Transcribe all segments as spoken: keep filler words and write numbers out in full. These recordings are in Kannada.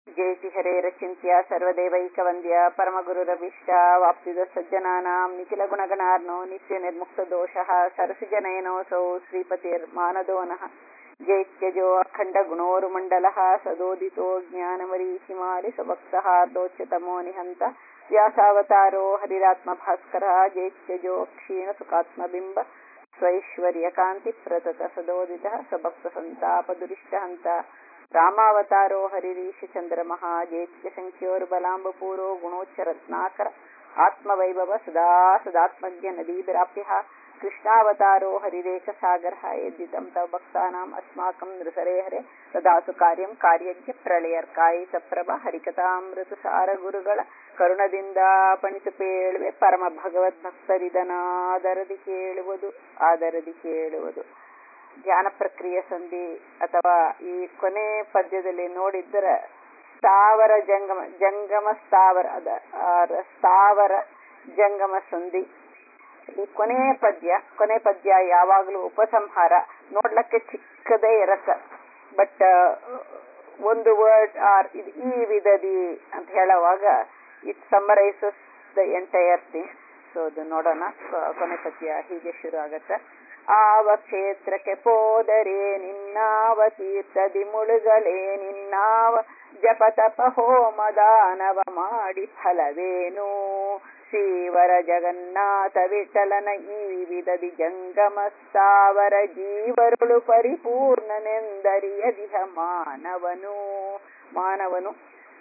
ಜಯತಿ ಹರೇರಚಿಂತ್ಯ ಸರ್ವದೇವೈಕವಂದ್ಯ ಪರಮಗುರುರಭೀಷ್ಟ ವಾಪ್ತಿದ ಸಜ್ಜನಾನಾಂ ನಿಖಿಲ ಗುಣಗಣಾರ್ನೋ ನಿತ್ಯ ನಿರ್ಮುಕ್ತ ದೋಷಃ ಸರಸಿಜನಯನೋಸೌ ಶ್ರೀಪತಿರ್ಮಾನದೋ ನಃ ಜೈತ್ಯಜೋ ಅಖಂಡ ಗುಣೋರುಮಂಡಲಃ ಸದೋದಿತೋ ಜ್ಞಾನಮರೀಚಿಮಾಲಿ ಸ್ವಭಕ್ತಹಾರ್ದೋಚ್ಯತಮೋ ನಿಹಂತ ವ್ಯಾಸಾವತಾರೋ ಹರಿರಾತ್ಮ ಭಾಸ್ಕರ ಜೈತ್ಯಜೋ ಕ್ಷೀಣ ಸುಖಾತ್ಮಬಿಂಬ ಸ್ವೈಶ್ವರ್ಯ ಕಾಂತಿ ಪ್ರತತ ಸದೋದಿತ ಸ್ವಭಕ್ತ ಸಂತಾಪ ದುರಿಷ್ಟಹಂತ ರಾಮಾವತಾರೋ ಹರಿರೀಶ ಚಂದ್ರಮಃ ಜೈತ್ಯ ಸಂಖ್ಯೋರ್ಬಲಾಂಬಪೂರೋ ಗುಣೋಚ್ಚರತ್ನಾಕರ ಆತ್ಮವೈಭವ ಸದಾ ಸದಾತ್ಮಜ್ಞ ನದೀಭಿರಾಪ್ಯ ಕೃಷ್ಣಾವತಾರೋ ಹರಿರೇಖ ಸಾಗರ ಯದ್ದಿತಂ ತವ ಭಕ್ತಾನಾಂ ಅಸ್ಮಾಕಂ ನೃಸರೇ ಹರೆ ತದಾಸು ಕಾರ್ಯಂ ಕಾರ್ಯಜ್ಞ ಪ್ರಳಯರ್ಕಾಯಿ ಸಪ್ರಭ ಹರಿಕಥಾಮೃತ ಸಾರ ಗುರುಗಳ ಕರುಣದಿಂದ ಪಣಿತು ಪೇಳುವೆ ಪರಮ ಭಗವದ್ ಭಕ್ತರಿದನಾದರದಿ ಕೇಳುವುದು ಆದರದಿ ಕೇಳುವುದು. ಧ್ಯಾನ ಪ್ರಕ್ರಿಯೆ ಸಂಧಿ ಅಥವಾ ಈ ಕೊನೆ ಪದ್ಯದಲ್ಲಿ ನೋಡಿದ್ದರ ಸ್ಥಾವರ ಜಂಗಮ ಜಂಗಮ ಸ್ಥಾವರ ಅದ ಸ್ಥಾವರ ಜಂಗಮ ಸಂಧಿ. ಈ ಕೊನೆ ಪದ್ಯ ಕೊನೆ ಪದ್ಯ ಯಾವಾಗಲೂ ಉಪಸಂಹಾರ, ನೋಡ್ಲಕ್ಕೆ ಚಿಕ್ಕದೇ ಇರತ್ತ, ಬಟ್ ಒಂದು ವರ್ಡ್ ಆರ್ ಇದು ಈ ವಿಧದಿ ಅಂತ ಹೇಳುವಾಗ it summarises the entire thing. So ಅದು ನೋಡೋಣ. ಕೊನೆ ಪದ್ಯ ಹೀಗೆ ಶುರು ಆಗತ್ತೆ. ಆವ ಕ್ಷೇತ್ರಕ್ಕೆ ಹೋದರೆ ನಿನ್ನಾವ ತೀರ್ಥದಿ ಮುಳುಗಲೇ ನಿನ್ನಾವ ಜಪ ತಪ ಹೋಮ ದಾನವ ಮಾಡಿ ಫಲವೇನು ಶ್ರೀವರ ಜಗನ್ನಾಥ ವಿಠಲನ ಈ ವಿಧದಿ ಜಂಗಮ ಸ್ಥಾವರ ಜೀವರುಳು ಪರಿಪೂರ್ಣನೆಂದರಿಯದಿಹ ಮಾನವನು. ಮಾನವನು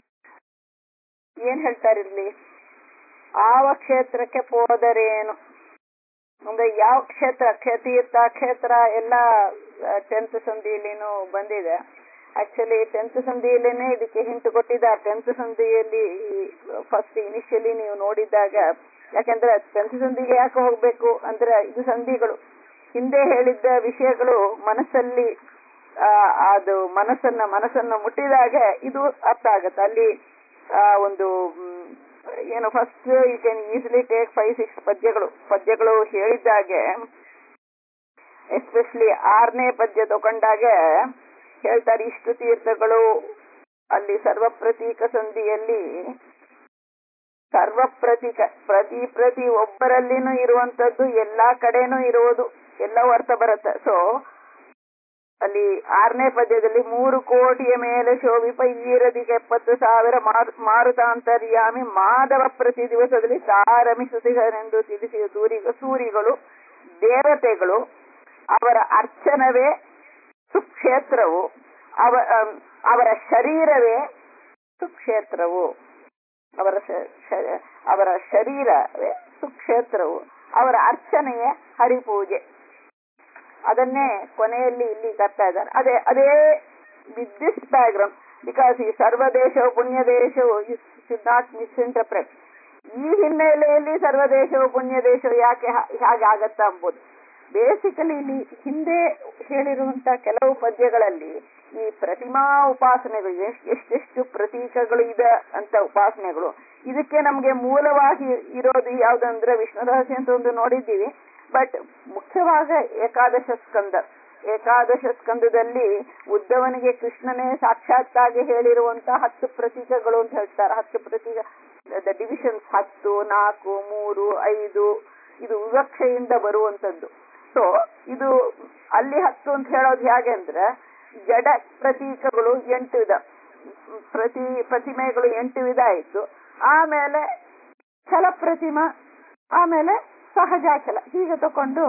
ಏನ್ ಹೇಳ್ತಾರಿರ್ಲಿ? ಆವ ಕ್ಷೇತ್ರಕ್ಕೆ ಹೋದರೇನು ಅಂದ್ರೆ ಯಾವ ಕ್ಷೇತ್ರ? ತೀರ್ಥ ಕ್ಷೇತ್ರ ಎಲ್ಲ ಟೆಂತ್ ಸಂಧಿಯಲ್ಲಿನೂ ಬಂದಿದೆ. ಆಕ್ಚುಲಿ ಟೆಂತ್ ಸಂಧಿಯಲ್ಲೇನೆ ಇದಕ್ಕೆ ಹಿಂಟು ಕೊಟ್ಟಿದ್ದಾರೆ. ಟೆಂತ್ ಸಂಧಿಯಲ್ಲಿ ಫಸ್ಟ್ ಇನಿಷಿಯಲಿ ನೀವು ನೋಡಿದಾಗ, ಯಾಕೆಂದ್ರೆ ಟೆಂತ್ ಸಂಧಿಗೆ ಯಾಕೆ ಹೋಗ್ಬೇಕು ಅಂದ್ರೆ ಇದು ಸಂಧಿಗಳು ಹಿಂದೆ ಹೇಳಿದ್ದ ವಿಷಯಗಳು ಮನಸ್ಸಲ್ಲಿ ಆ ಅದು ಮನಸ್ಸನ್ನ ಮನಸ್ಸನ್ನ ಮುಟ್ಟಿದಾಗ ಇದು ಅರ್ಥ ಆಗತ್ತೆ. ಅಲ್ಲಿ ಆ ಒಂದು ಏನು first you can easily take five six ಪದ್ಯಗಳು ಪದ್ಯಗಳು ಹೇಳಿದ್ದಾಗೆ, ಎಸ್ಪೆಷಲಿ ಆರನೇ ಪದ್ಯ ತಗೊಂಡಾಗ ಹೇಳ್ತಾರೆ ಇಷ್ಟು ತೀರ್ಥಗಳು ಅಲ್ಲಿ ಸರ್ವ ಪ್ರತೀಕ ಸಂಧಿಯಲ್ಲಿ ಸರ್ವ ಪ್ರತೀಕ ಪ್ರತಿ ಪ್ರತಿ ಒಬ್ಬರಲ್ಲಿನೂ ಇರುವಂತದ್ದು ಎಲ್ಲಾ ಕಡೆನೂ ಇರುವುದು ಎಲ್ಲವೂ ಅರ್ಥ ಬರುತ್ತೆ. ಸೊ ಅಲ್ಲಿ ಆರನೇ ಪದ್ಯದಲ್ಲಿ ಮೂರು ಕೋಟಿಯ ಮೇಲೆ ಶೋಭಿಪ ಈರದಿಗೆ ಎಪ್ಪತ್ತು ಸಾವಿರ ಮಾರುತಾಂತರ್ಯಾಮಿ ಮಾಧವ ಪ್ರತಿ ದಿವಸದಲ್ಲಿ ತಾರಮಿಸುತ್ತಿಗರೆಂದು ತಿಳಿಸಿದ ಸೂರಿಗ ಸೂರಿಗಳು ದೇವತೆಗಳು ಅವರ ಅರ್ಚನವೇ ಸುಕ್ಷೇತ್ರವು, ಅವ ಅವರ ಶರೀರವೇ ಸುಕ್ಷೇತ್ರವು, ಅವರ ಅವರ ಶರೀರವೇ ಸುಕ್ಷೇತ್ರವು, ಅವರ ಅರ್ಚನೆಯೇ ಹರಿಪೂಜೆ. ಅದನ್ನೇ ಕೊನೆಯಲ್ಲಿ ಇಲ್ಲಿ ಕರ್ತಾ ಇದ್ದಾರೆ. ಅದೇ ಅದೇ ವಿತ್ ದಿಸ್ ಬ್ಯಾಕ್ಗ್ರೌಂಡ್, ಬಿಕಾಸ್ ಈ ಸರ್ವದೇಶವು ಪುಣ್ಯ ದೇಶವು ಶುಡ್ ನಾಟ್ ಮಿಸ್ಇಂಟರ್ಪ್ರೆಟ್. ಈ ಹಿನ್ನೆಲೆಯಲ್ಲಿ ಸರ್ವದೇಶವು ಪುಣ್ಯ ದೇಶವು ಯಾಕೆ ಹಾಗೆ ಆಗತ್ತಾ ಎಂಬುದು ಬೇಸಿಕಲಿ ಇಲ್ಲಿ ಹಿಂದೆ ಹೇಳಿರುವಂತ ಕೆಲವು ಪದ್ಯಗಳಲ್ಲಿ ಈ ಪ್ರತಿಮಾ ಉಪಾಸನೆಗಳು ಎಷ್ಟೆಷ್ಟು ಪ್ರತೀಕಗಳು ಇದೆ ಅಂತ ಉಪಾಸನೆಗಳು, ಇದಕ್ಕೆ ನಮ್ಗೆ ಮೂಲವಾಗಿ ಇರೋದು ಯಾವ್ದಂದ್ರೆ ವಿಷ್ಣು ರಹಸ್ಯ ಅಂತ ಒಂದು ನೋಡಿದ್ದೀವಿ. ಬಟ್ ಮುಖ್ಯವಾಗ ಏಕಾದಶ ಸ್ಕಂದ ಏಕಾದಶ ಸ್ಕಂದದಲ್ಲಿ ಉದ್ದವನಿಗೆ ಕೃಷ್ಣನೇ ಸಾಕ್ಷಾತ್ತಾಗಿ ಹೇಳಿರುವಂತ ಹತ್ತು ಪ್ರತೀಕಗಳು ಅಂತ ಹೇಳ್ತಾರೆ. ಹತ್ತು ಪ್ರತೀಕ ದ ಡಿವಿಷನ್ಸ್ ಹತ್ತು, ನಾಲ್ಕು, ಮೂರು, ಐದು, ಇದು ವಿವಕ್ಷೆಯಿಂದ ಬರುವಂತದ್ದು. ಸೊ ಇದು ಅಲ್ಲಿ ಹತ್ತು ಅಂತ ಹೇಳೋದು ಹೇಗೆ ಅಂದ್ರೆ ಜಡ ಪ್ರತೀಕಗಳು ಎಂಟು ವಿಧ, ಪ್ರತಿ ಪ್ರತಿಮೆಗಳು ಎಂಟು ವಿಧ ಆಯ್ತು. ಆಮೇಲೆ ಛಲ ಪ್ರತಿಮಾ, ಆಮೇಲೆ ಸಹಜಾಚಲ, ಹೀಗೆ ತಕೊಂಡು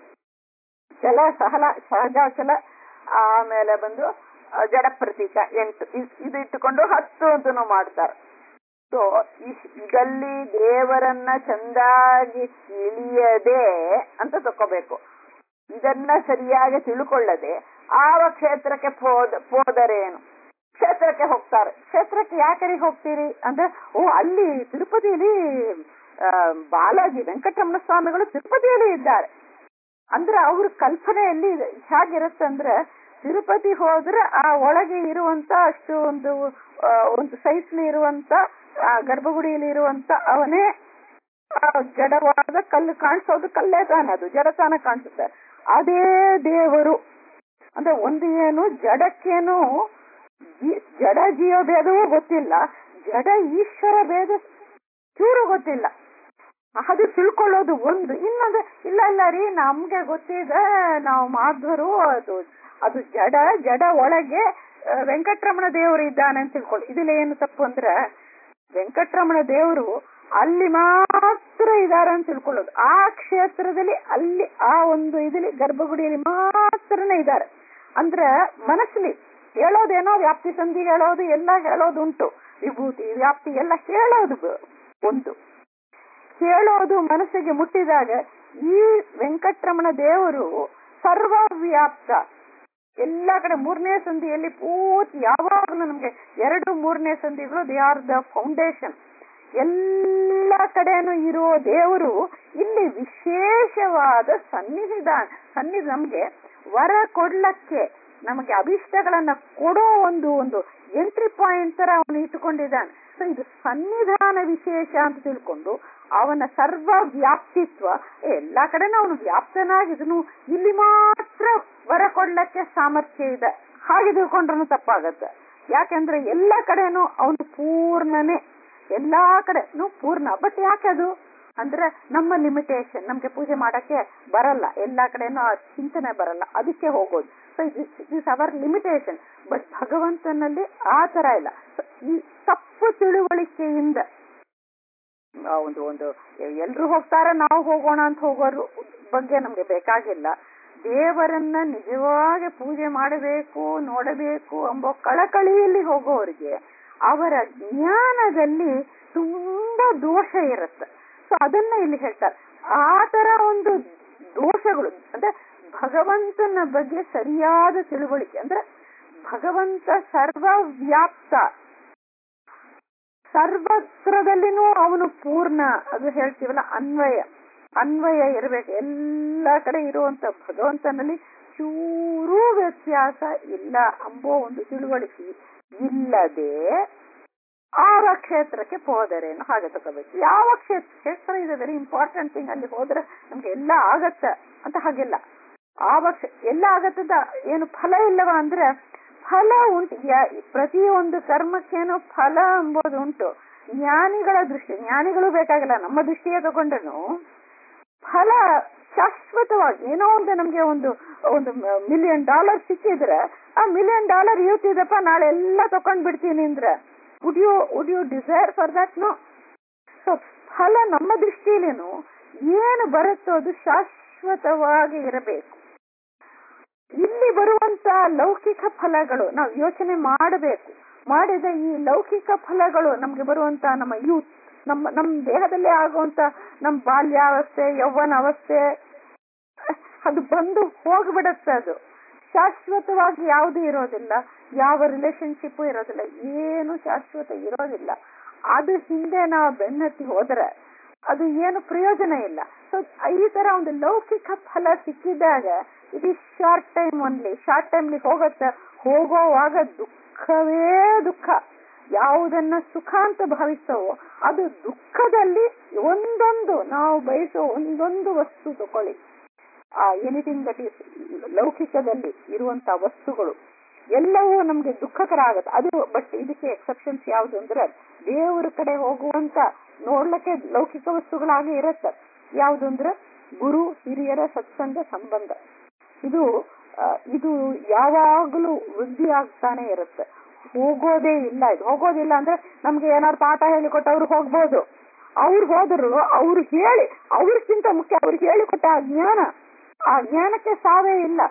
ಚಲ ಸಹಲ ಸಹಜಾಚಲ, ಆಮೇಲೆ ಬಂದು ಜಡ ಪ್ರತೀಕ ಎಂಟು, ಇದು ಇಟ್ಟುಕೊಂಡು ಹತ್ತು ಅಂತನೂ ಮಾಡ್ತಾರೆ. ಸೊ ಇದಲ್ಲಿ ದೇವರನ್ನ ಚಂದಾಗಿ ತಿಳಿಯದೆ ಅಂತ ತಕೋಬೇಕು. ಇದನ್ನ ಸರಿಯಾಗಿ ತಿಳ್ಕೊಳ್ಳದೆ ಆವ ಕ್ಷೇತ್ರಕ್ಕೆ ಹೋದ ಹೋದರೇನು ಕ್ಷೇತ್ರಕ್ಕೆ ಹೋಗ್ತಾರೆ. ಕ್ಷೇತ್ರಕ್ಕೆ ಯಾಕರಿ ಹೋಗ್ತೀರಿ ಅಂದ್ರೆ, ಓ ಅಲ್ಲಿ ತಿರುಪತಿಯಲ್ಲಿ ಬಾಲಾಜಿ ವೆಂಕಟರಮಣ ಸ್ವಾಮಿಗಳು ತಿರುಪತಿಯಲ್ಲಿ ಇದ್ದಾರೆ ಅಂದ್ರೆ ಅವ್ರ ಕಲ್ಪನೆಯಲ್ಲಿ ಹೇಗಿರುತ್ತಂದ್ರೆ, ತಿರುಪತಿ ಹೋದ್ರೆ ಆ ಒಳಗೆ ಇರುವಂತ ಅಷ್ಟು ಒಂದು ಒಂದು ಸೈಜ್ಲಿ ಇರುವಂತ ಆ ಗರ್ಭಗುಡಿಯಲ್ಲಿ ಇರುವಂತ ಅವನೇ ಜಡವಾದ ಕಲ್ಲು ಕಾಣಿಸೋದು, ಕಲ್ಲೇ ತಾನೆ, ಅದು ಜಡ ತಾನ ಕಾಣಿಸುತ್ತೆ. ಅದೇ ದೇವರು ಅಂದ್ರೆ ಒಂದು ಏನು ಜಡಕ್ಕೇನು ಜಡ ಜೀವ ಭೇದವೂ ಗೊತ್ತಿಲ್ಲ, ಜಡ ಈಶ್ವರ ಭೇದ ಚೂರು ಗೊತ್ತಿಲ್ಲ. ಅದು ತಿಳ್ಕೊಳ್ಳೋದು ಒಂದು. ಇನ್ನೊಂದು ಇಲ್ಲ ಇಲ್ಲ ರೀ ನಮ್ಗೆ ಗೊತ್ತಿದೆ, ನಾವು ಮಾಧ್ವರು, ಅದು ಅದು ಜಡ, ಜಡ ಒಳಗೆ ವೆಂಕಟರಮಣ ದೇವರು ಇದ್ದಾನೆ ಅಂತ ತಿಳ್ಕೊಳ್ಳಿ. ಇದಿಲ್ಲ ಏನು ತಪ್ಪು ಅಂದ್ರೆ, ವೆಂಕಟರಮಣ ದೇವರು ಅಲ್ಲಿ ಮಾತ್ರ ಇದಾರೆ ಅಂತ ತಿಳ್ಕೊಳ್ಳೋದು. ಆ ಕ್ಷೇತ್ರದಲ್ಲಿ ಅಲ್ಲಿ ಆ ಒಂದು ಇದಲ್ಲಿ ಗರ್ಭಗುಡಿಯಲ್ಲಿ ಮಾತ್ರನೇ ಇದ್ದಾರೆ ಅಂದ್ರೆ ಮನಸ್ಸಲ್ಲಿ ಹೇಳೋದೇನೋ ವ್ಯಾಪ್ತಿ ಸಂಧಿ ಹೇಳೋದು ಎಲ್ಲ ಹೇಳೋದು ಉಂಟು, ವಿಭೂತಿ ವ್ಯಾಪ್ತಿ ಎಲ್ಲ ಹೇಳೋದು ಒಂದು. ಹೇಳೋದು ಮನಸ್ಸಿಗೆ ಮುಟ್ಟಿದಾಗ ಈ ವೆಂಕಟರಮಣ ದೇವರು ಸರ್ವವ್ಯಾಪ್ತ, ಎಲ್ಲ ಕಡೆ ಮೂರನೇ ಸಂಧಿಯಲ್ಲಿ ಪೂರ್ತಿ ಯಾವಾಗಲೂ ನಮ್ಗೆ ಎರಡು ಮೂರನೇ ಸಂಧಿಗಳು ದೇ ಆರ್ ದ ಫೌಂಡೇಶನ್. ಎಲ್ಲ ಕಡೆನೂ ಇರೋ ದೇವರು ಇಲ್ಲಿ ವಿಶೇಷವಾದ ಸನ್ನಿಧಾನ ಸನ್ನಿಧಿ ನಮ್ಗೆ ವರ ಕೊಡ್ಲಕ್ಕೆ, ನಮಗೆ ಅಭಿಷ್ಟಗಳನ್ನ ಕೊಡೋ ಒಂದು ಒಂದು ಎಂಟ್ರಿ ಪಾಯಿಂಟ್ ತರ ಅವನು ಇಟ್ಟುಕೊಂಡಿದ್ದಾನೆ. ಸೊ ಇದು ಸನ್ನಿಧಾನ ವಿಶೇಷ ಅಂತ ತಿಳ್ಕೊಂಡು ಅವನ ಸರ್ವ ವ್ಯಾಪ್ತಿತ್ವ ಎಲ್ಲಾ ಕಡೆನೂ ಅವನು ವ್ಯಾಪ್ತನಾಗಿದನು, ಇಲ್ಲಿ ಮಾತ್ರ ವರ ಕೊಡ್ಲಕ್ಕೆ ಸಾಮರ್ಥ್ಯ ಇದೆ ಹಾಗೆ ತಿಳ್ಕೊಂಡ್ರೂ ತಪ್ಪಾಗತ್ತೆ. ಯಾಕೆಂದ್ರೆ ಎಲ್ಲ ಕಡೆನೂ ಅವನು ಪೂರ್ಣನೇ, ಎಲ್ಲಾ ಕಡೆನೂ ಪೂರ್ಣ. ಬಟ್ ಯಾಕೆ ಅದು ಅಂದ್ರೆ ನಮ್ಮ ಲಿಮಿಟೇಷನ್, ನಮ್ಗೆ ಪೂಜೆ ಮಾಡಕ್ಕೆ ಬರಲ್ಲ, ಎಲ್ಲಾ ಕಡೆನೂ ಆ ಚಿಂತನೆ ಬರಲ್ಲ, ಅದಕ್ಕೆ ಹೋಗೋದು. So this our limitation. But ಭಗವಂತನಲ್ಲಿ ಆ ತರ ಇಲ್ಲ. ಈ ತಪ್ಪು ತಿಳುವಳಿಕೆಯಿಂದ ಒಂದು ಒಂದು ಎಲ್ರು ಹೋಗ್ತಾರ ನಾವು ಹೋಗೋಣ ಅಂತ ಹೋಗೋರು ಬಗ್ಗೆ ನಮ್ಗೆ ಬೇಕಾಗಿಲ್ಲ. ದೇವರನ್ನ ನಿಜವಾಗಿ ಪೂಜೆ ಮಾಡಬೇಕು, ನೋಡಬೇಕು ಎಂಬ ಕಳಕಳಿಯಲ್ಲಿ ಹೋಗೋರಿಗೆ ಅವರ ಜ್ಞಾನದಲ್ಲಿ ತುಂಬಾ ದೋಷ ಇರುತ್ತೆ. ಸೊ ಅದನ್ನ ಇಲ್ಲಿ ಹೇಳ್ತಾರೆ. ಆ ತರ ಒಂದು ದೋಷಗಳು ಅಂದ್ರೆ ಭಗವಂತನ ಬಗ್ಗೆ ಸರಿಯಾದ ತಿಳುವಳಿಕೆ, ಅಂದ್ರೆ ಭಗವಂತ ಸರ್ವವ್ಯಾಪ್ತ, ಸರ್ವತ್ರದಲ್ಲಿನೂ ಅವನು ಪೂರ್ಣ. ಅದು ಹೇಳ್ತೀವಲ್ಲ ಅನ್ವಯ, ಅನ್ವಯ ಇರಬೇಕು. ಎಲ್ಲ ಕಡೆ ಇರುವಂತ ಭಗವಂತನಲ್ಲಿ ಚೂರೂ ವ್ಯತ್ಯಾಸ ಇಲ್ಲ ಎಂಬೋ ಒಂದು ತಿಳುವಳಿಕೆ ಇಲ್ಲದೆ ಆವ ಕ್ಷೇತ್ರಕ್ಕೆ ಹೋದರೇನು ಹಾಗೆ ತಗೋಬೇಕು. ಯಾವ ಕ್ಷೇತ್ರ ಕ್ಷೇತ್ರ ಇದೆ ವೆರಿ ಇಂಪಾರ್ಟೆಂಟ್ ಥಿಂಗ್. ಅಲ್ಲಿ ಹೋದ್ರೆ ನಮ್ಗೆ ಎಲ್ಲ ಆಗತ್ತ ಅಂತ ಹಾಗೆಲ್ಲ ಆವ ಎಲ್ಲ ಆಗತ್ತದ. ಏನು ಫಲ ಇಲ್ಲವ ಅಂದ್ರೆ ಫಲ ಉಂಟು, ಪ್ರತಿಯೊಂದು ಕರ್ಮಕ್ಕೇನು ಫಲ ಎಂಬುದು ಉಂಟು. ಜ್ಞಾನಿಗಳ ದೃಷ್ಟಿ, ಜ್ಞಾನಿಗಳು ಬೇಕಾಗಿಲ್ಲ, ನಮ್ಮ ದೃಷ್ಟಿಯೇ ತಗೊಂಡ್ರು ಫಲ ಶಾಶ್ವತವಾಗಿ ಏನೋ ಒಂದು ನಮ್ಗೆ ಒಂದು ಒಂದು ಮಿಲಿಯನ್ ಡಾಲರ್ ಸಿಕ್ಕಿದ್ರೆ ಆ ಮಿಲಿಯನ್ ಡಾಲರ್ ಇವತ್ತಿದಪ್ಪ ನಾಳೆ ಎಲ್ಲ ತಕೊಂಡ್ ಬಿಡ್ತೀನಿ ಅಂದ್ರೆ would you would you desire for that? No. So ಫಲ ನಮ್ಮ ದೃಷ್ಟಿಯಲ್ಲೇನು ಏನು ಬರುತ್ತೋ ಅದು ಶಾಶ್ವತವಾಗಿ ಇರಬೇಕು. ಇಲ್ಲಿ ಬರುವಂತ ಲೌಕಿಕ ಫಲಗಳು ನಾವು ಯೋಚನೆ ಮಾಡಬೇಕು. ಮಾಡಿದ ಈ ಲೌಕಿಕ ಫಲಗಳು ನಮ್ಗೆ ಬರುವಂತ ನಮ್ಮ ಯೂತ್, ನಮ್ಮ ನಮ್ಮ ದೇಹದಲ್ಲೇ ಆಗುವಂತ ನಮ್ಮ ಬಾಲ್ಯಾವಸ್ಥೆ, ಯೌವನ ಅವಸ್ಥೆ, ಅದು ಬಂದು ಹೋಗ್ಬಿಡತ್ತೆ. ಅದು ಶಾಶ್ವತವಾಗಿ ಯಾವುದು ಇರೋದಿಲ್ಲ, ಯಾವ ರಿಲೇಶನ್ಶಿಪ್ ಇರೋದಿಲ್ಲ, ಏನು ಶಾಶ್ವತ ಇರೋದಿಲ್ಲ. ಅದು ಹಿಂದೆ ನಾವು ಬೆನ್ನತ್ತಿ ಹೋದ್ರೆ ಅದು ಏನು ಪ್ರಯೋಜನ ಇಲ್ಲ. ಸೊ ಈ ತರ ಒಂದು ಲೌಕಿಕ ಫಲ ಸಿಕ್ಕಿದಾಗ ಇದು ಶಾರ್ಟ್ ಟೈಮ್ ಓನ್ಲಿ, ಶಾರ್ಟ್ ಟೈಮ್ಲಿ ಹೋಗತ್ತೆ. ಹೋಗೋವಾಗ ದುಃಖವೇ ದುಃಖ. ಯಾವುದನ್ನ ಸುಖ ಅಂತ ಭಾವಿಸ್ತವೋ ಅದು ದುಃಖದಲ್ಲಿ ಒಂದೊಂದು ನಾವು ಬಯಸೋ ಒಂದೊಂದು ವಸ್ತು ತಕೊಳ್ಳಿ, ಆ ಎನಿಥಿಂಗ್ ದಟ್ ಈಸ್ ಲೌಕಿಕದಲ್ಲಿ ಇರುವಂತ ವಸ್ತುಗಳು ಎಲ್ಲವೂ ನಮ್ಗೆ ದುಃಖಕರ ಆಗತ್ತೆ. ಅದು ಬಟ್ ಇದಕ್ಕೆ ಎಕ್ಸೆಪ್ಷನ್ಸ್ ಯಾವುದು ಅಂದ್ರೆ ದೇವರ ಕಡೆ ಹೋಗುವಂತ ನೋಡ್ಲಿಕ್ಕೆ ಲೌಕಿಕ ವಸ್ತುಗಳಾಗಿ ಇರತ್ತೆ. ಯಾವುದು ಅಂದ್ರೆ ಗುರು ಹಿರಿಯರ ಸತ್ಸಂಗ ಸಂಬಂಧ. ಇದು ಇದು ಯಾವಾಗಲೂ ವೃದ್ಧಿ ಆಗ್ತಾನೆ ಇರುತ್ತೆ, ಹೋಗೋದೇ ಇಲ್ಲ. ಇದು ಹೋಗೋದಿಲ್ಲ ಅಂದ್ರೆ ನಮ್ಗೆ ಏನಾದ್ರು ಪಾಠ ಹೇಳಿಕೊಟ್ಟವ್ರು ಹೋಗ್ಬೋದು, ಅವ್ರು ಹೋದ್ರು ಅವ್ರು ಹೇಳಿ ಅವ್ರಿಗಿಂತ ಮುಖ್ಯ ಅವ್ರಿಗೆ ಹೇಳಿಕೊಟ್ಟ ಆ ಜ್ಞಾನ, ಆ ಜ್ಞಾನಕ್ಕೆ ಸಾವೇ ಇಲ್ಲ.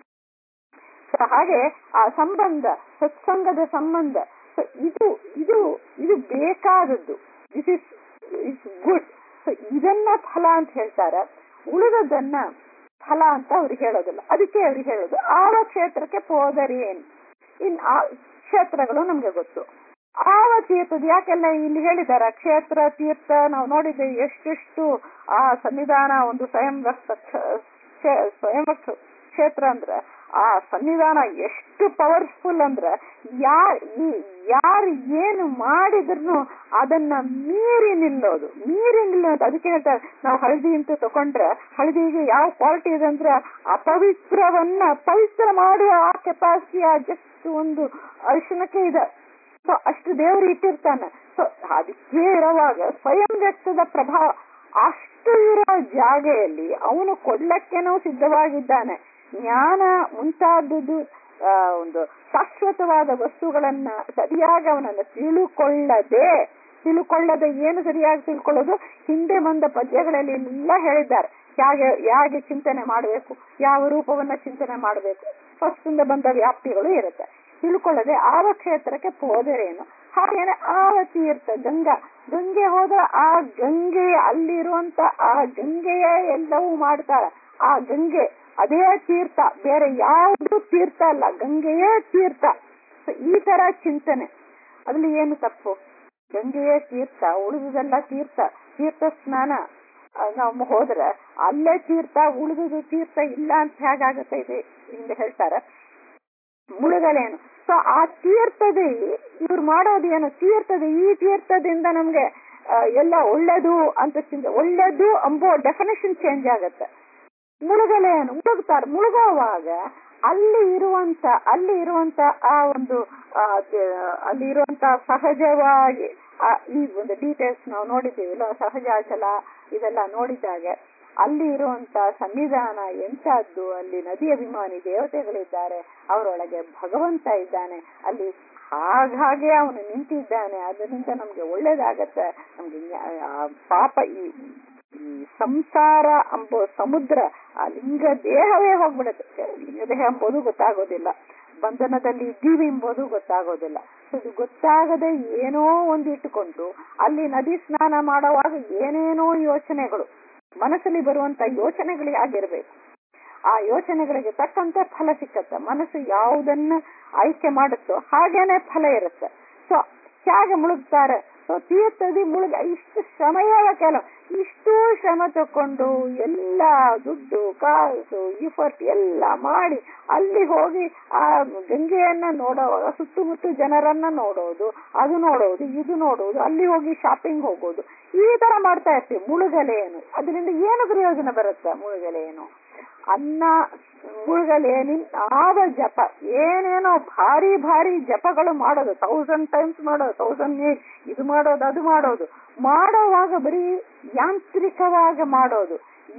ಹಾಗೆ ಆ ಸಂಬಂಧ, ಸತ್ಸಂಗದ ಸಂಬಂಧ, ಇದು ಇದು ಇದು ಬೇಕಾದದ್ದು. This is is good. ಇದನ್ನ ಫಲ ಅಂತ ಹೇಳ್ತಾರೆ, ಉಳಿದದನ್ನ ಫಲ ಅಂತ ಅವ್ರಿಗೆ ಹೇಳೋದಿಲ್ಲ. ಅದಕ್ಕೆ ಅವ್ರಿಗೆ ಹೇಳೋದು ಆವ ಕ್ಷೇತ್ರಕ್ಕೆ ಹೋದರಿ ಏನು. ಇನ್ ಆ ಕ್ಷೇತ್ರಗಳು ನಮ್ಗೆ ಗೊತ್ತು. ಆವ ತೀರ್ಥದ ಯಾಕೆಲ್ಲ ಇಲ್ಲಿ ಹೇಳಿದಾರ, ಕ್ಷೇತ್ರ ತೀರ್ಥ ನಾವು ನೋಡಿದ್ದೇವೆ ಎಷ್ಟೆಷ್ಟು. ಆ ಸನ್ನಿಧಾನ ಒಂದು ಸ್ವಯಂ ಸ್ವಯಂ ಕ್ಷೇತ್ರ ಅಂದ್ರೆ ಆ ಸನ್ನಿಧಾನ ಎಷ್ಟು ಪವರ್ಫುಲ್ ಅಂದ್ರೆ ಯಾರ್ ಯಾರು ಏನು ಮಾಡಿದ್ರು ಅದನ್ನ ಮೀರಿ ನಿಲ್ಲೋದು, ಮೀರಿ ನಿಲ್ಲೋದು. ಅದಕ್ಕೆ ಹೇಳ್ತಾರೆ ನಾವು ಹಳದಿ ಅಂತ ತಕೊಂಡ್ರೆ ಹಳದಿಗೆ ಯಾವ ಕ್ವಾಲಿಟಿ ಇದೆ ಅಂದ್ರೆ ಅಪವಿತ್ರವನ್ನ ಪವಿತ್ರ ಮಾಡುವ ಆ ಕೆಪಾಸಿಟಿ, ಆ ಅಷ್ಟು ಒಂದು ಅರ್ಶನಕ್ಕೆ ಇದೆ. ಸೊ ಅಷ್ಟು ದೇವರು ಇಟ್ಟಿರ್ತಾನೆ. ಸೊ ಅದಕ್ಕೆ ಇರುವಾಗ ಸ್ವಯಂ ವ್ಯಕ್ತದ ಪ್ರಭಾವ ಅಷ್ಟು ಇರೋ ಜಾಗೆಯಲ್ಲಿ ಅವನು ಕೊಡ್ಲಕ್ಕೇನೋ ಸಿದ್ಧವಾಗಿದ್ದಾನೆ. ಜ್ಞಾನ ಮುಂತಾದದ್ದು ಆ ಒಂದು ಶಾಶ್ವತವಾದ ವಸ್ತುಗಳನ್ನ ಸರಿಯಾಗಿ ಅವನನ್ನು ತಿಳುಕೊಳ್ಳದೆ ತಿಳ್ಕೊಳ್ಳದೆ ಏನು ಸರಿಯಾಗಿ ತಿಳ್ಕೊಳ್ಳೋದು ಹಿಂದೆ ಬಂದ ಪದ್ಯಗಳಲ್ಲಿ ಎಲ್ಲ ಹೇಳಿದ್ದಾರೆ. ಹೇಗೆ ಹೇಗೆ ಚಿಂತನೆ ಮಾಡಬೇಕು, ಯಾವ ರೂಪವನ್ನ ಚಿಂತನೆ ಮಾಡಬೇಕು, ಫಸ್ಟಿಂದ ಬಂದ ವ್ಯಾಪ್ತಿಗಳು ಇರುತ್ತೆ. ತಿಳ್ಕೊಳ್ಳದೆ ಆವ ಕ್ಷೇತ್ರಕ್ಕೆ ಹೋದರೇನು. ಹಾಗೇನೆ ಆವ ತೀರ್ಥ ಗಂಗಾ ಗಂಗೆ ಹೋದ್ರೆ ಆ ಗಂಗೆ ಅಲ್ಲಿರುವಂತ ಆ ಗಂಗೆಯ ಎಲ್ಲವೂ ಮಾಡ್ತಾಳೆ. ಆ ಗಂಗೆ ಅದೇ ತೀರ್ಥ, ಬೇರೆ ಯಾವುದು ತೀರ್ಥ ಅಲ್ಲ, ಗಂಗೆಯೇ ತೀರ್ಥ. ಈ ತರ ಚಿಂತನೆ ಅದ್ರಲ್ಲಿ ಏನು ತಪ್ಪು? ಗಂಗೆಯೇ ತೀರ್ಥ, ಉಳಿದುದೆಲ್ಲ ತೀರ್ಥ. ತೀರ್ಥ ಸ್ನಾನ ನಾವು ಹೋದ್ರೆ ಅಲ್ಲೇ ತೀರ್ಥ, ಉಳಿದುದು ತೀರ್ಥ ಇಲ್ಲ ಅಂತ ಹೇಗಾಗತ್ತೆ? ಇದೆ ಹಿಂದೆ ಹೇಳ್ತಾರೆ ಮುಳುಗಲೇನು. ಸೊ ಆ ತೀರ್ಥದ ಇವ್ರು ಮಾಡೋದು ಏನು? ತೀರ್ಥದ ಈ ತೀರ್ಥದಿಂದ ನಮ್ಗೆ ಎಲ್ಲ ಒಳ್ಳೇದು ಅಂತ ಚಿಂತೆ, ಒಳ್ಳೇದು ಅಂಬೋ ಡೆಫಿನೇಷನ್ ಚೇಂಜ್ ಆಗತ್ತೆ. ಮುಳುಗಲೇನು ಮುಳುಗ್ತಾರೆ. ಮುಳುಗುವಾಗ ಅಲ್ಲಿ ಇರುವಂತ ಅಲ್ಲಿ ಇರುವಂತ ಆ ಒಂದು ಅಲ್ಲಿ ಇರುವಂತ ಸಹಜವಾಗಿ ಈ ಒಂದು ಡೀಟೇಲ್ಸ್ ನಾವು ನೋಡಿದ್ದೀವಿ, ಸಹಜಾಚಲ ಇದೆಲ್ಲ ನೋಡಿದಾಗ ಅಲ್ಲಿ ಇರುವಂತ ಸಂವಿಧಾನ ಎಂತದ್ದು, ಅಲ್ಲಿ ನದಿ ಅಭಿಮಾನಿ ದೇವತೆಗಳಿದ್ದಾರೆ, ಅವರೊಳಗೆ ಭಗವಂತ ಇದ್ದಾನೆ, ಅಲ್ಲಿ ಹಾಗಾಗಿ ಅವನು ನಿಂತಿದ್ದಾನೆ. ಅದರಿಂದ ನಮ್ಗೆ ಒಳ್ಳೇದಾಗತ್ತೆ. ನಮ್ಗೆ ಪಾಪ ಈ ಈ ಸಂಸಾರ ಎಂಬೋ ಸಮುದ್ರ ಆ ಲಿಂಗ ದೇಹವೇ ಹೋಗ್ಬಿಡುತ್ತೆ. ಲಿಂಗ ದೇಹ ಎಂಬುದು ಗೊತ್ತಾಗೋದಿಲ್ಲ, ಬಂಧನದಲ್ಲಿ ಇದ್ದೀವಿ ಎಂಬುದು ಗೊತ್ತಾಗೋದಿಲ್ಲ. ಇದು ಗೊತ್ತಾಗದೆ ಏನೋ ಒಂದು ಇಟ್ಟುಕೊಂಡು ಅಲ್ಲಿ ನದಿ ಸ್ನಾನ ಮಾಡುವಾಗ ಏನೇನೋ ಯೋಚನೆಗಳು ಮನಸ್ಸಲ್ಲಿ ಬರುವಂತ ಯೋಚನೆಗಳು ಆಗಿರ್ಬೇಕು. ಆ ಯೋಚನೆಗಳಿಗೆ ತಕ್ಕಂತೆ ಫಲ ಸಿಕ್ಕತ್ತೆ. ಮನಸ್ಸು ಯಾವುದನ್ನ ಆಯ್ಕೆ ಮಾಡುತ್ತೋ ಹಾಗೇನೆ ಫಲ ಇರುತ್ತೆ. ಸೊ ಹೇಗೆ ಮುಳುಗ್ತಾರೆ? ಸೊ ತೀರ್ಥದಿ ಮುಳುಗ ಇಷ್ಟು ಶ್ರಮಯ ಕೆಲವು ಇಷ್ಟು ಶ್ರಮ ತಕೊಂಡು ಎಲ್ಲ ದುಡ್ಡು ಕಾಸು ಇಫರ್ಟ್ ಎಲ್ಲ ಮಾಡಿ ಅಲ್ಲಿ ಹೋಗಿ ಆ ಗಂಗೆಯನ್ನ ನೋಡೋವಾಗ ಸುತ್ತಮುತ್ತ ಜನರನ್ನ ನೋಡೋದು, ಅದು ನೋಡೋದು, ಇದು ನೋಡೋದು, ಅಲ್ಲಿ ಹೋಗಿ ಶಾಪಿಂಗ್ ಹೋಗೋದು, ಈ ತರ ಮಾಡ್ತಾ ಇರ್ತೀವಿ. ಮುಳುಗಲೇನು? ಅದರಿಂದ ಏನು ಪ್ರಯೋಜನ ಬರುತ್ತೆ? ಮುಳುಗಲೇನು ಅನ್ನ ಮುಳುಗಲೇನಿನ್ ಆವ ಜಪ ಏನೇನೋ ಭಾರಿ ಭಾರಿ ಜಪಗಳು ಮಾಡೋದು, ತೌಸಂಡ್ ಟೈಮ್ಸ್ ಮಾಡೋದು, ತೌಸಂಡ್ ಇದು ಮಾಡೋದು, ಅದು ಮಾಡೋದು ಮಾಡೋವಾಗ ಬರೀ ಯಾಂತ್ರಿಕವಾಗಿ ಮಾಡೋದು.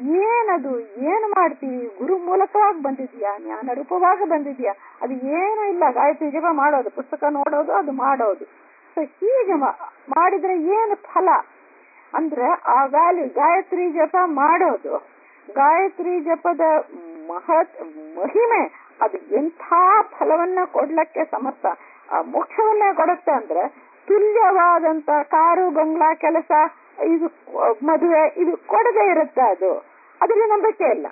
ಏನದು? ಏನು ಮಾಡ್ತೀವಿ? ಗುರು ಮೂಲಕವಾಗಿ ಬಂದಿದ್ಯಾ? ಜ್ಞಾನ ರೂಪವಾಗಿ ಬಂದಿದ್ಯಾ? ಅದು ಏನೂ ಇಲ್ಲ. ಗಾಯತ್ರಿ ಜಪ ಮಾಡೋದು, ಪುಸ್ತಕ ನೋಡೋದು, ಅದು ಮಾಡೋದು. ಸೊ ಹೀಗೆ ಮಾಡಿದ್ರೆ ಏನು ಫಲ ಅಂದ್ರೆ ಆ ವ್ಯಾಲ್ಯೂ ಗಾಯತ್ರಿ ಜಪ ಮಾಡೋದು, ಗಾಯತ್ರಿ ಜಪದ ಮಹತ್ ಮಹಿಮೆ ಅದು ಎಂಥ ಫಲವನ್ನ ಕೊಡ್ಲಕ್ಕೆ ಸಮರ್ಥ. ಆ ಮೋಕ್ಷವನ್ನೇ ಕೊಡುತ್ತೆ ಅಂದ್ರೆ ತುಲ್ಯವಾದಂತ ಕಾರು ಬಂಗ್ಲಾ ಕೆಲಸ ಇದು ಮದುವೆ ಇದು ಕೊಡದೇ ಇರುತ್ತೆ. ಅದು ಅದ್ರಲ್ಲಿ ನಂಬಿಕೆ ಇಲ್ಲ.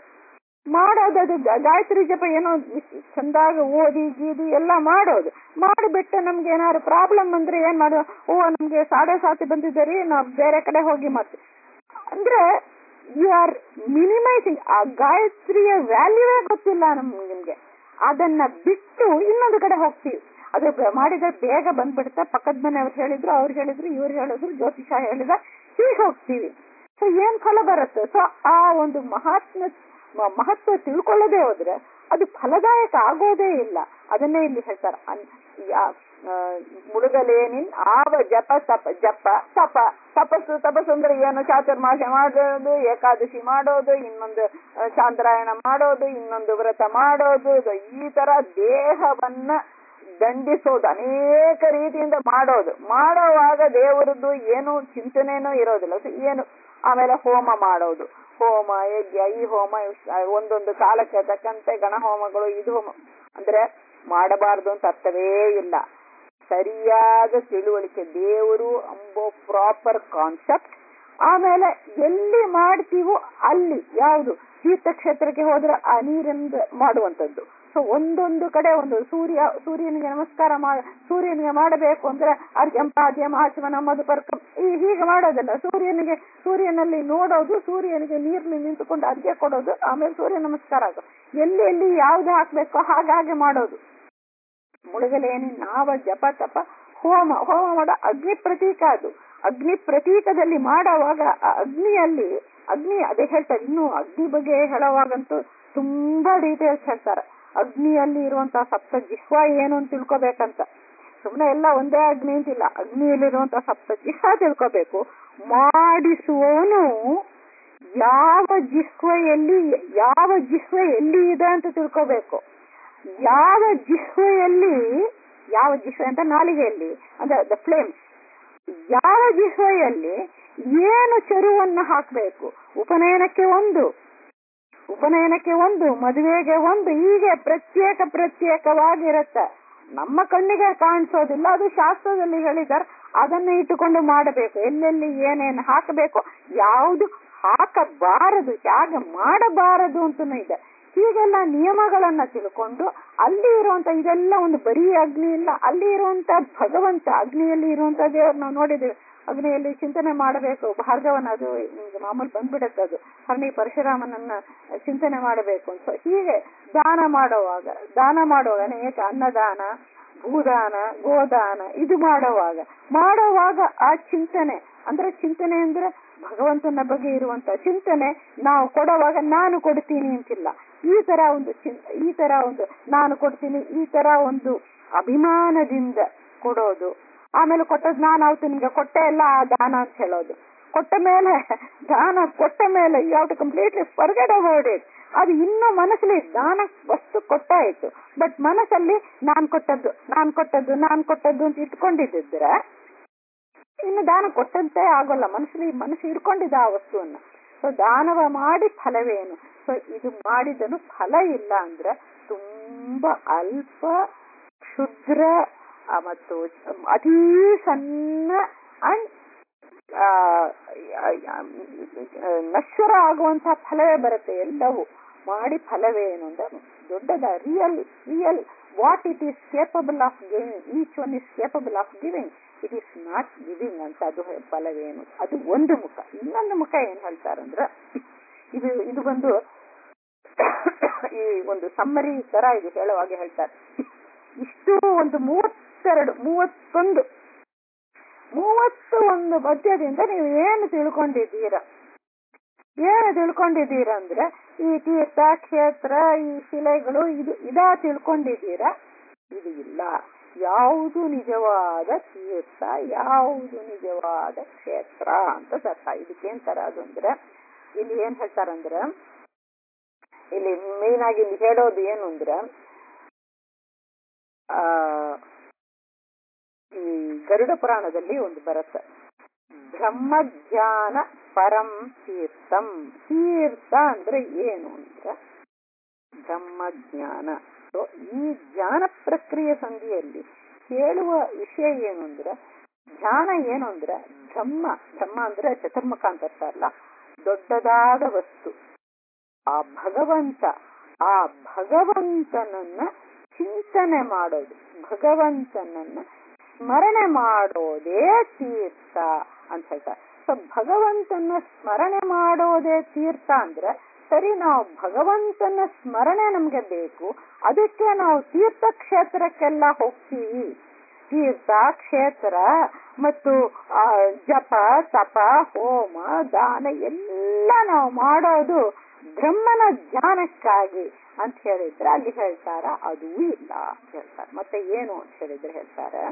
ಮಾಡೋದು ಅದು ಗಾಯತ್ರಿ ಜಪ ಏನೋ ಚಂದಾಗ ಓದಿ ಗೀದಿ ಎಲ್ಲ ಮಾಡೋದು, ಮಾಡಿಬಿಟ್ಟು ನಮ್ಗೆ ಏನಾದ್ರು ಪ್ರಾಬ್ಲಮ್ ಅಂದ್ರೆ ಏನ್ ಮಾಡೋದು? ಓ ನಮ್ಗೆ ಸಾಡೆ ಸಾತಿ ಬಂದಿದ್ದೀರಿ, ನಾವು ಬೇರೆ ಕಡೆ ಹೋಗಿ ಮತ್ತೆ ಅಂದ್ರೆ ಯು ಆರ್ ಮಿನಿಮೈಸಿಂಗ್. ಆ ಗಾಯತ್ರಿಯ ವ್ಯಾಲ್ಯೂವೇ ಗೊತ್ತಿಲ್ಲ ನಮ್ಗೆ ನಿಮ್ಗೆ. ಅದನ್ನ ಬಿಟ್ಟು ಇನ್ನೊಂದು ಕಡೆ ಹೋಗ್ತೀವಿ. ಅದು ಮಾಡಿದ್ರೆ ಬೇಗ ಬಂದ್ಬಿಡುತ್ತೆ. ಪಕ್ಕದ ಮನೆಯವ್ರು ಹೇಳಿದ್ರು, ಅವ್ರು ಹೇಳಿದ್ರು, ಇವ್ರು ಹೇಳಿದ್ರು, ಜ್ಯೋತಿಷ ಹೇಳಿದ, ಹೀಗೆ ಹೋಗ್ತೀವಿ. ಸೊ ಏನ್ ಫಲ ಬರುತ್ತೆ? ಸೊ ಆ ಒಂದು ಮಹಾತ್ಮ ಮಹತ್ವ ತಿಳ್ಕೊಳ್ಳೋದೇ ಹೋದ್ರೆ ಅದು ಫಲದಾಯಕ ಆಗೋದೇ ಇಲ್ಲ. ಅದನ್ನೇ ಇಲ್ಲಿ ಹೇಳ್ತಾರೆ, ಮುಳುಗಲೇನಿನ್ ಆವ ಜಪ ತಪ ಜಪ ತಪ ತಪಸ್ಸು. ತಪಸ್ಸು ಅಂದ್ರೆ ಏನು? ಚಾತುರ್ಮಾಸ ಮಾಡೋದು, ಏಕಾದಶಿ ಮಾಡೋದು, ಇನ್ನೊಂದು ಚಾಂದ್ರಾಯಣ ಮಾಡೋದು, ಇನ್ನೊಂದು ವ್ರತ ಮಾಡೋದು, ಈ ತರ ದೇಹವನ್ನ ದಂಡಿಸೋದು, ಅನೇಕ ರೀತಿಯಿಂದ ಮಾಡೋದು. ಮಾಡೋವಾಗ ದೇವರದ್ದು ಏನು ಚಿಂತನೆನೂ ಇರೋದಿಲ್ಲ. ಏನು ಆಮೇಲೆ ಹೋಮ ಮಾಡೋದು, ಹೋಮ ಯಜ್ಞ, ಈ ಹೋಮ ಒಂದೊಂದು ಕಾಲಕ್ಕೆ ತಕ್ಕಂತೆ ಗಣ ಹೋಮಗಳು, ಇದು ಹೋಮ ಅಂದ್ರೆ ಮಾಡಬಾರ್ದು ಅಂತ ಅರ್ಥವೇ ಇಲ್ಲ. ಸರಿಯಾದ ತಿಳುವಳಿಕೆ ದೇವರು ಅಂಬೋ ಪ್ರಾಪರ್ ಕಾನ್ಸೆಪ್ಟ್. ಆಮೇಲೆ ಎಲ್ಲಿ ಮಾಡ್ತೀವೋ ಅಲ್ಲಿ ಯಾವುದು ತೀರ್ಥಕ್ಷೇತ್ರಕ್ಕೆ ಹೋದ್ರೆ ಆ ನೀರಿಂದ ಮಾಡುವಂಥದ್ದು. ಸೊ ಒಂದೊಂದು ಕಡೆ ಒಂದು ಸೂರ್ಯ ಸೂರ್ಯನಿಗೆ ನಮಸ್ಕಾರ ಮಾಡ ಸೂರ್ಯನಿಗೆ ಮಾಡಬೇಕು ಅಂದ್ರೆ ಅರ್ಘ್ಯಂಪಾದ್ಯಂ ಆಚಮನ ಮಧುಪರ್ಕ ಈ ಹೀಗೆ ಮಾಡೋದಲ್ಲ. ಸೂರ್ಯನಿಗೆ ಸೂರ್ಯನಲ್ಲಿ ನೋಡೋದು, ಸೂರ್ಯನಿಗೆ ನೀರ್ಲಿ ನಿಂತುಕೊಂಡು ಅರ್ಘ್ಯ ಕೊಡೋದು, ಆಮೇಲೆ ಸೂರ್ಯ ನಮಸ್ಕಾರ ಆಗೋದು. ಎಲ್ಲಿ ಎಲ್ಲಿ ಯಾವ್ದು ಹಾಕ್ಬೇಕೋ ಹಾಗಾಗಿ ಮಾಡೋದು. ಮುಳುಗಲೇನಿ ನಾವ ಜಪ ತಪ ಹೋಮ. ಹೋಮ ಮಾಡೋ ಅಗ್ನಿ ಪ್ರತೀಕ. ಅದು ಅಗ್ನಿ ಪ್ರತೀಕದಲ್ಲಿ ಮಾಡೋವಾಗ ಆ ಅಗ್ನಿಯಲ್ಲಿ ಅಗ್ನಿ ಅದೇ ಹೇಳ್ತಾರೆ. ಇನ್ನು ಅಗ್ನಿ ಬಗ್ಗೆ ಹೇಳುವಾಗಂತೂ ತುಂಬಾ ಡೀಟೇಲ್ಸ್ ಹೇಳ್ತಾರೆ. ಅಗ್ನಿಯಲ್ಲಿ ಇರುವಂತಹ ಸಪ್ತ ಜಿಹ್ವ ಏನು ಅಂತ ತಿಳ್ಕೊಬೇಕಂತ. ಸುಮ್ಮನೆ ಎಲ್ಲ ಒಂದೇ ಅಗ್ನಿ ಅಂತಿಲ್ಲ, ಅಗ್ನಿಯಲ್ಲಿರುವಂತಹ ಸಪ್ತ ಜಿಹ್ವ ತಿಳ್ಕೊಬೇಕು. ಮಾಡಿಸುವವನು ಯಾವ ಜಿಹ್ವೆಯಲ್ಲಿ ಯಾವ ಜಿಹ್ವೆ ಎಲ್ಲಿ ಇದೆ ಅಂತ ತಿಳ್ಕೋಬೇಕು. ಯಾವ ಜಿಹ್ವೆಯಲ್ಲಿ ಯಾವ ಜಿಹ್ವೆ ಅಂತ ನಾಲಿಗೆಯಲ್ಲಿ ಅಂದ್ರೆ ದ ಫ್ಲೇಮ್ಸ್, ಯಾವ ಜಿಹ್ವೆಯಲ್ಲಿ ಏನು ಚರುವನ್ನು ಹಾಕಬೇಕು. ಉಪನಯನಕ್ಕೆ ಒಂದು, ಉಪನಯನಕ್ಕೆ ಒಂದು, ಮದುವೆಗೆ ಒಂದು, ಹೀಗೆ ಪ್ರತ್ಯೇಕ ಪ್ರತ್ಯೇಕವಾಗಿರುತ್ತೆ. ನಮ್ಮ ಕಣ್ಣಿಗೆ ಕಾಣಿಸೋದಿಲ್ಲ, ಅದು ಶಾಸ್ತ್ರದಲ್ಲಿ ಹೇಳಿದ್ದಾರೆ. ಅದನ್ನ ಇಟ್ಟುಕೊಂಡು ಮಾಡಬೇಕು. ಎಲ್ಲೆಲ್ಲಿ ಏನೇನು ಹಾಕಬೇಕು, ಯಾವುದು ಹಾಕಬಾರದು, ಹೇಗೆ ಮಾಡಬಾರದು ಅಂತನೂ ಇದೆ. ಹೀಗೆಲ್ಲ ನಿಯಮಗಳನ್ನ ತಿಳ್ಕೊಂಡು ಅಲ್ಲಿ ಇರುವಂತ ಇದೆಲ್ಲ ಒಂದು ಬರೀ ಅಗ್ನಿ ಇಲ್ಲ, ಅಲ್ಲಿ ಇರುವಂತ ಭಗವಂತ, ಅಗ್ನಿಯಲ್ಲಿ ಇರುವಂತ ದೇವ್ರು ನಾವು ನೋಡಿದ್ದೇವೆ. ಅಗ್ನಿಯಲ್ಲಿ ಚಿಂತನೆ ಮಾಡಬೇಕು. ಭಾರ್ಗವನ ಅದು ಮಾಮೂಲು ಬಂದ್ಬಿಡತ್ತೆ, ಅದು ಹರಣಿ ಪರಶುರಾಮನನ್ನ ಚಿಂತನೆ ಮಾಡಬೇಕು ಅಂತ. ಹೀಗೆ ದಾನ ಮಾಡುವಾಗ ದಾನ ಮಾಡುವಾಗ ಅನೇಕ ಅನ್ನದಾನ, ಭೂದಾನ, ಗೋದಾನ ಇದು ಮಾಡುವಾಗ ಮಾಡುವಾಗ ಆ ಚಿಂತನೆ ಅಂದ್ರೆ ಚಿಂತನೆ ಅಂದ್ರೆ ಭಗವಂತನ ಬಗ್ಗೆ ಇರುವಂತ ಚಿಂತನೆ ನಾವು ಕೊಡುವಾಗ ನಾನು ಕೊಡ್ತೀನಿ ಅಂತಿಲ್ಲ. ಈ ತರ ಒಂದು ಚಿಂತ ಈ ತರ ಒಂದು ನಾನು ಕೊಡ್ತೀನಿ ಈ ತರ ಒಂದು ಅಭಿಮಾನದಿಂದ ಕೊಡೋದು. ಆಮೇಲೆ ಕೊಟ್ಟದ್ ನಾನು ಅವತ್ತು ನಿಮ್ಗೆ ಕೊಟ್ಟೆ ಎಲ್ಲ ಆ ದಾನ ಅಂತ ಹೇಳೋದು. ಕೊಟ್ಟ ಮೇಲೆ ದಾನ ಕೊಟ್ಟ ಮೇಲೆ you have to completely forget about it. ಅದು ಇನ್ನೂ ಮನಸ್ಸಲ್ಲಿ ದಾನ ವಸ್ತು ಕೊಟ್ಟಾಯ್ತು, ಬಟ್ ಮನಸ್ಸಲ್ಲಿ ನಾನ್ ಕೊಟ್ಟದ್ದು ನಾನ್ ಕೊಟ್ಟದ್ದು ನಾನ್ ಕೊಟ್ಟದ್ದು ಅಂತ ಇಟ್ಕೊಂಡಿದ್ದಿದ್ರೆ ಇನ್ನು ದಾನ ಕೊಟ್ಟಂತೆ ಆಗೋಲ್ಲ. ಮನಸ್ಸಲ್ಲಿ ಮನಸ್ಸು ಇಟ್ಕೊಂಡಿದ್ದ ಆ ವಸ್ತುವನ್ನ. ಸೊ ದಾನವ ಮಾಡಿ ಫಲವೇನು. ಸೊ ಇದು ಮಾಡಿದನು ಫಲ ಇಲ್ಲ ಅಂದ್ರೆ ತುಂಬಾ ಅಲ್ಪ ಕ್ಷುದ್ರ ಮತ್ತು ಅತೀ ಸಣ್ಣ ಅಂಡ್ ನಶ್ವರ ಆಗುವಂತಹ ಫಲವೇ ಬರುತ್ತೆ. ಎಲ್ಲವೂ ಮಾಡಿ ಫಲವೇನು ಅಂದ್ರೆ ದೊಡ್ಡದ real real what it is capable of giving. Each one is capable of giving, it is not giving ಅಂತ. ಅದು ಫಲವೇನು, ಅದು ಒಂದು ಮುಖ. ಇನ್ನೊಂದು ಮುಖ ಏನ್ ಹೇಳ್ತಾರಂದ್ರ ಇದು ಇದು ಬಂದು ಈ ಒಂದು ಸಮ್ಮರಿ ತರ ಇದು ಹೇಳುವಾಗ ಹೇಳ್ತಾರೆ. ಇಷ್ಟು ಒಂದು ಮೂವತ್ತೆರಡು ಮೂವತ್ತೊಂದು ಮೂವತ್ತು ಒಂದು ಪದ್ಯದಿಂದ ನೀವು ಏನು ತಿಳ್ಕೊಂಡಿದ್ದೀರ ಏನು ತಿಳ್ಕೊಂಡಿದ್ದೀರ ಅಂದ್ರೆ ಈ ತೀರ್ಥ ಕ್ಷೇತ್ರ ಈ ಶಿಲೆಗಳು ಇದು ಇದಾ ತಿಳ್ಕೊಂಡಿದ್ದೀರಾ? ಇದು ಇಲ್ಲ. ಯಾವುದು ನಿಜವಾದ ತೀರ್ಥ, ಯಾವುದು ನಿಜವಾದ ಕ್ಷೇತ್ರ ಅಂತ ಅರ್ಥ. ಇದಕ್ಕೇನ್ ತರ ಅದು ಅಂದ್ರೆ ಇಲ್ಲಿ ಏನ್ ಹೇಳ್ತಾರಂದ್ರೆ ಇಲ್ಲಿ ಮೇನ್ ಆಗಿ ಇಲ್ಲಿ ಹೇಳೋದು ಏನು ಅಂದ್ರೆ ಆ ಈ ಗರುಡ ಪುರಾಣದಲ್ಲಿ ಒಂದು ಬರುತ್ತೆ, ಬ್ರಹ್ಮಜ್ಞಾನ ಪರಂ ತೀರ್ಥಂ. ತೀರ್ಥ ಅಂದ್ರೆ ಏನು ಅಂದ್ರೆ ಬ್ರಹ್ಮಜ್ಞಾನ. ಸೊ ಈ ಜ್ಞಾನ ಪ್ರಕ್ರಿಯೆ ಸಂಧಿಯಲ್ಲಿ ಹೇಳುವ ವಿಷಯ ಏನು ಅಂದ್ರೆ ಧ್ಯಾನ ಏನು ಅಂದ್ರೆ ಬ್ರಹ್ಮ ಬ್ರಹ್ಮ ಅಂದ್ರೆ ಚತುರ್ಮುಖ ಅಂತ ಅರ್ಥ ಅಲ್ಲ, ದೊಡ್ಡದಾದ ವಸ್ತು ಆ ಭಗವಂತ. ಆ ಭಗವಂತನನ್ನ ಚಿಂತನೆ ಮಾಡೋದು, ಭಗವಂತನನ್ನ ಸ್ಮರಣೆ ಮಾಡೋದೇ ತೀರ್ಥ ಅಂತ ಹೇಳ್ತಾರೆ. ಸೊ ಭಗವಂತನ ಸ್ಮರಣೆ ಮಾಡೋದೇ ತೀರ್ಥ ಅಂದ್ರೆ ಸರಿ, ನಾವು ಭಗವಂತನ ಸ್ಮರಣೆ ನಮ್ಗೆ ಬೇಕು, ಅದಕ್ಕೆ ನಾವು ತೀರ್ಥ ಕ್ಷೇತ್ರಕ್ಕೆಲ್ಲ ಹೋಗ್ತೀವಿ. ತೀರ್ಥ ಕ್ಷೇತ್ರ ಮತ್ತು ಜಪ ತಪ ಹೋಮ ದಾನ ಎಲ್ಲ ನಾವು ಮಾಡೋದು ಬ್ರಹ್ಮನ ಜ್ಞಾನಕ್ಕಾಗಿ ಅಂತ ಹೇಳಿದ್ರೆ ಅಲ್ಲಿ ಹೇಳ್ತಾರ ಅದೂ ಇಲ್ಲ ಅಂತ ಹೇಳ್ತಾರೆ. ಮತ್ತೆ ಏನು ಅಂತ ಹೇಳಿದ್ರೆ ಹೇಳ್ತಾರೆ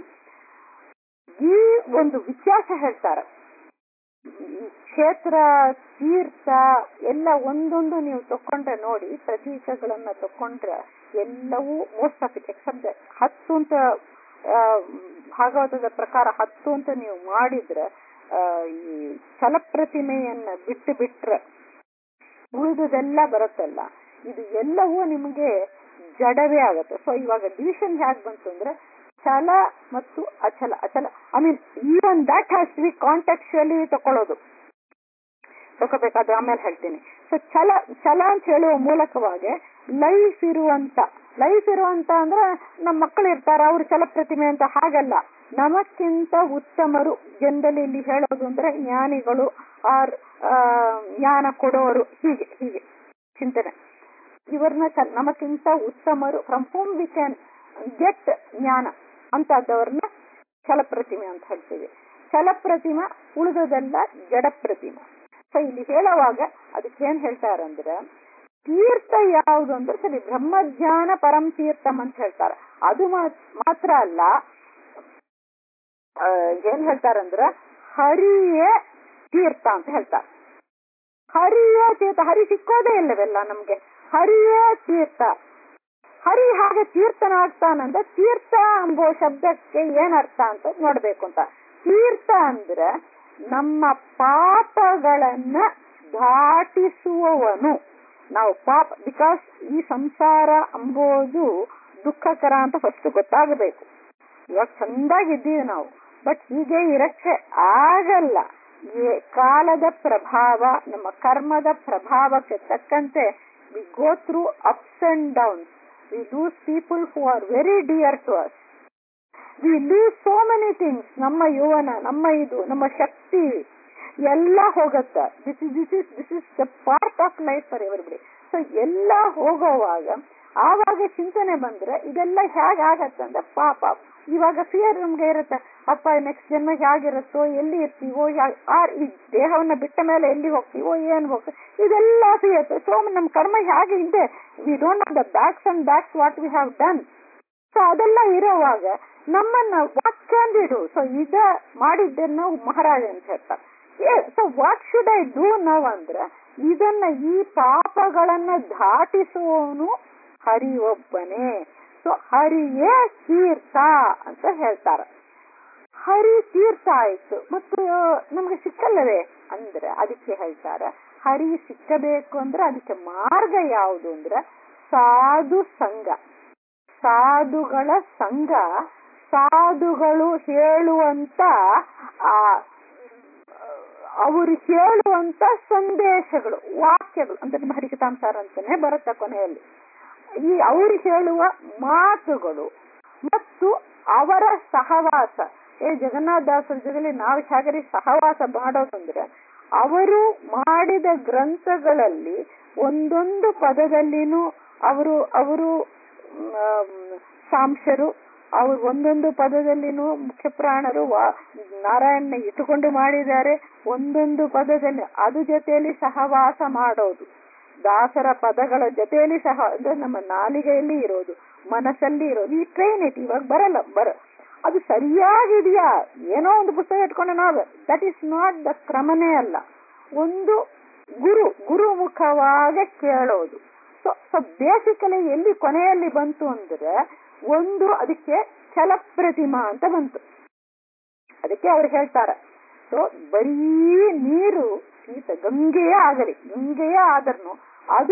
ಈ ಒಂದು ವ್ಯತ್ಯಾಸ ಹೇಳ್ತಾರೆ. ಈ ಕ್ಷೇತ್ರ ತೀರ್ಥ ಎಲ್ಲ ಒಂದೊಂದು ನೀವು ತಕೊಂಡ್ರೆ ನೋಡಿ, ಪ್ರತೀಕಗಳನ್ನ ತಕೊಂಡ್ರೆ ಎಲ್ಲವೂ ಮೋಸ್ಟ್ ಆಫ್ ಇಟ್ ಎಕ್ಸೆಪ್ಟ್ ಹತ್ತು ಅಂತ ಭಾಗವತದ ಪ್ರಕಾರ ಹತ್ತು ಅಂತ ನೀವು ಮಾಡಿದ್ರೆ ಈ ಛಲಪ್ರತಿಮೆಯನ್ನ ಬಿಟ್ಟು ಬಿಟ್ರೆ ಉಳಿದುದೆಲ್ಲ ಬರುತ್ತಲ್ಲ, ಇದು ಎಲ್ಲವೂ ನಿಮಗೆ ಜಡವೇ ಆಗುತ್ತೆ. ಸೊ ಇವಾಗ ಡಿವಿಷನ್ ಹೇಗೆ ಬಂತು ಅಂದ್ರೆ ಛಲ ಮತ್ತು ಅಚಲ. ಅಚಲ I mean even that has to be contextually ತಕೊಳ್ಳೋದು ತಗೋಬೇಕಾದ್ರೆ ಆಮೇಲೆ ಹೇಳ್ತೀನಿ. ಸೊ ಛಲ ಛಲ ಅಂತ ಹೇಳುವ ಮೂಲಕವಾಗಿ ಲೈಫ್ ಇರುವಂತ ಲೈಫ್ ಇರುವಂತ ಅಂದ್ರೆ ನಮ್ಮ ಮಕ್ಕಳು ಇರ್ತಾರ ಅವ್ರು ಛಲ ಪ್ರತಿಮೆ ಅಂತ. ಹಾಗಲ್ಲ, ನಮಕ್ಕಿಂತ ಉತ್ತಮರು ಜನರಲ್ಲಿ ಇಲ್ಲಿ ಹೇಳೋದು ಅಂದ್ರೆ ಜ್ಞಾನಿಗಳು ಆರ್ ಜ್ಞಾನ ಕೊಡೋರು, ಹೀಗೆ ಹೀಗೆ ಚಿಂತನೆ. ಇವ್ರನ್ನ ನಮಕ್ಕಿಂತ ಉತ್ತಮರು from home we can get ಜ್ಞಾನ ಅಂತದವ್ರನ್ನ ಛಲಪ್ರತಿಮೆ ಅಂತ ಹೇಳ್ತೀವಿ. ಛಲಪ್ರತಿಮ ಉಳಿದದೆಲ್ಲ ಜಡ ಪ್ರತಿಮೆ. ಸೊ ಇಲ್ಲಿ ಹೇಳುವಾಗ ಅದಕ್ಕೇನ್ ಹೇಳ್ತಾರಂದ್ರೆ ತೀರ್ಥ ಯಾವುದು ಅಂದ್ರೆ ಸರಿ ಬ್ರಹ್ಮಜ್ಞಾನ ಪರಂ ತೀರ್ಥಂ ಅಂತ ಹೇಳ್ತಾರೆ. ಅದು ಮಾತ್ರ ಅಲ್ಲ, ಏನ್ ಹೇಳ್ತಾರಂದ್ರ ಹರಿಯೇ ತೀರ್ಥ ಅಂತ ಹೇಳ್ತಾರೆ. ಹರಿಯೇ ತೀರ್ಥ, ಹರಿ ಸಿಕ್ಕೋದೇ ಇಲ್ಲವೆಲ್ಲ ನಮ್ಗೆ, ಹರಿಯೇ ತೀರ್ಥ. ಹರಿ ಹಾಗೆ ತೀರ್ಥನಾಗ್ತಾನಂದ್ರೆ ತೀರ್ಥ ಎಂಬೋ ಶಬ್ದಕ್ಕೆ ಏನರ್ಥ ಅಂತ ನೋಡ್ಬೇಕು ಅಂತ. ತೀರ್ಥ ಅಂದ್ರೆ ನಮ್ಮ ಪಾಪಗಳನ್ನ ದಾಟಿಸುವವನು. ನಾವು ಪಾಪ, ಬಿಕಾಸ್ ಈ ಸಂಸಾರ ಅಂಬೋದು ದುಃಖಕರ ಅಂತ ಫಸ್ಟ್ ಗೊತ್ತಾಗಬೇಕು. ಇವಾಗ ಚಂದಾಗಿದ್ದೀವಿ ನಾವು, ಬಟ್ ಹೀಗೆ ಇರಕ್ಕೆ ಆಗಲ್ಲ. ಈ ಕಾಲದ ಪ್ರಭಾವ, ನಮ್ಮ ಕರ್ಮದ ಪ್ರಭಾವಕ್ಕೆ ತಕ್ಕಂತೆ we go through ups and downs. We lose people who are very dear to us. We lose so many things. ನಮ್ಮ ಯೌವನ, ನಮ್ಮ ಇದು, ನಮ್ಮ ಶಕ್ತಿ ಎಲ್ಲ ಹೋಗತ್ತ. This is this is this is the part of life for everybody. So ಎಲ್ಲ ಹೋಗೋವಾಗ ಆವಾಗ ಚಿಂತನೆ ಬಂದ್ರೆ ಇದೆಲ್ಲ ಹೇಗಾಗತ್ತಂದ್ರೆ ಪಾಪ. ಇವಾಗ ಫಿಯರ್ ನಮ್ಗೆ ಇರುತ್ತೆ, ಅಪ್ಪ ನೆಕ್ಸ್ಟ್ ಜನ್ಮ ಹೇಗಿರುತ್ತೋ, ಎಲ್ಲಿ ಇರ್ತೀವೋ, ಆರ್ ಈ ದೇಹವನ್ನ ಬಿಟ್ಟ ಮೇಲೆ ಎಲ್ಲಿ ಹೋಗ್ತೀವೋ, ಏನ್ ಹೋಗ್ತೀವಿ, ಇದೆಲ್ಲ ಫಿಯರ್. ಸೊ ನಮ್ ಕರ್ಮ ಹೇಗೆ ಇದೆ, we don't know the backs and backs what we have done. So ಅದೆಲ್ಲ ಇರೋವಾಗ ನಮ್ಮನ್ನ what can we do? So ಇದ ಮಾಡಿದ್ದನ್ನು ಮಹಾರಾಜ ಅಂತ ಹೇಳ್ತಾರೆ. So what should I do ನಾವು ಅಂದ್ರೆ, ಇದನ್ನ ಈ ಪಾಪಗಳನ್ನ ದಾಟಿಸುವವನು ಹರಿ ಒಬ್ಬನೇ. ಸೊ ಹರಿಯೇ ತೀರ್ಥ ಅಂತ ಹೇಳ್ತಾರೆ. ಹರಿ ತೀರ್ಥ ಆಯ್ತು, ಮತ್ತು ನಮ್ಗೆ ಸಿಕ್ಕಲ್ಲವೇ ಅಂದ್ರೆ ಅದಕ್ಕೆ ಹೇಳ್ತಾರೆ ಹರಿ ಸಿಕ್ಕಬೇಕು ಅಂದ್ರೆ ಅದಕ್ಕೆ ಮಾರ್ಗ ಯಾವುದು ಅಂದ್ರೆ ಸಾಧು ಸಂಘ. ಸಾಧುಗಳ ಸಂಘ, ಸಾಧುಗಳು ಹೇಳುವಂತ ಆ ಅವರು ಹೇಳುವಂತ ಸಂದೇಶಗಳು, ವಾಕ್ಯಗಳು ಅಂದ್ರೆ ನಿಮ್ಮ ಹರಿಕಥಾಂಸಾರ ಅಂತಾನೆ ಬರುತ್ತೆ ಕೊನೆಯಲ್ಲಿ. ಈ ಅವರು ಹೇಳುವ ಮಾತುಗಳು ಮತ್ತು ಅವರ ಸಹವಾಸ. ಏ ಜಗನ್ನಾಥದಾಸರ ಜೊತೆಲಿ ನಾವು ಹೇಗೆ ಸಹವಾಸ ಮಾಡೋದಂದ್ರೆ, ಅವರು ಮಾಡಿದ ಗ್ರಂಥಗಳಲ್ಲಿ ಒಂದೊಂದು ಪದದಲ್ಲಿನೂ ಅವರು ಅವರು ಸಾಂಶರು, ಅವರು ಒಂದೊಂದು ಪದದಲ್ಲಿನೂ ಮುಖ್ಯ ಪ್ರಾಣರು ನಾರಾಯಣನ ಇಟ್ಟುಕೊಂಡು ಮಾಡಿದ್ದಾರೆ. ಒಂದೊಂದು ಪದದಲ್ಲಿ ಅದು ಜೊತೆಯಲ್ಲಿ ಸಹವಾಸ ಮಾಡೋದು, ದಾಸರ ಪದಗಳ ಜೊತೆಯಲ್ಲಿ ಸಹ ಅಂದ್ರೆ ನಮ್ಮ ನಾಲಿಗೆಯಲ್ಲಿ ಇರೋದು, ಮನಸ್ಸಲ್ಲಿ ಇರೋದು. ಈ ಟ್ರೈನ್ ಇಟ್ ಇವಾಗ ಬರಲ್ಲ, ಬರ ಅದು ಸರಿಯಾಗಿದೆಯಾ? ಏನೋ ಒಂದು ಪುಸ್ತಕ ಇಟ್ಕೊಂಡು ನಾವು, ದಟ್ ಈಸ್ ನಾಟ್ ದ ಕ್ರಮನೇ ಅಲ್ಲ. ಒಂದು ಗುರು ಗುರುಮುಖವಾಗಿ ಕೇಳೋದು. ಸೊ ಸೊ ಬೇಸಿಕಲಿ ಎಲ್ಲಿ ಕೊನೆಯಲ್ಲಿ ಬಂತು ಅಂದ್ರೆ ಒಂದು ಅದಕ್ಕೆ ಛಲಪ್ರತಿಮಾ ಅಂತ ಬಂತು. ಅದಕ್ಕೆ ಅವ್ರು ಹೇಳ್ತಾರೆ, ಸೊ ಬರೀ ನೀರು ಶೀತ ಗಂಗೆಯೇ ಆಗಲಿ, ಗಂಗೆಯೇ ಆದ್ರೂ ಅದು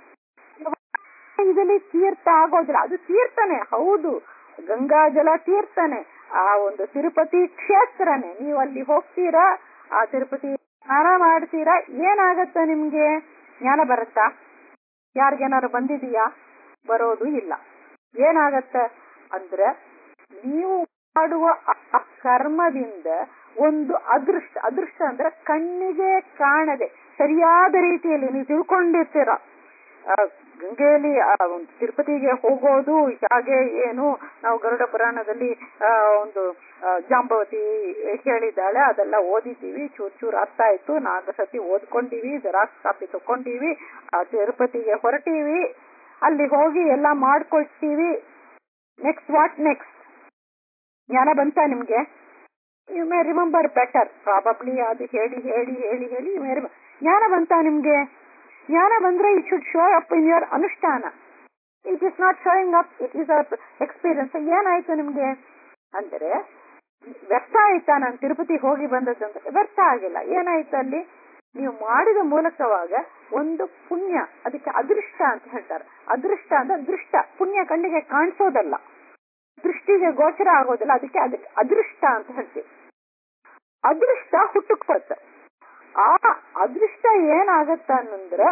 ಇದರಲ್ಲಿ ತೀರ್ಥ ಆಗೋದಿಲ್ಲ. ಅದು ತೀರ್ಥನೇ ಹೌದು, ಗಂಗಾ ಜಲ ತೀರ್ಥನೆ, ಆ ಒಂದು ತಿರುಪತಿ ಕ್ಷೇತ್ರನೇ. ನೀವು ಅಲ್ಲಿ ಹೋಗ್ತೀರಾ, ಆ ತಿರುಪತಿ ಸ್ನಾನ ಮಾಡ್ತೀರಾ, ಏನಾಗತ್ತ ನಿಮ್ಗೆ? ಜ್ಞಾನ ಬರುತ್ತಾ? ಯಾರಿಗೇನಾದ್ರು ಬಂದಿದೀಯಾ? ಬರೋದು ಇಲ್ಲ. ಏನಾಗತ್ತ ಅಂದ್ರೆ ನೀವು ಮಾಡುವ ಆ ಕರ್ಮದಿಂದ ಒಂದು ಅದೃಷ್ಟ, ಅದೃಷ್ಟ ಅಂದ್ರೆ ಕಣ್ಣಿಗೆ ಕಾಣದೆ ಸರಿಯಾದ ರೀತಿಯಲ್ಲಿ ನೀವು ತಿಳ್ಕೊಂಡಿರ್ತೀರ. ಗಂಗೆಯಲ್ಲಿ ಒಂದು ತಿರುಪತಿಗೆ ಹೋಗೋದು ಹಾಗೆ ಏನು, ನಾವು ಗರುಡ ಪುರಾಣದಲ್ಲಿ ಆ ಒಂದು ಜಾಂಬವತಿ ಹೇಳಿದ್ದಾಳೆ, ಅದೆಲ್ಲ ಓದಿದ್ದೀವಿ, ಚೂರ್ ಚೂರ್ ಅರ್ಥ ಆಯ್ತು, ನಾಲ್ಕು ಸತಿ ಓದ್ಕೊಂಡಿವಿ, ಜೆರಾಕ್ಸ್ ಕಾಪಿ ತಕೊಂಡೀವಿ, ಆ ತಿರುಪತಿಗೆ ಹೊರಟೀವಿ, ಅಲ್ಲಿ ಹೋಗಿ ಎಲ್ಲ ಮಾಡ್ಕೊಳ್ತೀವಿ. Next what next? ಜ್ಞಾನ ಬಂತ ನಿಮ್ಗೆ? You may remember better probably. ಅದು ಹೇಳಿ ಹೇಳಿ ಹೇಳಿ ಹೇಳಿ ಯು ಮೇ ರಿಮೆಂಬರ್. ಜ್ಞಾನ ಬಂತ ನಿಮ್ಗೆ? ಜ್ಞಾನ ಬಂದ್ರೆ it should show up in your ಅನುಷ್ಠಾನ. It is not showing up, it is a experience. ಏನಾಯ್ತು ನಿಮ್ಗೆ ಅಂದ್ರೆ ವ್ಯರ್ಥ ಆಯ್ತಾ? ನಾನು ತಿರುಪತಿ ಹೋಗಿ ಬಂದದ್ದಂತ ವ್ಯರ್ಥ ಆಗಿಲ್ಲ. ಏನಾಯ್ತು ಅಲ್ಲಿ? ನೀವು ಮಾಡಿದ ಮೂಲಕವಾಗ ಒಂದು ಪುಣ್ಯ, ಅದಕ್ಕೆ ಅದೃಷ್ಟ ಅಂತ ಹೇಳ್ತಾರೆ. ಅದೃಷ್ಟ ಅಂದ್ರೆ ದೃಷ್ಟ, ಪುಣ್ಯ ಕಣ್ಣಿಗೆ ಕಾಣಿಸೋದಲ್ಲ, ದೃಷ್ಟಿಗೆ ಗೋಚರ ಆಗೋದಿಲ್ಲ, ಅದಕ್ಕೆ ಅದಕ್ಕೆ ಅದೃಷ್ಟ ಅಂತ ಹೇಳ್ತೀವಿ. ಅದೃಷ್ಟ ಹುಟ್ಟುಕ್ ಬರುತ್ತೆ. ಆ ಅದೃಷ್ಟ ಏನಾಗತ್ತ ಅನ್ನಂದ್ರೆ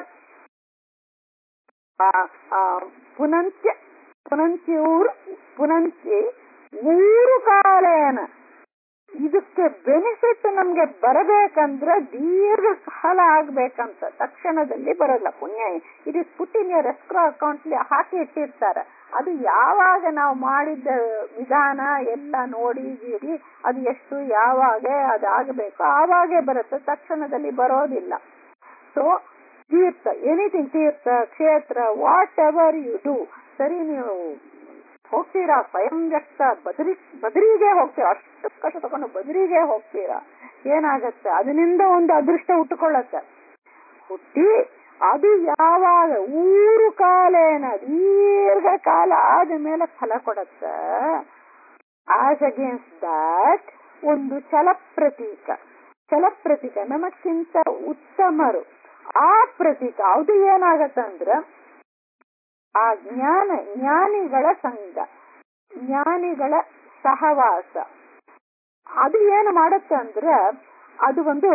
ಪುನಂತ್ಯ ಪುನಂತ್ಯೂರು ಪುನಂತಿ ಮೂರು ಕಾಲೇನ. ಇದಕ್ಕೆ ಬೆನಿಫಿಟ್ ನಮ್ಗೆ ಬರಬೇಕಂದ್ರೆ ದೀರ್ಘಕಾಲ ಆಗ್ಬೇಕಂತ ತಕ್ಷಣದಲ್ಲಿ ಬರಲ್ಲ. ಪುಣ್ಯ ಇಟ್ ಇಸ್ ಪುಟ್ ಇನ್ ಯರ್ ಎಸ್ಕ್ರೋ ಅಕೌಂಟ್ಲಿ ಹಾಕಿ ಇಟ್ಟಿರ್ತಾರೆ. ಅದು ಯಾವಾಗ ನಾವು ಮಾಡಿದ್ದ ವಿಧಾನ ಎಲ್ಲ ನೋಡಿ ಗೀರಿ ಅದು ಎಷ್ಟು ಯಾವಾಗ ಅದಾಗಬೇಕು ಆವಾಗೇ ಬರುತ್ತೆ, ತಕ್ಷಣದಲ್ಲಿ ಬರೋದಿಲ್ಲ. ಸೊ ತೀರ್ಥ ಎನಿಥಿಂಗ್, ತೀರ್ಥ ಕ್ಷೇತ್ರ, ವಾಟ್ ಎವರ್ ಯು ಡೂ. ಸರಿ, ನೀವು ಹೋಗ್ತೀರಾ ಸ್ವಯಂ ವ್ಯಕ್ತ ಬದ್ರಿ ಬದ್ರಿಗೆ ಹೋಗ್ತೀರಾ, ಅಷ್ಟು ಕಷ್ಟ ತಗೊಂಡು ಬದ್ರಿಗೆ ಹೋಗ್ತೀರಾ, ಏನಾಗತ್ತೆ ಅದರಿಂದ ಒಂದು ಅದೃಷ್ಟ ಹುಟ್ಟುಕೊಳ್ಳತ್ತೆ. ಹುಟ್ಟಿ ಅದು ಯಾವಾಗ ಊರು ಕಾಲೇನ ದೀರ್ಘಕಾಲ ಆದ ಮೇಲೆ ಫಲ ಕೊಡತ್ತೆ. ಆಸ್ ಅಗೇನ್ಸ್ಟ್ ದಟ್ ಒಂದು ಛಲಪ್ರತೀಕ, ಛಲಪ್ರತೀಕ ನಮಕ್ಕಿಂತ ಉತ್ತಮರು. ಆ ಪ್ರತೀಕ ಅದು ಏನಾಗತ್ತಂದ್ರ ಆ ಜ್ಞಾನ, ಜ್ಞಾನಿಗಳ ಸಂಘ, ಜ್ಞಾನಿಗಳ ಸಹವಾಸ, ಅದು ಏನು ಮಾಡತ್ತೆ ಅಂದ್ರ ಅದು ಒಂದು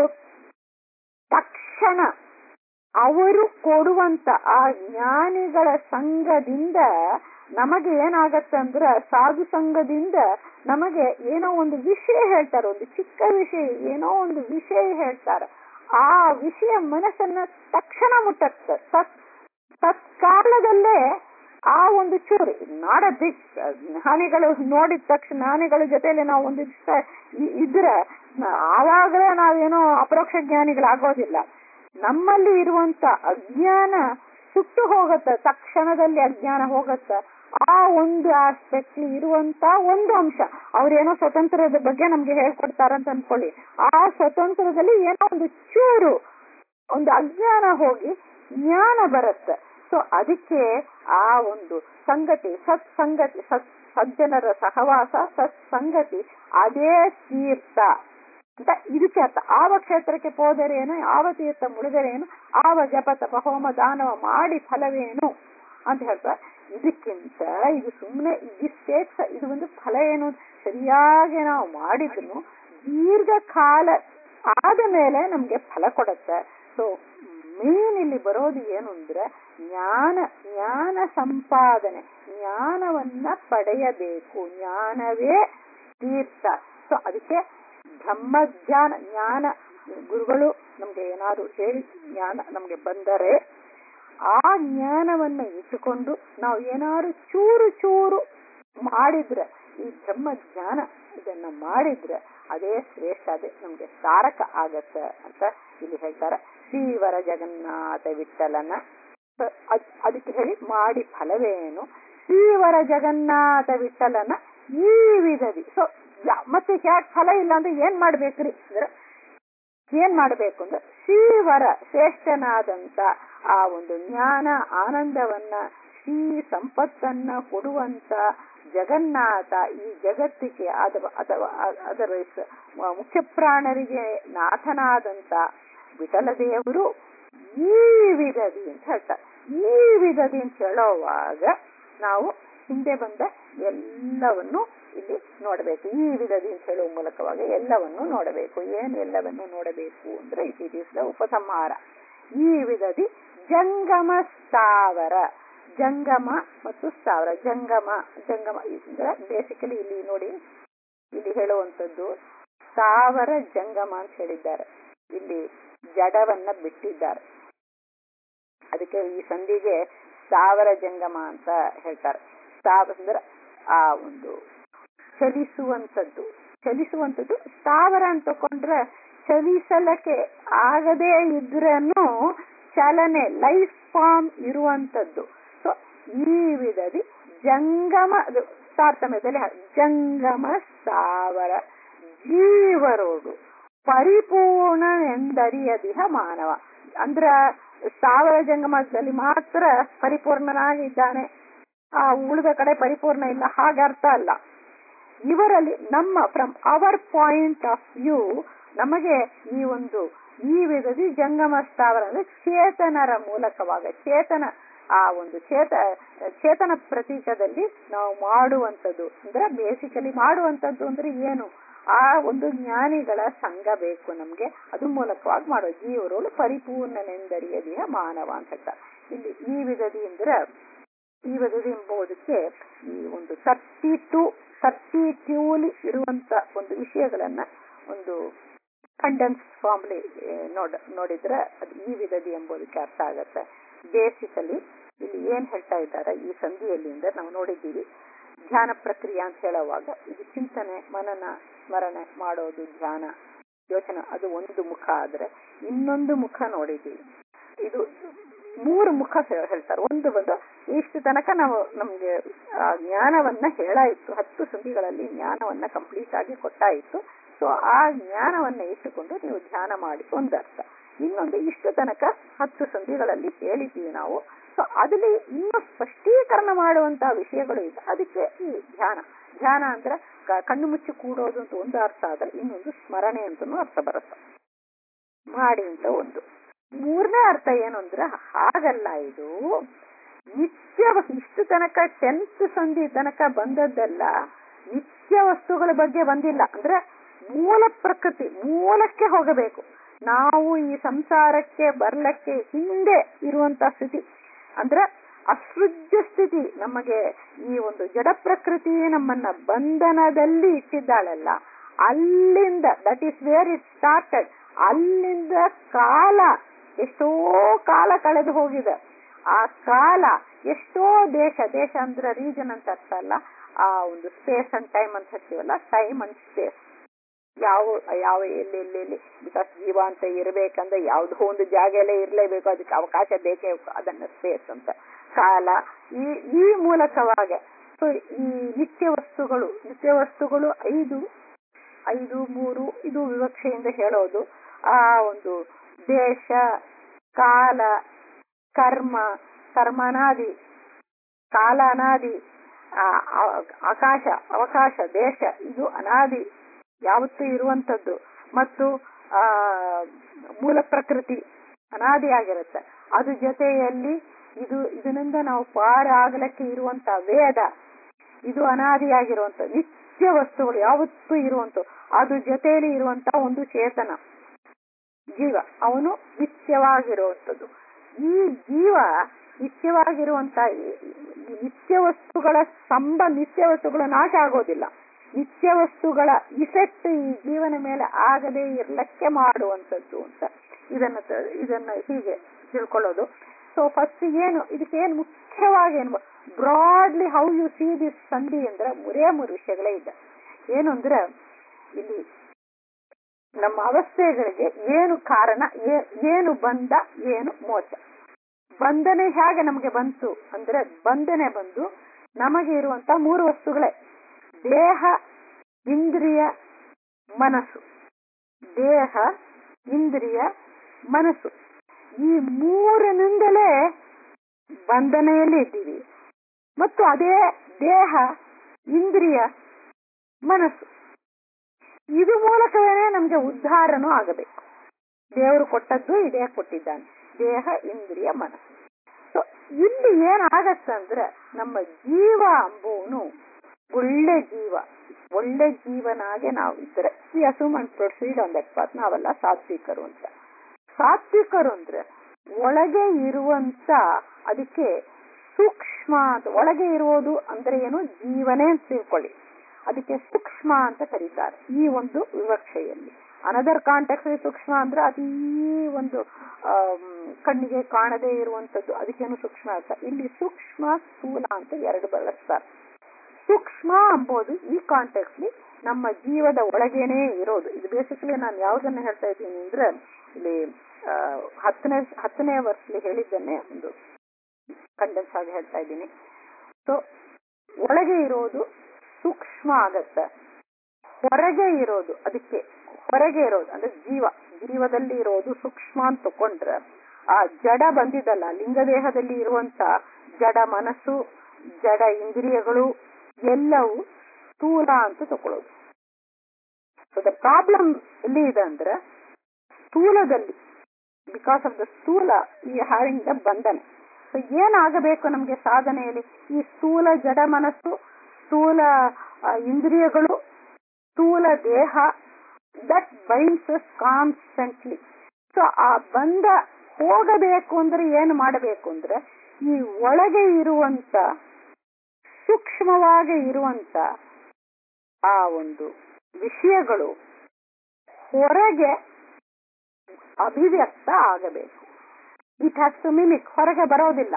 ತಕ್ಷಣ ಅವರು ಕೊಡುವಂತ ಆ ಜ್ಞಾನಿಗಳ ಸಂಘದಿಂದ ನಮಗೆ ಏನಾಗತ್ತೆ ಅಂದ್ರ, ಸಾಧು ಸಂಘದಿಂದ ನಮಗೆ ಏನೋ ಒಂದು ವಿಷಯ ಹೇಳ್ತಾರೆ, ಒಂದು ಚಿಕ್ಕ ವಿಷಯ, ಏನೋ ಒಂದು ವಿಷಯ ಹೇಳ್ತಾರೆ. ಆ ವಿಷಯ ಮನಸ್ಸನ್ನ ತಕ್ಷಣ ಮುಟ್ಟತ್ತೆ. ತತ್ ತತ್ಕಾಲದಲ್ಲೇ ಆ ಒಂದು ಚೂರು ನಾಡ ಬಿಗ್ ಜ್ಞಾನಿಗಳು ನೋಡಿದ ತಕ್ಷಣ, ಜ್ಞಾನಿಗಳ ಜೊತೆಯಲ್ಲಿ ನಾವು ಒಂದು ದಿವಸ ಇದ್ರೆ ಆವಾಗಲೇ ನಾವೇನೋ ಅಪರೋಕ್ಷ ಜ್ಞಾನಿಗಳಾಗೋದಿಲ್ಲ. ನಮ್ಮಲ್ಲಿ ಇರುವಂತ ಅಜ್ಞಾನ ಸುಟ್ಟು ಹೋಗತ್ತ, ತಕ್ಷಣದಲ್ಲಿ ಅಜ್ಞಾನ ಹೋಗತ್ತ. ಆ ಒಂದು ಆಸ್ಪೆಕ್ಟ್ ಇರುವಂತ ಒಂದು ಅಂಶ, ಅವ್ರೇನೋ ಸ್ವತಂತ್ರದ ಬಗ್ಗೆ ನಮ್ಗೆ ಹೇಳ್ಕೊಡ್ತಾರಂತ ಅನ್ಕೊಳ್ಳಿ, ಆ ಸ್ವತಂತ್ರದಲ್ಲಿ ಏನೋ ಒಂದು ಚೂರು ಒಂದು ಅಜ್ಞಾನ ಹೋಗಿ ಜ್ಞಾನ ಬರುತ್ತೆ. ಸೊ ಅದಕ್ಕೆ ಆ ಒಂದು ಸಂಗತಿ, ಸತ್ ಸಂಗತಿ, ಸತ್ ಸಜ್ಜನರ ಸಹವಾಸ, ಸತ್ ಸಂಗತಿ ಅದೇ ತೀರ್ಥ ಅಂತ ಇದಕ್ಕೆ ಅರ್ಥ. ಆವ ಕ್ಷೇತ್ರಕ್ಕೆ ಹೋದರೇನು, ಆವ ತೀರ್ಥ ಮುಡಿದರೇನು, ಆವ ಜಪ ತಪ ಹೋಮ ದಾನವ ಮಾಡಿ ಫಲವೇನು ಅಂತ ಹೇಳ್ತಾರೆ. ಇದಕ್ಕಿಂತ ಇದು ಸುಮ್ಮನೆ ಇದಿಷ್ಟೇಕ್ಸ ಇದು ಒಂದು ಫಲ ಏನು, ಸರಿಯಾಗಿ ನಾವು ಮಾಡಿದ್ರು ದೀರ್ಘಕಾಲ ಆದ ಮೇಲೆ ನಮ್ಗೆ ಫಲ ಕೊಡುತ್ತೆ. ಸೊ ಮೇನ್ ಇಲ್ಲಿ ಬರೋದು ಏನು ಅಂದ್ರೆ ಜ್ಞಾನ, ಜ್ಞಾನ ಸಂಪಾದನೆ, ಜ್ಞಾನವನ್ನ ಪಡೆಯಬೇಕು, ಜ್ಞಾನವೇ ತೀರ್ಥ. ಸೊ ಅದಕ್ಕೆ ಬ್ರಹ್ಮಜ್ಞಾನ, ಜ್ಞಾನ ಗುರುಗಳು ನಮ್ಗೆ ಏನಾದ್ರು ಹೇಳಿ ಜ್ಞಾನ ನಮ್ಗೆ ಬಂದರೆ ಆ ಜ್ಞಾನವನ್ನ ಇಟ್ಟುಕೊಂಡು ನಾವು ಏನಾದ್ರು ಚೂರು ಚೂರು ಮಾಡಿದ್ರೆ, ಈ ಬ್ರಹ್ಮ ಜ್ಞಾನ ಇದನ್ನ ಮಾಡಿದ್ರೆ ಅದೇ ಶ್ರೇಷ್ಠ, ಅದೇ ನಮ್ಗೆ ಸಾರಕ ಆಗತ್ತೆ ಅಂತ ಇಲ್ಲಿ ಹೇಳ್ತಾರೆ. ಶ್ರೀವರ ಜಗನ್ನಾಥ ವಿಠಲನ ಅದಕ್ಕೆ ಹೇಳಿ ಮಾಡಿ ಫಲವೇನು, ಶ್ರೀವರ ಜಗನ್ನಾಥ ವಿಠಲನ ಈ ವಿಧದಿ. ಸೊ ಮತ್ತೆ ಯಾಕೆ ಫಲ ಇಲ್ಲ ಅಂದ್ರೆ ಏನ್ ಮಾಡ್ಬೇಕ್ರಿ ಅಂದ್ರೆ, ಏನ್ ಮಾಡ್ಬೇಕು ಅಂದ್ರೆ ಶ್ರೀವರ ಶ್ರೇಷ್ಠನಾದಂತ ಆ ಒಂದು ಜ್ಞಾನ ಆನಂದವನ್ನ, ಶ್ರೀ ಸಂಪತ್ತನ್ನ ಕೊಡುವಂತ ಜಗನ್ನಾಥ, ಈ ಜಗತ್ತಿಗೆ ಅಥವಾ ಅಥವಾ ಅದರ ಮುಖ್ಯ ಪ್ರಾಣರಿಗೆ ನಾಥನಾದಂತ ವಿಠಲ ದೇವರು ಈ ವಿಧದಿ ಅಂತ ಹೇಳ್ತಾರೆ. ಈ ವಿಧದಿ ಅಂತ ಹೇಳೋವಾಗ ನಾವು ಹಿಂದೆ ಬಂದ ಎಲ್ಲವನ್ನು ಇಲ್ಲಿ ನೋಡಬೇಕು. ಈ ವಿಧದಿ ಅಂತ ಹೇಳುವ ಮೂಲಕವಾಗಿ ಎಲ್ಲವನ್ನು ನೋಡಬೇಕು. ಏನ್ ಎಲ್ಲವನ್ನು ನೋಡಬೇಕು ಅಂದ್ರೆ ಇಟ್ ಇಸ್ ದ ಉಪಸಂಹಾರ. ಈ ವಿಧದಿ ಜಂಗಮ ಸ್ಥಾವರ, ಜಂಗಮ ಮತ್ತು ಸ್ಥಾವರ. ಜಂಗಮ ಜಂಗಮ ಅಂದ್ರೆ ಬೇಸಿಕಲಿ ಇಲ್ಲಿ ನೋಡಿ, ಇಲ್ಲಿ ಹೇಳುವಂಥದ್ದು ಸ್ಥಾವರ ಜಂಗಮ ಅಂತ ಹೇಳಿದ್ದಾರೆ. ಇಲ್ಲಿ ಜಡವನ್ನ ಬಿಟ್ಟಿದ್ದಾರೆ, ಅದಕ್ಕೆ ಈ ಸಂಧಿಗೆ ಸ್ಥಾವರ ಜಂಗಮ ಅಂತ ಹೇಳ್ತಾರೆ. ಸ್ಥಾವರ ಅಂದ್ರೆ ಆ ಒಂದು ಚಲಿಸುವಂಥದ್ದು, ಚಲಿಸುವಂಥದ್ದು ಸ್ಥಾವರ ಅಂತ ತಕೊಂಡ್ರೆ ಚಲಿಸಲಕ್ಕೆ ಆಗದೇ ಇದ್ರೂ ಚಲನೆ, ಲೈಫ್ ಫಾರ್ಮ್ ಇರುವಂಥದ್ದು. ಸೊ ಈ ವಿಧದಿ ಜಂಗಮ, ತಾರತಮ್ಯದಲ್ಲಿ ಜಂಗಮ ಸ್ಥಾವರ ಜೀವರೋಡು ಪರಿಪೂರ್ಣ ಎಂದರಿಯದಿಹ ಮಾನವ. ಅಂದ್ರ ಸ್ಥಾವರ ಜಂಗಮದಲ್ಲಿ ಮಾತ್ರ ಪರಿಪೂರ್ಣನಾಗಿದ್ದಾನೆ, ಆ ಉಳಿದ ಕಡೆ ಪರಿಪೂರ್ಣ ಇಲ್ಲ, ಹಾಗರ್ಥ ಅಲ್ಲ. ಇವರಲ್ಲಿ ನಮ್ಮ from our point of view ನಮಗೆ ಈ ಒಂದು ಈ ವಿಧದಿ ಜಂಗಮ ಸ್ಥಾವರ ಅಂದ್ರೆ ಚೇತನರ ಮೂಲಕವಾಗ, ಚೇತನ ಆ ಒಂದು ಚೇತ ಚೇತನ ಪ್ರತೀಕದಲ್ಲಿ ನಾವು ಮಾಡುವಂಥದ್ದು ಅಂದ್ರೆ ಬೇಸಿಕಲಿ ಮಾಡುವಂಥದ್ದು ಅಂದ್ರೆ ಏನು, ಆ ಒಂದು ಜ್ಞಾನಿಗಳ ಸಂಘ ಬೇಕು ನಮ್ಗೆ, ಅದು ಮೂಲಕವಾಗಿ ಮಾಡೋ ಜೀವರೋಳು ಪರಿಪೂರ್ಣನೆಂದರಿಯದಿಹ ಮಾನವ ಅಂತ ಹೇಳ್ತಾರೆ. ಇಲ್ಲಿ ಈ ವಿಧದಿ ಅಂದ್ರೆ ಈ ವಿಧದಿ ಎಂಬುದಕ್ಕೆ ಈ ಒಂದು ತರ್ಟಿ ಟು ತರ್ಟಿ ಟ್ಯೂಲಿ ಇರುವಂತ ಒಂದು ವಿಷಯಗಳನ್ನ ಒಂದು ಕಂಡೆನ್ಸ್ ಫಾರ್ಮ್ಲಿ ನೋಡ ನೋಡಿದ್ರೆ ಅದು ಈ ವಿಧದಿ ಎಂಬುದಕ್ಕೆ ಅರ್ಥ ಆಗತ್ತೆ. ಬೇಸಿಕಲಿ ಇಲ್ಲಿ ಏನ್ ಹೇಳ್ತಾ ಇದ್ದಾರೆ ಈ ಸಂಧಿಯಲ್ಲಿ ಅಂದ್ರೆ ನಾವು ನೋಡಿದ್ದೀವಿ ಧ್ಯಾನ ಪ್ರಕ್ರಿಯೆ ಅಂತ ಹೇಳುವಾಗ ಇದು ಚಿಂತನೆ, ಮನನ, ಸ್ಮರಣೆ ಮಾಡೋದು, ಧ್ಯಾನ, ಯೋಚನೆ, ಅದು ಒಂದು ಮುಖ ಆದ್ರೆ ಇನ್ನೊಂದು ಮುಖ ನೋಡಿದ್ದೀವಿ. ಇದು ಮೂರು ಮುಖ ಹೇಳ್ತಾರೆ. ಒಂದು ಬಂದು ಇಷ್ಟು ತನಕ ನಾವು ನಮ್ಗೆ ಆ ಜ್ಞಾನವನ್ನ ಹೇಳಾಯಿತು, ಹತ್ತು ಸಂಧಿಗಳಲ್ಲಿ ಜ್ಞಾನವನ್ನ ಕಂಪ್ಲೀಟ್ ಆಗಿ ಕೊಟ್ಟಾಯಿತು. ಸೊ ಆ ಜ್ಞಾನವನ್ನ ಇಟ್ಟುಕೊಂಡು ನೀವು ಧ್ಯಾನ ಮಾಡಿ ಒಂದರ್ಥ. ಇನ್ನೊಂದು ಇಷ್ಟು ತನಕ ಹತ್ತು ಸಂಧಿಗಳಲ್ಲಿ ಹೇಳಿದ್ದೀವಿ ನಾವು. ಸೊ ಅದಲ್ಲಿ ಇನ್ನೂ ಸ್ಪಷ್ಟೀಕರಣ ಮಾಡುವಂತಹ ವಿಷಯಗಳು ಇದೆ. ಅದಕ್ಕೆ ಈ ಧ್ಯಾನ ಧ್ಯಾನ ಅಂದ್ರೆ ಕಣ್ಣು ಮುಚ್ಚಿ ಕೂಡೋದು ಅಂತ ಒಂದು ಅರ್ಥ ಆದ್ರೆ, ಇನ್ನೊಂದು ಸ್ಮರಣೆ ಅಂತನೂ ಅರ್ಥ ಬರುತ್ತೆ ಮಾಡಿ ಅಂತ ಒಂದು. ಮೂರನೇ ಅರ್ಥ ಏನು ಅಂದ್ರೆ ಹಾಗಲ್ಲ, ಇದು ನಿತ್ಯ ಇಷ್ಟು ತನಕ ಟೆಂತ್ ಸಂಧಿ ತನಕ ಬಂದದ್ದೆಲ್ಲ ನಿತ್ಯ ವಸ್ತುಗಳ ಬಗ್ಗೆ ಬಂದಿಲ್ಲ. ಅಂದ್ರೆ ಮೂಲ ಪ್ರಕೃತಿ ಮೂಲಕ್ಕೆ ಹೋಗಬೇಕು. ನಾವು ಈ ಸಂಸಾರಕ್ಕೆ ಬರ್ಲಕ್ಕೆ ಹಿಂದೆ ಇರುವಂತ ಸ್ಥಿತಿ ಅಂದ್ರೆ ಅಸೃಜ್ಯ ಸ್ಥಿತಿ. ನಮಗೆ ಈ ಒಂದು ಜಡ ಪ್ರಕೃತಿ ನಮ್ಮನ್ನ ಬಂಧನದಲ್ಲಿ ಇಟ್ಟಿದ್ದಾಳಲ್ಲ, ಅಲ್ಲಿಂದ that is where it started. ಅಲ್ಲಿಂದ ಕಾಲ ಎಷ್ಟೋ ಕಾಲ ಕಳೆದು ಹೋಗಿದೆ. ಆ ಕಾಲ ಎಷ್ಟೋ ದೇಶ ದೇಶ ಅಂದ್ರೆ ರೀಜನ್ ಅಂತ ಅರ್ಥ ಅಲ್ಲ, ಆ ಒಂದು ಸ್ಪೇಸ್ ಅಂಡ್ ಟೈಮ್ ಅಂತ ಹೇಳ್ತೀವಲ್ಲ, ಟೈಮ್ ಅಂಡ್ ಸ್ಪೇಸ್. ಯಾವ ಯಾವ ಎಲ್ಲಿ ಎಲ್ಲೆಲ್ಲಿ ಬಿಕಾಸ್ ಜೀವ ಅಂತ ಇರಬೇಕಂದ್ರೆ ಯಾವುದೋ ಒಂದು ಜಾಗಲ್ಲೇ ಇರಲೇಬೇಕು, ಅದಕ್ಕೆ ಅವಕಾಶ ಬೇಕೇ, ಅದನ್ನ ಸ್ಪೇಸ್ ಅಂತ. ಕಾಲ ಈ ಈ ಮೂಲಕವಾಗಿ ಸೊ ಈ ನಿತ್ಯ ವಸ್ತುಗಳು ನಿತ್ಯ ವಸ್ತುಗಳು ಐದು ಐದು ಮೂರು ಇದು ವಿವಕ್ಷೆಯಿಂದ ಹೇಳೋದು. ಆ ಒಂದು ದೇಶ, ಕಾಲ, ಕರ್ಮ, ಕರ್ಮನಾದಿ, ಕಾಲ ಅನಾದಿ, ಆಕಾಶ ಅವಕಾಶ, ದೇಶ ಇದು ಅನಾದಿ ಯಾವತ್ತೂ ಇರುವಂತದ್ದು. ಮತ್ತು ಆ ಮೂಲ ಪ್ರಕೃತಿ ಅನಾದಿಯಾಗಿರುತ್ತೆ. ಅದು ಜೊತೆಯಲ್ಲಿ ಇದು ಇದರಿಂದ ನಾವು ಪಾರಾಗಲಕ್ಕೆ ಇರುವಂತ ವೇದ ಇದು ಅನಾದಿಯಾಗಿರುವಂತ ನಿತ್ಯ ವಸ್ತುಗಳು ಯಾವತ್ತೂ ಇರುವಂತ. ಅದು ಜೊತೆಯಲ್ಲಿ ಇರುವಂತ ಒಂದು ಚೇತನ ಜೀವ, ಅವನು ನಿತ್ಯವಾಗಿರುವಂಥದ್ದು. ಈ ಜೀವ ನಿತ್ಯವಾಗಿರುವಂತ ನಿತ್ಯ ವಸ್ತುಗಳ ಸಂಬ ನಿತ್ಯ ವಸ್ತುಗಳ ನಾಶ ಆಗೋದಿಲ್ಲ. ನಿತ್ಯ ವಸ್ತುಗಳ ಇಫೆಕ್ಟ್ ಈ ಜೀವನ ಮೇಲೆ ಆಗದೆ ಇರ್ಲಕ್ಕೆ ಮಾಡುವಂಥದ್ದು ಅಂತ ಇದನ್ನ ಇದನ್ನ ಹೀಗೆ ತಿಳ್ಕೊಳ್ಳೋದು. ಸೊ ಫಸ್ಟ್ ಏನು ಇದಕ್ಕೆ ಏನು ಮುಖ್ಯವಾಗಿ ಏನು broadly how you see this ಸಂಧಿ ಅಂದ್ರೆ ಮೂರೇ ಮೂರು ವಿಷಯಗಳೇ ಇದೆ. ಏನು ಅಂದ್ರೆ ಇಲ್ಲಿ ನಮ್ಮ ಅವಸ್ಥೆಗಳಿಗೆ ಏನು ಕಾರಣ, ಏನು ಬಂಧ, ಏನು ಮೋಚ. ಬಂಧನೆ ಹೇಗೆ ನಮಗೆ ಬಂತು ಅಂದ್ರೆ ಬಂಧನೆ ಬಂದು ನಮಗೆ ಇರುವಂತ ಮೂರು ವಸ್ತುಗಳೇ ದೇಹ, ಇಂದ್ರಿಯ, ಮನಸ್ಸು. ದೇಹ, ಇಂದ್ರಿಯ, ಮನಸ್ಸು ಈ ಮೂರಿನಿಂದಲೇ ಬಂಧನೆಯಲ್ಲಿ ಇದ್ದೀವಿ. ಮತ್ತು ಅದೇ ದೇಹ, ಇಂದ್ರಿಯ, ಮನಸ್ಸು ಇದು ಮೂಲಕವೇ ನಮ್ಗೆ ಉದ್ಧಾರನೂ ಆಗಬೇಕು. ದೇವರು ಕೊಟ್ಟದ್ದು ಇದೇ ಕೊಟ್ಟಿದ್ದಾನೆ, ದೇಹ, ಇಂದ್ರಿಯ, ಮನಸ್ಸು. ಸೊ ಇಲ್ಲಿ ಏನಾಗತ್ತಂದ್ರೆ ನಮ್ಮ ಜೀವ ಅಂಬುವನು ಒಳ್ಳೆ ಜೀವ, ಒಳ್ಳೆ ಜೀವನಾಗೆ ನಾವು ಇದ್ರೆ we assume and proceed on that path. ನಾವೆಲ್ಲ ಸಾತ್ವಿಕರು ಅಂತ. ಸಾತ್ವಿಕರು ಅಂದ್ರೆ ಒಳಗೆ ಇರುವಂತ, ಅದಕ್ಕೆ ಸೂಕ್ಷ್ಮ ಅಂತ. ಒಳಗೆ ಇರುವುದು ಅಂದ್ರೆ ಏನು, ಜೀವನೇ ಅಂತ ತಿಳ್ಕೊಳ್ಳಿ. ಅದಕ್ಕೆ ಸೂಕ್ಷ್ಮ ಅಂತ ಕರೀತಾರೆ ಈ ಒಂದು ವಿವಕ್ಷೆಯಲ್ಲಿ. ಅನದರ್ ಕಾಂಟೆಕ್ಸ್ಟ್ ಸೂಕ್ಷ್ಮ ಅಂದ್ರೆ ಅತೀ ಒಂದು ಕಣ್ಣಿಗೆ ಕಾಣದೇ ಇರುವಂತದ್ದು, ಅದಕ್ಕೇನು ಸೂಕ್ಷ್ಮ ಅಂತ. ಇಲ್ಲಿ ಸೂಕ್ಷ್ಮ, ಸ್ಥೂಲ ಅಂತ ಎರಡು ಬಳಸ್ತಾರೆ. ಸೂಕ್ಷ್ಮ ಅಂಬೋದು ಈ ಕಾಂಟೆಕ್ಸ್ಟ್ ನಮ್ಮ ಜೀವದ ಒಳಗೇನೆ ಇರೋದು. ಇದು ಬೇಸಿಕಲಿ ನಾನು ಯಾವ್ದನ್ನ ಹೇಳ್ತಾ ಇದ್ದೀನಿ ಅಂದ್ರೆ ಇಲ್ಲಿ ಹತ್ತನೇ ಹತ್ತನೇ ವರ್ಷದಲ್ಲಿ ಹೇಳಿದ್ದನ್ನೇ ಒಂದು ಕಂಡೆನ್ಸ್ ಆಗಿ ಹೇಳ್ತಾ ಇದ್ದೀನಿ. ಸೊ ಒಳಗೆ ಇರೋದು ಸೂಕ್ಷ್ಮ ಆಗತ್ತೆ, ಹೊರಗೆ ಇರೋದು ಅದಕ್ಕೆ ಹೊರಗೆ ಇರೋದು ಅಂದ್ರೆ ಜೀವ, ಜೀವದಲ್ಲಿ ಇರೋದು ಸೂಕ್ಷ್ಮ ಅಂತ ತಕೊಂಡ್ರೆ ಆ ಜಡ ಬಂದಿದ್ದಲ್ಲ, ಲಿಂಗದೇಹದಲ್ಲಿ ಇರುವಂತ ಜಡ ಮನಸ್ಸು, ಜಡ ಇಂದ್ರಿಯಗಳು ಎಲ್ಲವೂ ಸ್ಥೂಲ ಅಂತ ತಕೊಳ್ಳೋದು. ಸೊ ದ ಪ್ರಾಬ್ಲಮ್ ಎಲ್ಲಿ ಇದೆ ಅಂದ್ರೆ ಸ್ಥೂಲದಲ್ಲಿ, ಬಿಕಾಸ್ ಆಫ್ ದ ಸ್ಥೂಲ ಈ ಹ್ಯಾವಿಂಗ್ ದ ಬಂಧನೆ. ಸೊ ಏನಾಗಬೇಕು ನಮ್ಗೆ ಸಾಧನೆಯಲ್ಲಿ, ಈ ಸ್ಥೂಲ ಜಡ ಮನಸ್ಸು, ಸ್ಥೂಲ ಇಂದ್ರಿಯಗಳು, ಸ್ಥೂಲ ದೇಹ, that binds us constantly. So ಆ ಬಂಧ ಹೋಗಬೇಕು ಅಂದ್ರೆ ಏನು ಮಾಡಬೇಕು ಅಂದ್ರೆ ಈ ಒಳಗೆ ಇರುವಂತ ಸೂಕ್ಷ್ಮವಾಗಿ ಇರುವಂತ ಆ ಒಂದು ವಿಷಯಗಳು ಹೊರಗೆ ಅಭಿವ್ಯಕ್ತ ಆಗಬೇಕು. ಇಟ್ ಹ್ಯಾಸ್ ಟು ಮಿಮಿಕ್, ಹೊರಗೆ ಬರೋದಿಲ್ಲ.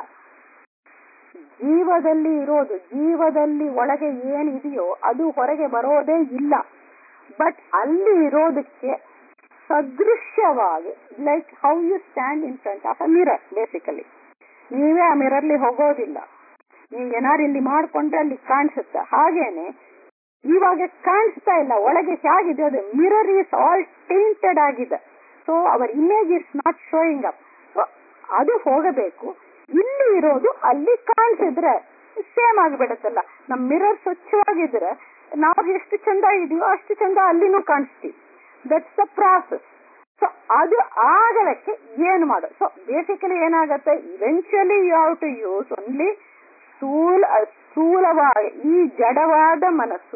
ಜೀವದಲ್ಲಿ ಇರೋದು, ಜೀವದಲ್ಲಿ ಒಳಗೆ ಏನಿದೆಯೋ ಅದು ಹೊರಗೆ ಬರೋದೇ ಇಲ್ಲ. ಬಟ್ ಅಲ್ಲಿ ಇರೋದಕ್ಕೆ ಸದೃಶ್ಯವಾಗಿ, like how you stand in front of a mirror. Basically ನೀವೇ ಆ ಮಿರರ್ಲಿ ಹೋಗೋದಿಲ್ಲ, ನೀವು ಏನಾರು ಇಲ್ಲಿ ಮಾಡ್ಕೊಂಡ್ರೆ ಅಲ್ಲಿ ಕಾಣಿಸುತ್ತೆ. ಹಾಗೇನೆ ಇವಾಗ ಕಾಣಿಸ್ತಾ ಇಲ್ಲ, ಒಳಗೆ ಹೇಗಿದೆ ಅದು, ಮಿರರ್ ಈಸ್ ಆಲ್ ಟೇಂಟೆಡ್ ಆಗಿದೆ. So our image is not showing up. So ಅದು ಹೋಗಬೇಕು. ಇಲ್ಲಿ ಇರೋದು ಅಲ್ಲಿ ಕಾಣಿಸಿದ್ರೆ ಸೇಮ್ ಆಗಿಬಿಡುತ್ತಲ್ಲ. ನಮ್ ಮಿರರ್ ಸ್ವಚ್ಛವಾಗಿದ್ರೆ ನಾವು ಎಷ್ಟು ಚಂದ ಇದೆಯೋ ಅಷ್ಟು ಚಂದ ಅಲ್ಲಿನೂ ಕಾಣಿಸ್ತೀವಿ. That's the process. ಸೊ ಅದು ಆಗಲಕ್ಕೆ ಏನು ಮಾಡೋದು? ಸೊ ಬೇಸಿಕಲಿ ಏನಾಗತ್ತೆ, eventually you have to use only ಸ್ಥೂಲ ಸ್ಥೂಲವಾದ ಈ ಜಡವಾದ ಮನಸ್ಸು,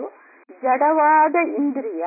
ಜಡವಾದ ಇಂದ್ರಿಯ,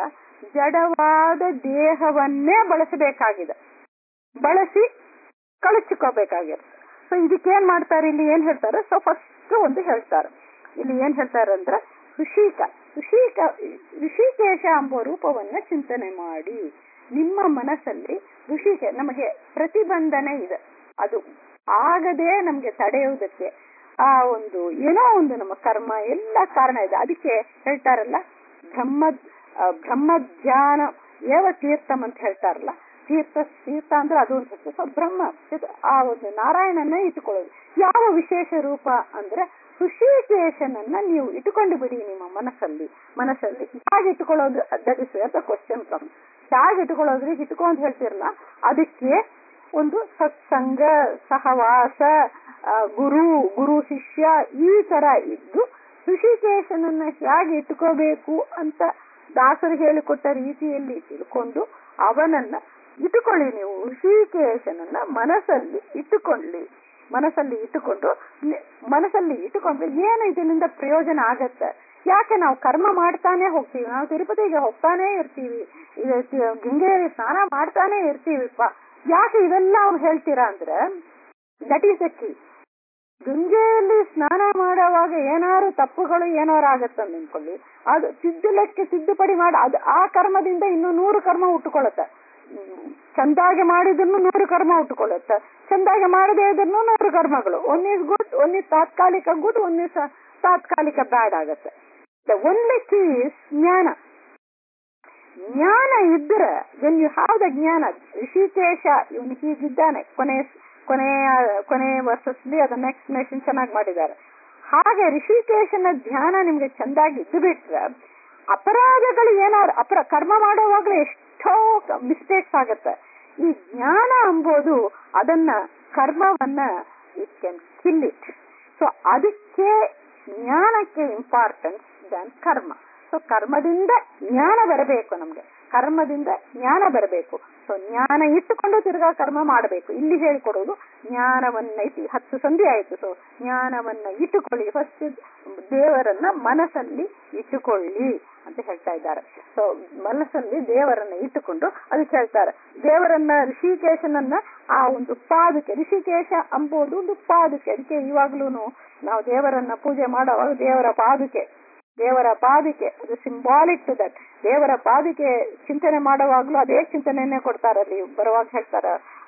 ಜಡವಾದ ದೇಹವನ್ನೇ ಬಳಸಬೇಕಾಗಿದೆ, ಬಳಸಿ ಕಳಚಿಕೋಬೇಕಾಗಿದೆ. ಸೊ ಇದಕ್ಕೇನ್ ಮಾಡ್ತಾರೆ, ಇಲ್ಲಿ ಏನ್ ಹೇಳ್ತಾರೆ? ಸೊ ಫಸ್ಟ್ ಒಂದು ಹೇಳ್ತಾರೆ, ಇಲ್ಲಿ ಏನ್ ಹೇಳ್ತಾರೆ ಅಂದ್ರೆ ಋಷಿಕ ಋಷಿಕ ಋಷಿಕೇಶ ಎಂಬ ರೂಪವನ್ನ ಚಿಂತನೆ ಮಾಡಿ. ನಿಮ್ಮ ಮನಸ್ಸಲ್ಲಿ ಋಷಿಕೆ, ನಮಗೆ ಪ್ರತಿಬಂಧನೆ ಇದೆ, ಅದು ಆಗದೆ ನಮ್ಗೆ ತಡೆಯುವುದಕ್ಕೆ ಆ ಒಂದು ಏನೋ ಒಂದು ನಮ್ಮ ಕರ್ಮ ಎಲ್ಲ ಕಾರಣ ಇದೆ. ಅದಕ್ಕೆ ಹೇಳ್ತಾರಲ್ಲ ಬ್ರಹ್ಮ ಬ್ರಹ್ಮಜ್ಞಾನ ಏವ ತೀರ್ಥಂ ಅಂತ ಹೇಳ್ತಾರಲ್ಲ. ತೀರ್ಥ ತೀರ್ಥ ಅಂದ್ರೆ ಅದು ಒಂದು ಹೆಸರು. ಸೊ ಬ್ರಹ್ಮ ಆ ಒಂದು ನಾರಾಯಣನ ಇಟ್ಟುಕೊಳ್ಳೋದು. ಯಾವ ವಿಶೇಷ ರೂಪ ಅಂದ್ರೆ ಋಷಿಕೇಶನನ್ನ ನೀವು ಇಟ್ಟುಕೊಂಡು ಬಿಡಿ ನಿಮ್ಮ ಮನಸ್ಸಲ್ಲಿ. ಮನಸ್ಸಲ್ಲಿ ಹೇಗೆ ಇಟ್ಟುಕೊಳ್ಳೋದು? That is where the question come. ಹೇಗೆ ಇಟ್ಟುಕೊಳ್ಳೋದ್ರಿ? ಇಟ್ಕೊ ಅಂತ ಹೇಳ್ತಿರಲ್ಲ, ಅದಕ್ಕೆ ಒಂದು ಸತ್ಸಂಗ, ಸಹವಾಸ, ಗುರು ಗುರು ಶಿಷ್ಯ ಈ ತರ ಇದ್ದು ಋಷಿಕೇಶನನ್ನ ಹೇಗೆ ಇಟ್ಟುಕೋಬೇಕು ಅಂತ ದಾಸರು ಹೇಳಿಕೊಟ್ಟ ರೀತಿಯಲ್ಲಿ ತಿಳ್ಕೊಂಡು ಅವನನ್ನ ಇಟ್ಟುಕೊಳ್ಳಿ. ನೀವು ಋಷಿಕೇಶನನ್ನ ಮನಸ್ಸಲ್ಲಿ ಇಟ್ಟುಕೊಳ್ಳಿ. ಮನಸ್ಸಲ್ಲಿ ಇಟ್ಟುಕೊಂಡು ಮನಸ್ಸಲ್ಲಿ ಇಟ್ಟುಕೊಂಡ್ರೆ ಏನು ಇದರಿಂದ ಪ್ರಯೋಜನ ಆಗತ್ತೆ? ಯಾಕೆ ನಾವು ಕರ್ಮ ಮಾಡ್ತಾನೆ ಹೋಗ್ತೀವಿ, ನಾವು ತಿರುಪತಿಗೆ ಹೋಗ್ತಾನೆ ಇರ್ತೀವಿ, ಗಂಗೆಯಲ್ಲಿ ಸ್ನಾನ ಮಾಡ್ತಾನೆ ಇರ್ತೀವಿಪ್ಪ, ಯಾಕೆ ಇವೆಲ್ಲ ಅವ್ರು ಹೇಳ್ತೀರಾ ಅಂದ್ರೆ ದಟ್ ಈಸ್ ದ ಕೀ. ಗಂಗೆಯಲ್ಲಿ ಸ್ನಾನ ಮಾಡುವಾಗ ಏನಾರು ತಪ್ಪುಗಳು ಏನಾರು ಆಗತ್ತೆ ನಿಂತ್ಕೊಳ್ಳಿ, ಅದು ತಿದ್ದುಲಕ್ಕೆ ತಿದ್ದುಪಡಿ ಮಾಡಿ ಅದು ಆ ಕರ್ಮದಿಂದ ಇನ್ನು ನೂರು ಕರ್ಮ ಹುಟ್ಟುಕೊಳ್ಳುತ್ತೆ. ಚಂದಾಗಿ ಮಾಡಿದ್ರು ನೂರು ಕರ್ಮ ಹುಟ್ಟುಕೊಳ್ಳುತ್ತೆ, ಚಂದಾಗಿ ಮಾಡದೇ ಇದ್ರು ನೂರು ಕರ್ಮಗಳು. One is good, one is ತಾತ್ಕಾಲಿಕ ಗುಡ್, ಒನ್ ಈಸ್ ತಾತ್ಕಾಲಿಕ ಬ್ಯಾಡ್ ಆಗತ್ತೆ. ದ ಒನ್ಲಿ ಕೀ ಇಸ್ ಜ್ಞಾನ. ಜ್ಞಾನ ಇದ್ರೆ ವೆನ್ ಯು ಹ್ಯಾವ್ ದ ಜ್ಞಾನ, ಋಷಿಕೇಶ ಇವನು ಹೀಗಿದ್ದಾನೆ, ಕೊನೆ ಕೊನೆಯ ಕೊನೆ ವರ್ಷಸ್ಲಿ ಅದನ್ನ ಎಕ್ಸ್ಪ್ಲನೇಷನ್ ಚೆನ್ನಾಗಿ ಮಾಡಿದ್ದಾರೆ. ಹಾಗೆ ಋಷಿಕೇಶನ ಧ್ಯಾನ ನಿಮ್ಗೆ ಚಂದಾಗಿ ಇದ್ದು ಬಿಟ್ರೆ ಅಪರಾಧಗಳು ಏನಾದ್ರು ಅಪರ ಕರ್ಮ ಮಾಡುವಾಗಲೇ ಎಷ್ಟೋ ಮಿಸ್ಟೇಕ್ಸ್ ಆಗತ್ತೆ. ಈ ಜ್ಞಾನ ಎಂಬುದು ಅದನ್ನ ಕರ್ಮವನ್ನ it can kill it. So ಅದಕ್ಕೆ ಜ್ಞಾನಕ್ಕೆ ಇಂಪಾರ್ಟೆನ್ಸ್ ದನ್ ಕರ್ಮ. ಸೊ ಕರ್ಮದಿಂದ ಜ್ಞಾನ ಬರಬೇಕು, ನಮ್ಗೆ ಕರ್ಮದಿಂದ ಜ್ಞಾನ ಬರಬೇಕು. ಸೊ ಜ್ಞಾನ ಇಟ್ಟುಕೊಂಡು ತಿರ್ಗಾ ಕರ್ಮ ಮಾಡಬೇಕು. ಇಲ್ಲಿ ಹೇಳಿಕೊಡೋದು ಜ್ಞಾನವನ್ನ ಇಟ್ಟು, ಹತ್ತು ಸಂಧಿ ಆಯ್ತು. ಸೊ ಜ್ಞಾನವನ್ನ ಇಟ್ಟುಕೊಳ್ಳಿ, ಫಸ್ಟ್ ದೇವರನ್ನ ಮನಸ್ಸಲ್ಲಿ ಇಟ್ಟುಕೊಳ್ಳಿ ಅಂತ ಹೇಳ್ತಾ ಇದ್ದಾರೆ. ಸೊ ಮನಸ್ಸಲ್ಲಿ ದೇವರನ್ನ ಇಟ್ಟುಕೊಂಡು ಅದಕ್ಕೆ ಹೇಳ್ತಾರೆ ದೇವರನ್ನ ಋಷಿಕೇಶನನ್ನ ಆ ಒಂದು ಪಾದುಕೆ, ಋಷಿಕೇಶ ಅಂಬೋದು ಒಂದು ಪಾದುಕೆ. ಅದಕ್ಕೆ ಇವಾಗ್ಲೂ ನಾವು ದೇವರನ್ನ ಪೂಜೆ ಮಾಡುವಾಗ ದೇವರ ಪಾದುಕೆ ದೇವರ ಪಾದಿಕೆ ಅದು ಸಿಂಬಾಲಿಕ್ ಟು ದಟ್. ದೇವರ ಪಾದಿಕೆ ಚಿಂತನೆ ಮಾಡುವಾಗ್ಲೂ ಅದೇ ಚಿಂತನೆಯನ್ನೇ ಕೊಡ್ತಾರೆ. ಅಲ್ಲಿ ಬರುವಾಗ ಹೇಳ್ತಾರ,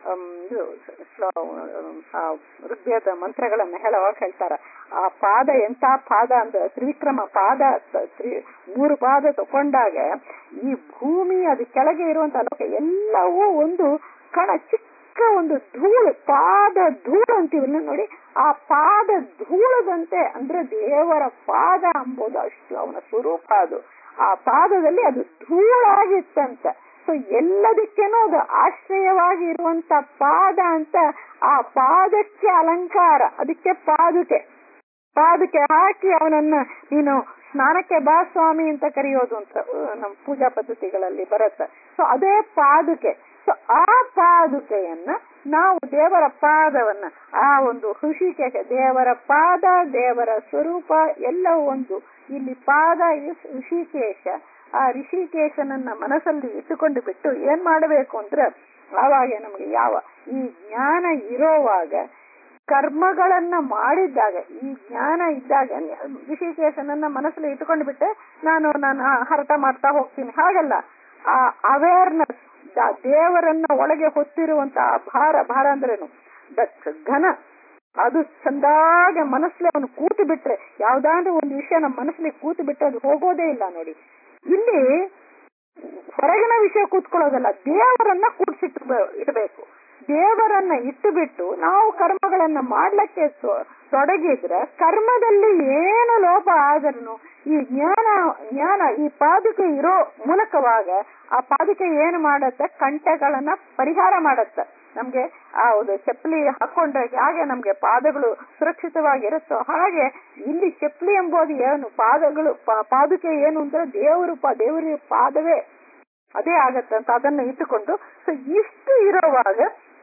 ಋಗ್ವೇದ ಮಂತ್ರಗಳನ್ನ ಹೇಳುವಾಗ ಹೇಳ್ತಾರ ಆ ಪಾದ ಎಂತ ಪಾದ ಅಂದ್ರೆ ತ್ರಿವಿಕ್ರಮ ಪಾದ. ತ್ರಿ ಮೂರು ಪಾದ ತಕೊಂಡಾಗ ಈ ಭೂಮಿ ಅದು ಕೆಳಗೆ ಇರುವಂತ ಲೋಕ ಎಲ್ಲವೂ ಒಂದು ಕಣ ಚಿಕ್ಕ ಒಂದು ಧೂಳು, ಪಾದ ಧೂಳು ಅಂತೀವಲ್ಲ ನೋಡಿ, ಆ ಪಾದ ಧೂಳದಂತೆ ಅಂದ್ರೆ ದೇವರ ಪಾದ ಅಂಬೋದು ಅಷ್ಟು ಅವನ ಸ್ವರೂಪ. ಅದು ಆ ಪಾದದಲ್ಲಿ ಅದು ಧೂಳಾಗಿತ್ತಂತ. ಸೊ ಎಲ್ಲದಕ್ಕೇನೋ ಅದು ಆಶ್ರಯವಾಗಿ ಇರುವಂತ ಪಾದ ಅಂತ ಆ ಪಾದಕ್ಕೆ ಅಲಂಕಾರ, ಅದಕ್ಕೆ ಪಾದುಕೆ. ಪಾದುಕೆ ಹಾಕಿ ಅವನನ್ನ ನೀನು ಸ್ನಾನಕ್ಕೆ ಬಾ ಸ್ವಾಮಿ ಅಂತ ಕರೆಯೋದು ಅಂತ ನಮ್ಮ ಪೂಜಾ ಪದ್ಧತಿಗಳಲ್ಲಿ ಬರುತ್ತೆ. ಸೊ ಅದೇ ಪಾದುಕೆ. ಸೊ ಆ ಪಾದುಕೆಯನ್ನ ನಾವು ದೇವರ ಪಾದವನ್ನ ಆ ಒಂದು ಋಷಿಕೇಶ, ದೇವರ ಪಾದ ದೇವರ ಸ್ವರೂಪ ಎಲ್ಲವೂ ಒಂದು. ಇಲ್ಲಿ ಪಾದ ಇಸ್ ಋಷಿಕೇಶ. ಆ ಋಷಿಕೇಶನನ್ನ ಮನಸ್ಸಲ್ಲಿ ಇಟ್ಟುಕೊಂಡು ಬಿಟ್ಟು ಏನ್ ಮಾಡಬೇಕು ಅಂದ್ರೆ ಆವಾಗ ನಮಗೆ ಯಾವ ಈ ಜ್ಞಾನ ಇರೋವಾಗ ಕರ್ಮಗಳನ್ನ ಮಾಡಿದ್ದಾಗ ಈ ಜ್ಞಾನ ಇದ್ದಾಗ ಋಷಿಕೇಶನನ್ನ ಮನಸ್ಸಲ್ಲಿ ಇಟ್ಟುಕೊಂಡು ಬಿಟ್ಟೆ ನಾನು ನಾನು ಹರಟ ಮಾಡ್ತಾ ಹೋಗ್ತೀನಿ. ಹಾಗಲ್ಲ, ಆ ಅವೇರ್ನೆಸ್, ದೇವರನ್ನ ಒಳಗೆ ಹೊತ್ತಿರುವಂತ ಭಾರ, ಭಾರ ಅಂದ್ರೇನು ದಟ್ ಘನ, ಅದು ಚಂದಾಗೆ ಮನಸ್ಸಲ್ಲಿ ಅವನು ಕೂತು ಬಿಟ್ರೆ, ಯಾವ್ದಾದ್ರೂ ಒಂದು ವಿಷಯ ನಮ್ಮ ಮನಸ್ಸಲ್ಲಿ ಕೂತು ಬಿಟ್ರೆ ಅದು ಹೋಗೋದೇ ಇಲ್ಲ ನೋಡಿ. ಇಲ್ಲಿ ಹೊರಗಿನ ವಿಷಯ ಕೂತ್ಕೊಳ್ಳೋದಲ್ಲ, ದೇವರನ್ನ ಕೂಡ್ಸಿಟ್ಟು ಇಡಬೇಕು. ದೇವರನ್ನ ಇಟ್ಟು ಬಿಟ್ಟು ನಾವು ಕರ್ಮಗಳನ್ನ ಮಾಡ್ಲಿಕ್ಕೆ ತೊಡಗಿದ್ರೆ ಕರ್ಮದಲ್ಲಿ ಏನು ಲೋಪ ಆದ್ರೂ ಈ ಜ್ಞಾನ ಜ್ಞಾನ ಈ ಪಾದುಕೆ ಇರೋ ಮೂಲಕವಾಗ ಆ ಪಾದುಕೆ ಏನು ಮಾಡತ್ತೆ, ಕಂಟೆಗಳನ್ನ ಪರಿಹಾರ ಮಾಡತ್ತೆ. ನಮ್ಗೆ ಹೌದು ಚಪ್ಪಲಿ ಹಾಕೊಂಡ್ರೆ ಹಾಗೆ ನಮ್ಗೆ ಪಾದಗಳು ಸುರಕ್ಷಿತವಾಗಿರುತ್ತೋ ಹಾಗೆ ಇಲ್ಲಿ ಚಪ್ಪಲಿ ಎಂಬುದು ಏನು, ಪಾದಗಳು ಪಾದುಕೆ ಏನು ಅಂದ್ರೆ ದೇವರು ದೇವರ ಪಾದವೇ ಅದೇ ಆಗತ್ತಂತ ಅದನ್ನ ಇಟ್ಟುಕೊಂಡು ಸೊ ಇಷ್ಟು ಇರೋವಾಗ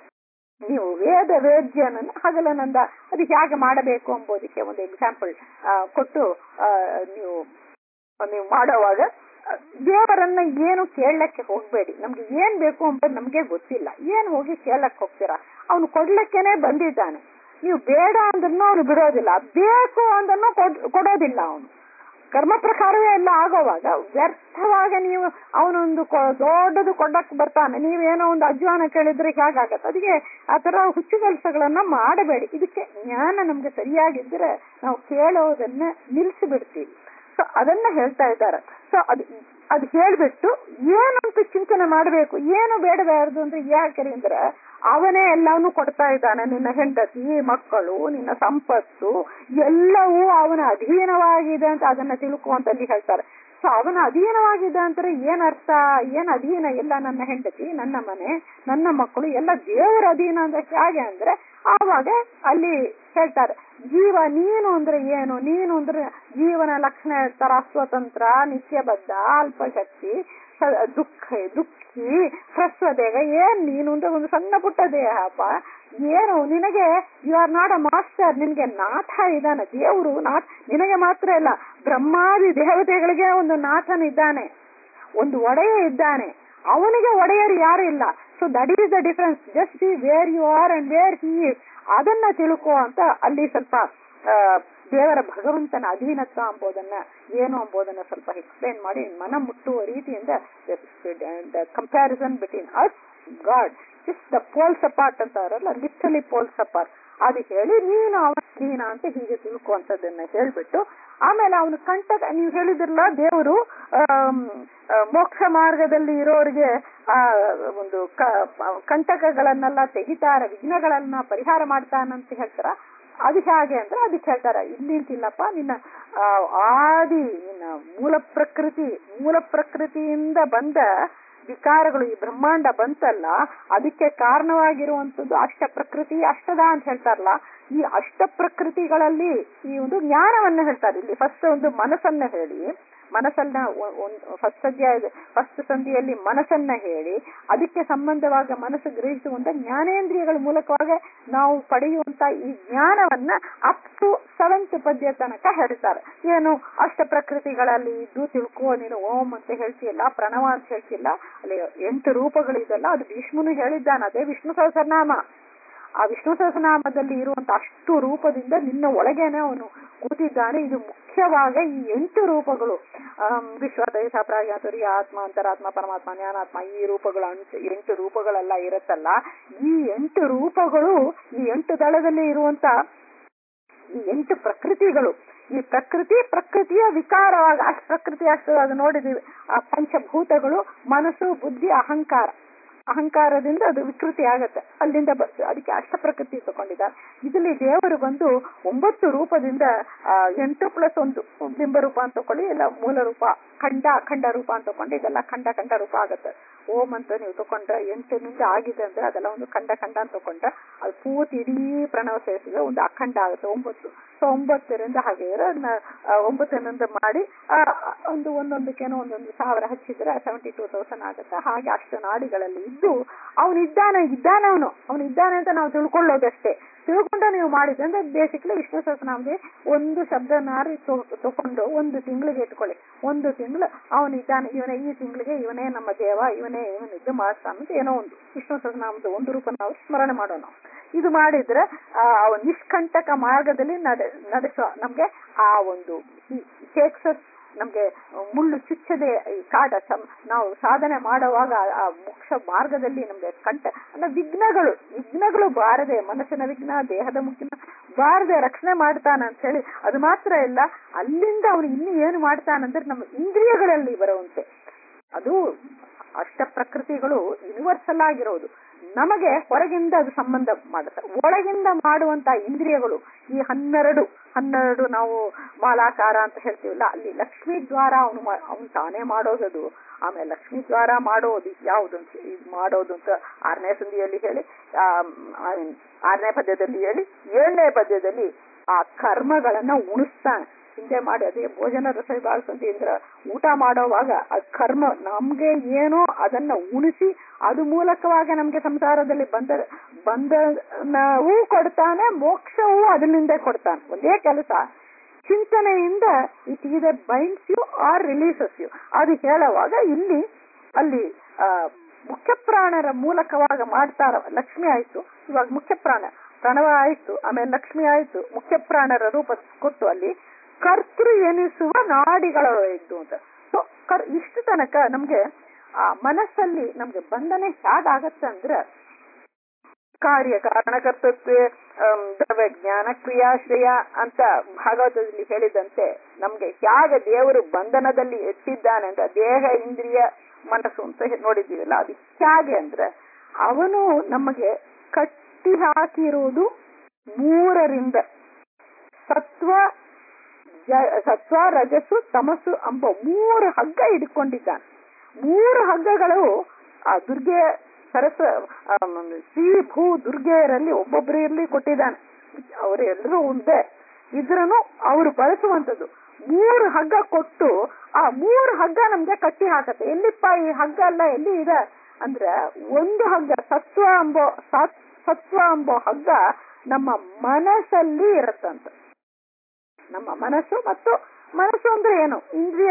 ನೀವು ವೇದ ವೇದ್ಯನನ್ನ ಹಗಲನಂದ ಅದು ಹೇಗೆ ಮಾಡಬೇಕು ಎಂಬುದಕ್ಕೆ ಒಂದು ಎಕ್ಸಾಂಪಲ್ ಕೊಟ್ಟು ನೀವು ನೀವು ಮಾಡೋವಾಗ ದೇವರನ್ನ ಏನು ಕೇಳಕ್ಕೆ ಹೋಗ್ಬೇಡಿ. ನಮ್ಗೆ ಏನ್ ಬೇಕು ಅಂತ ನಮ್ಗೆ ಗೊತ್ತಿಲ್ಲ, ಏನ್ ಹೋಗಿ ಕೇಳಕ್ ಹೋಗ್ತೀರಾ? ಅವನು ಕೊಡ್ಲಿಕ್ಕೇನೆ ಬಂದಿದ್ದಾನೆ. ನೀವು ಬೇಡ ಅಂದ್ರೂ ಅವನು ಬಿಡೋದಿಲ್ಲ, ಬೇಕು ಅಂದ್ರೂ ಕೊಡೋದಿಲ್ಲ. ಅವನು ಕರ್ಮ ಪ್ರಕಾರವೇ ಎಲ್ಲ ಆಗೋವಾಗ ವ್ಯರ್ಥವಾಗ ನೀವು ಅವನೊಂದು ದೊಡ್ಡದು ಕೊಡಕ್ ಬರ್ತಾನೆ, ನೀವೇನೋ ಒಂದು ಅಜ್ವಾನ ಕೇಳಿದ್ರೆ ಹೇಗಾಗತ್ತೆ? ಅದಕ್ಕೆ ಆ ತರ ಹುಚ್ಚು ಕೆಲಸಗಳನ್ನ ಮಾಡಬೇಡಿ. ಇದಕ್ಕೆ ಜ್ಞಾನ ನಮ್ಗೆ ಸರಿಯಾಗಿದ್ರೆ ನಾವು ಕೇಳೋದನ್ನ ನಿಲ್ಸಿ ಬಿಡ್ತೀವಿ. ಸೊ ಅದನ್ನ ಹೇಳ್ತಾ ಇದ್ದಾರೆ. ಸೊ ಅದ್ ಅದ್ ಹೇಳ್ಬಿಟ್ಟು ಏನಂತ ಚಿಂತನೆ ಮಾಡಬೇಕು, ಏನು ಬೇಡಬಾರದು ಅಂದ್ರೆ ಯಾಕೆ ಅಂದ್ರೆ ಅವನೇ ಎಲ್ಲವನ್ನೂ ಕೊಡ್ತಾ ಇದ್ದಾನೆ. ನಿನ್ನ ಹೆಂಡತಿ, ಮಕ್ಕಳು, ನಿನ್ನ ಸಂಪತ್ತು ಎಲ್ಲವೂ ಅವನ ಅಧೀನವಾಗಿದೆ ಅಂತ ಅದನ್ನ ತಿಳ್ಕುವಂತಲ್ಲಿ ಹೇಳ್ತಾರೆ. ಸೊ ಅವನ ಅಧೀನವಾಗಿದೆ ಅಂದ್ರೆ ಏನ್ ಅರ್ಥ? ಏನ್ ಅಧೀನ? ಎಲ್ಲ ನನ್ನ ಹೆಂಡತಿ, ನನ್ನ ಮನೆ, ನನ್ನ ಮಕ್ಕಳು ಎಲ್ಲ ದೇವರ ಅಧೀನ ಅಂದ್ರೆ ಹೇಗೆ ಅಂದ್ರೆ ಆವಾಗ ಅಲ್ಲಿ ಹೇಳ್ತಾರೆ ಜೀವ ನೀನು ಅಂದ್ರೆ ಏನು? ನೀನು ಅಂದ್ರೆ ಜೀವನ ಲಕ್ಷಣ ಹೇಳ್ತಾರ, ಸ್ವತಂತ್ರ, ನಿತ್ಯಬದ್ಧ, ಅಲ್ಪಶಕ್ತಿ, ದುಃಖ ದುಃಖಿ, ಹ್ರಸ್ವ ದೇಹ. ಏನ್ ನೀನು ಅಂದ್ರೆ ಒಂದು ಸಣ್ಣ ಪುಟ್ಟ ದೇಹಪ್ಪ. ಏನು ನಿನಗೆ you are not a master, ನಿನ್ಗೆ ನಾಥ ಇದ್ದಾನೆ ದೇವರು. ನಾಥ್ ನಿನಗೆ ಮಾತ್ರ ಇಲ್ಲ, ಬ್ರಹ್ಮಾದಿ ದೇವತೆಗಳಿಗೆ ಒಂದು ನಾಥನಿದ್ದಾನೆ, ಒಂದು ಒಡೆಯ ಇದ್ದಾನೆ. ಅವನಿಗೆ ಒಡೆಯರು ಯಾರು ಇಲ್ಲ. So that is the difference. Just see where you are and where he is. ಅದನ್ನ ತಿಳ್ಕೋ ಅಂತ ಅಲ್ಲಿ ಸ್ವಲ್ಪ ದೇವರ ಭಗವಂತನ ಅಧೀನತ್ವ ಎಂಬುದನ್ನ ಏನು ಎಂಬುದನ್ನ ಸ್ವಲ್ಪ ಎಕ್ಸ್ಪ್ಲೇನ್ ಮಾಡಿ ಮನ ಮುಟ್ಟುವ ರೀತಿಯಿಂದ comparison between us God just the poles apart ಅಂತ ಅವರಲ್ಲ, ಲಿಟ್ರಲಿ ಪೋಲ್ಸ್ ಅಪಾರ್ಟ್ ಅದು ಹೇಳಿ ನೀನು ಅವನ ಅಧೀನ ಅಂತ ಹೀಗೆ ತಿಳ್ಕುವಂಥದ್ದನ್ನ ಹೇಳ್ಬಿಟ್ಟು ಆಮೇಲೆ ಅವನು ಕಂಟಕ ನೀವು ಹೇಳಿದ್ರಲ್ಲ ದೇವರು ಮೋಕ್ಷ ಮಾರ್ಗದಲ್ಲಿ ಇರೋರಿಗೆ ಆ ಒಂದು ಕಂಟಕಗಳನ್ನೆಲ್ಲ ತೆಗಿತಾರ, ವಿಘ್ನಗಳನ್ನ ಪರಿಹಾರ ಮಾಡ್ತಾನಂತ ಹೇಳ್ತಾರ. ಅದು ಹೇಗೆ ಅಂದ್ರೆ ಅದಕ್ಕೆ ಹೇಳ್ತಾರ ಇಲ್ಲಿಂತಿಲ್ಲಪ್ಪ, ನಿನ್ನ ಆದಿ ನಿನ್ನ ಮೂಲ ಪ್ರಕೃತಿ ಮೂಲ ಪ್ರಕೃತಿಯಿಂದ ಬಂದ ವಿಕಾರಗಳು ಈ ಬ್ರಹ್ಮಾಂಡ ಬಂತಲ್ಲ, ಅದಕ್ಕೆ ಕಾರಣವಾಗಿರುವಂತದ್ದು ಅಷ್ಟ ಪ್ರಕೃತಿ ಅಷ್ಟದ ಅಂತ ಹೇಳ್ತಾರಲ್ಲ. ಈ ಅಷ್ಟ ಪ್ರಕೃತಿಗಳಲ್ಲಿ ಈ ಒಂದು ಜ್ಞಾನವನ್ನ ಹೇಳ್ತಾರೆ. ಇಲ್ಲಿ ಫಸ್ಟ್ ಒಂದು ಮನಸ್ಸನ್ನ ಹೇಳಿ, ಮನಸ್ಸನ್ನ ಫಸ್ಟ್ ಅಧ್ಯಾಯ ಫಸ್ಟ್ ಸಂಧಿಯಲ್ಲಿ ಮನಸ್ಸನ್ನ ಹೇಳಿ ಅದಕ್ಕೆ ಸಂಬಂಧವಾಗ ಮನಸ್ಸು ಗ್ರಹಿಸುವಂತ ಜ್ಞಾನೇಂದ್ರಿಯಗಳ ಮೂಲಕವಾಗಿ ನಾವು ಪಡೆಯುವಂತ ಈ ಜ್ಞಾನವನ್ನ ಅಪ್ ಟು ಸೆವೆಂತ್ ಪದ್ಯ ತನಕ ಹೇಳ್ತಾರೆ. ಏನು ಅಷ್ಟ ಪ್ರಕೃತಿಗಳಲ್ಲಿ ಇದ್ದು ತಿಳ್ಕೋ ನೀನು ಓಂ ಅಂತ ಹೇಳ್ತಿಲ್ಲ, ಪ್ರಣವ ಅಂತ ಹೇಳ್ತಿಲ್ಲ, ಅಲ್ಲಿ ಎಂಟು ರೂಪಗಳಿದೆಲ್ಲ ಅದು ಭೀಷ್ಮನು ಹೇಳಿದ್ದಾನೆ. ಅದೇ ವಿಷ್ಣು ಸಹಸ್ರನಾಮ. ಆ ವಿಷ್ಣು ಸಹಸ್ರನಾಮದಲ್ಲಿ ಇರುವಂತ ಅಷ್ಟು ರೂಪದಿಂದ ನಿನ್ನ ಒಳಗೇನೆ ಅವನು ಕೂತಿದ್ದಾನೆ. ಇದು ಮುಖ್ಯವಾಗಿ ಈ ಎಂಟು ರೂಪಗಳು ವಿಶ್ವ ದೈಸ ಪ್ರಾಜ್ಞಾತುರಿ ಆತ್ಮ ಅಂತರಾತ್ಮ ಪರಮಾತ್ಮ ಜ್ಞಾನಾತ್ಮ ಈ ರೂಪಗಳು ಎಂಟು ರೂಪಗಳೆಲ್ಲ ಇರುತ್ತಲ್ಲ, ಈ ಎಂಟು ರೂಪಗಳು ಈ ಎಂಟು ದಳದಲ್ಲಿ ಇರುವಂತ ಈ ಎಂಟು ಪ್ರಕೃತಿಗಳು, ಈ ಪ್ರಕೃತಿ ಪ್ರಕೃತಿಯ ವಿಕಾರವಾಗಿ ಅಷ್ಟು ಪ್ರಕೃತಿ ಅಷ್ಟು ಅದು ನೋಡಿದೀವಿ. ಆ ಪಂಚಭೂತಗಳು ಮನಸ್ಸು ಬುದ್ಧಿ ಅಹಂಕಾರ, ಅಹಂಕಾರದಿಂದ ಅದು ವಿಕೃತಿ ಆಗತ್ತೆ, ಅಲ್ಲಿಂದ ಬಂದು ಅದಕ್ಕೆ ಅಷ್ಟ ಪ್ರಕೃತಿ ತಗೊಂಡಿದ್ದಾರೆ. ಇದರಲ್ಲಿ ದೇವರು ಬಂದು ಒಂಬತ್ತು ರೂಪದಿಂದ ಎಂಟು ಪ್ಲಸ್ ಒಂದು ಬಿಂಬ ರೂಪ ಅಂತ ತಕೊಳ್ಳಿ, ಇಲ್ಲ ಮೂಲ ರೂಪ ಖಂಡ ಅಖಂಡ ರೂಪ ಅಂತ ತಗೊಂಡು ಇದೆಲ್ಲ ಖಂಡ ಖಂಡ ರೂಪ ಆಗತ್ತೆ. ಓಂ ಅಂತ ನೀವು ತಕೊಂಡ್ರೆ ಎಂಟಿನಿಂದ ಆಗಿದೆ ಅಂದ್ರೆ ಅದೆಲ್ಲ ಒಂದು ಖಂಡ ಖಂಡ ಅಂತ ತಕೊಂಡ್ರೆ ಅದು ಪೂರ್ತಿ ಇಡೀ ಪ್ರಣವ ಸೇರಿಸಿದ್ರೆ ಒಂದು ಅಖಂಡ ಆಗುತ್ತೆ ಒಂಬತ್ತು. ಸೊ ಒಂಬತ್ತರಿಂದ ಹಾಗೆ ಅದನ್ನ ಒಂಬತ್ತರಿಂದ ಮಾಡಿ ಒಂದು ಒಂದೊಂದಕ್ಕೇನೋ ಒಂದೊಂದು ಸಾವಿರ ಹಚ್ಚಿದ್ರೆ ಸೆವೆಂಟಿ ಟೂ ತೌಸಂಡ್ ಆಗುತ್ತೆ. ಹಾಗೆ ಅಷ್ಟು ನಾಡಿಗಳಲ್ಲಿ ಇದ್ದು ಅವನಿದ್ದಾನೆ ಇದ್ದಾನೆ ಅವನು ಅವನು ಇದ್ದಾನೆ ಅಂತ ನಾವು ತಿಳ್ಕೊಳ್ಳೋದಷ್ಟೇ. ತಿಳ್ಕೊಂಡು ನೀವು ಮಾಡಿದ್ರೆ ಅಂದ್ರೆ ಬೇಸಿಕ್ಲಿ ವಿಷ್ಣು ಸಹಸ್ರನಾಮಕ್ಕೆ ಒಂದು ಶಬ್ದನಾರಿ ತಗೊಂಡು ಒಂದು ತಿಂಗಳಿಗೆ ಇಟ್ಕೊಳ್ಳಿ. ಒಂದು ತಿಂಗಳು ಅವನಿದ್ದಾನೆ, ಇವನೇ ಈ ತಿಂಗಳಿಗೆ ಇವನೇ ನಮ್ಮ ದೇವ, ಇವನೇ ಇವನು ಇದು ಮಾಡ್ತಾನಂತ ಏನೋ ಒಂದು ವಿಷ್ಣು ಸಹಸ್ರನಾಮದ ಒಂದು ರೂಪ ನಾವು ಸ್ಮರಣೆ ಮಾಡೋಣ. ಇದು ಮಾಡಿದ್ರೆ ಆ ನಿಷ್ಕಂಟಕ ಮಾರ್ಗದಲ್ಲಿ ನಡೆ ನಡೆಸುವ ನಮ್ಗೆ ಆ ಒಂದು ಟೇಕ್ಸಸ್ ನಮ್ಗೆ ಮುಳ್ಳು ಚುಚ್ಚದೆ ಈ ಕಾಡ ನಾವು ಸಾಧನೆ ಮಾಡುವಾಗ ಆ ಮೋಕ್ಷ ಮಾರ್ಗದಲ್ಲಿ ನಮ್ಗೆ ಕಂಟ ಅಂದ್ರೆ ವಿಘ್ನಗಳು ವಿಘ್ನಗಳು ಬಾರದೆ, ಮನಸ್ಸಿನ ವಿಘ್ನ ದೇಹದ ಮುಖ್ಯ ಬಾರದೆ ರಕ್ಷಣೆ ಮಾಡ್ತಾನ ಅಂತ ಹೇಳಿ. ಅದು ಮಾತ್ರ ಇಲ್ಲ, ಅಲ್ಲಿಂದ ಅವನು ಇನ್ನು ಏನು ಮಾಡ್ತಾನಂದ್ರೆ ನಮ್ಮ ಇಂದ್ರಿಯಗಳಲ್ಲಿ ಬರುವಂತೆ ಅದು ಅಷ್ಟ ಪ್ರಕೃತಿಗಳು ಯೂನಿವರ್ಸಲ್ ಆಗಿರೋದು. ನಮಗೆ ಹೊರಗಿಂದ ಅದು ಸಂಬಂಧ ಮಾಡುತ್ತೆ. ಒಳಗಿಂದ ಮಾಡುವಂತ ಇಂದ್ರಿಯಗಳು ಈ ಹನ್ನೆರಡು ಹನ್ನೆರಡು ನಾವು ಮಾಲಾಕಾರ ಅಂತ ಹೇಳ್ತೀವಲ್ಲ, ಅಲ್ಲಿ ಲಕ್ಷ್ಮೀ ದ್ವಾರ ಅವನು ಅವನು ತಾನೇ ಮಾಡೋದದು. ಆಮೇಲೆ ಲಕ್ಷ್ಮೀ ದ್ವಾರ ಮಾಡೋದು ಯಾವುದು ಇದು ಮಾಡೋದು ಅಂತ ಆರನೇ ಸಂಧಿಯಲ್ಲಿ ಹೇಳಿ, ಆ ಆರನೇ ಪದ್ಯದಲ್ಲಿ ಹೇಳಿ, ಏಳನೇ ಪದ್ಯದಲ್ಲಿ ಆ ಕರ್ಮಗಳನ್ನ ಉಣಿಸ್ತಾನೆ. ಹಿಂದೆ ಮಾಡಿ ಅದೇ ಭೋಜನ ರಸ ಸಂಧಿಯಿಂದ ಊಟ ಮಾಡೋವಾಗ ಆ ಕರ್ಮ ನಮ್ಗೆ ಏನೋ ಅದನ್ನ ಉಣಿಸಿ ಅದು ಮೂಲಕವಾಗಿ ನಮ್ಗೆ ಸಂಸಾರದಲ್ಲಿ ಬಂದ ಬಂಧನವೂ ಕೊಡ್ತಾನೆ, ಮೋಕ್ಷವೂ ಅದರಿಂದ ಕೊಡ್ತಾನೆ. ಒಂದೇ ಕೆಲಸ ಚಿಂತನೆಯಿಂದ it either binds you or releases you. ಅದು ಹೇಳುವಾಗ ಇಲ್ಲಿ ಅಲ್ಲಿ ಆ ಮುಖ್ಯ ಪ್ರಾಣರ ಮೂಲಕವಾಗ ಮಾಡ್ತಾರ. ಲಕ್ಷ್ಮಿ ಆಯ್ತು, ಇವಾಗ ಮುಖ್ಯ ಪ್ರಾಣ ಪ್ರಣವ ಆಯ್ತು, ಆಮೇಲೆ ಲಕ್ಷ್ಮಿ ಆಯ್ತು, ಮುಖ್ಯ ಪ್ರಾಣರ ರೂಪ ಕೊಟ್ಟು ಅಲ್ಲಿ ಕರ್ತೃ ಎನಿಸುವ ನಾಡಿಗಳು ಇದ್ದು ಅಂತ. ಸೊ ಕರ್ ಇಷ್ಟು ತನಕ ನಮ್ಗೆ ಆ ಮನಸ್ಸಲ್ಲಿ ನಮ್ಗೆ ಬಂಧನೆ ಹೇಗಾಗತ್ತೆ ಅಂದ್ರೆ ಕಾರ್ಯ ಕಾರಣಕರ್ತೃತ್ವ ದ್ರವ್ಯ ಜ್ಞಾನ ಕ್ರಿಯಾಶ್ರಯ ಅಂತ ಭಾಗವತದಲ್ಲಿ ಹೇಳಿದಂತೆ ನಮ್ಗೆ ಹೇಗೆ ದೇವರು ಬಂಧನದಲ್ಲಿ ಎತ್ತಿದ್ದಾನೆ ಅಂತ ದೇಹ ಇಂದ್ರಿಯ ಮನಸ್ಸು ಅಂತ ನೋಡಿದ್ದೀವಲ್ಲ, ಅದು ಹೇಗೆ ಅಂದ್ರೆ ಅವನು ನಮಗೆ ಕಟ್ಟಿ ಹಾಕಿರುವುದು ಮೂರರಿಂದ ಸತ್ವ ಸತ್ವ ರಜಸ್ಸು ತಮಸ್ಸು ಎಂಬ ಮೂರು ಹಗ್ಗ ಹಿಡ್ಕೊಂಡಿದ್ದಾನೆ. ಮೂರು ಹಗ್ಗಗಳು ಆ ದುರ್ಗೆ ಸರಸ್ವ ಶ್ರೀ ಭೂ ದುರ್ಗೆಯರಲ್ಲಿ ಒಬ್ಬೊಬ್ಬರಲ್ಲಿ ಕೊಟ್ಟಿದ್ದಾನೆ. ಅವರೆಲ್ಲರೂ ಒಂದೇ ಇದ್ರೂ ಅವರು ಬಳಸುವಂಥದ್ದು ಮೂರು ಹಗ್ಗ ಕೊಟ್ಟು ಆ ಮೂರು ಹಗ್ಗ ನಮ್ಗೆ ಕಟ್ಟಿ ಹಾಕತ್ತೆ. ಎಲ್ಲಿಪ್ಪ ಈ ಹಗ್ಗ ಎಲ್ಲ ಎಲ್ಲಿ ಇದೆ ಅಂದ್ರೆ ಒಂದು ಹಗ್ಗ ಸತ್ವ ಎಂಬೋ ಸತ್ವ ಎಂಬೋ ಹಗ್ಗ ನಮ್ಮ ಮನಸ್ಸಲ್ಲಿ ಇರತ್ತಂತ. ನಮ್ಮ ಮನಸ್ಸು ಮತ್ತು ಮನಸ್ಸು ಅಂದ್ರೆ ಏನು, ಇಂದ್ರಿಯ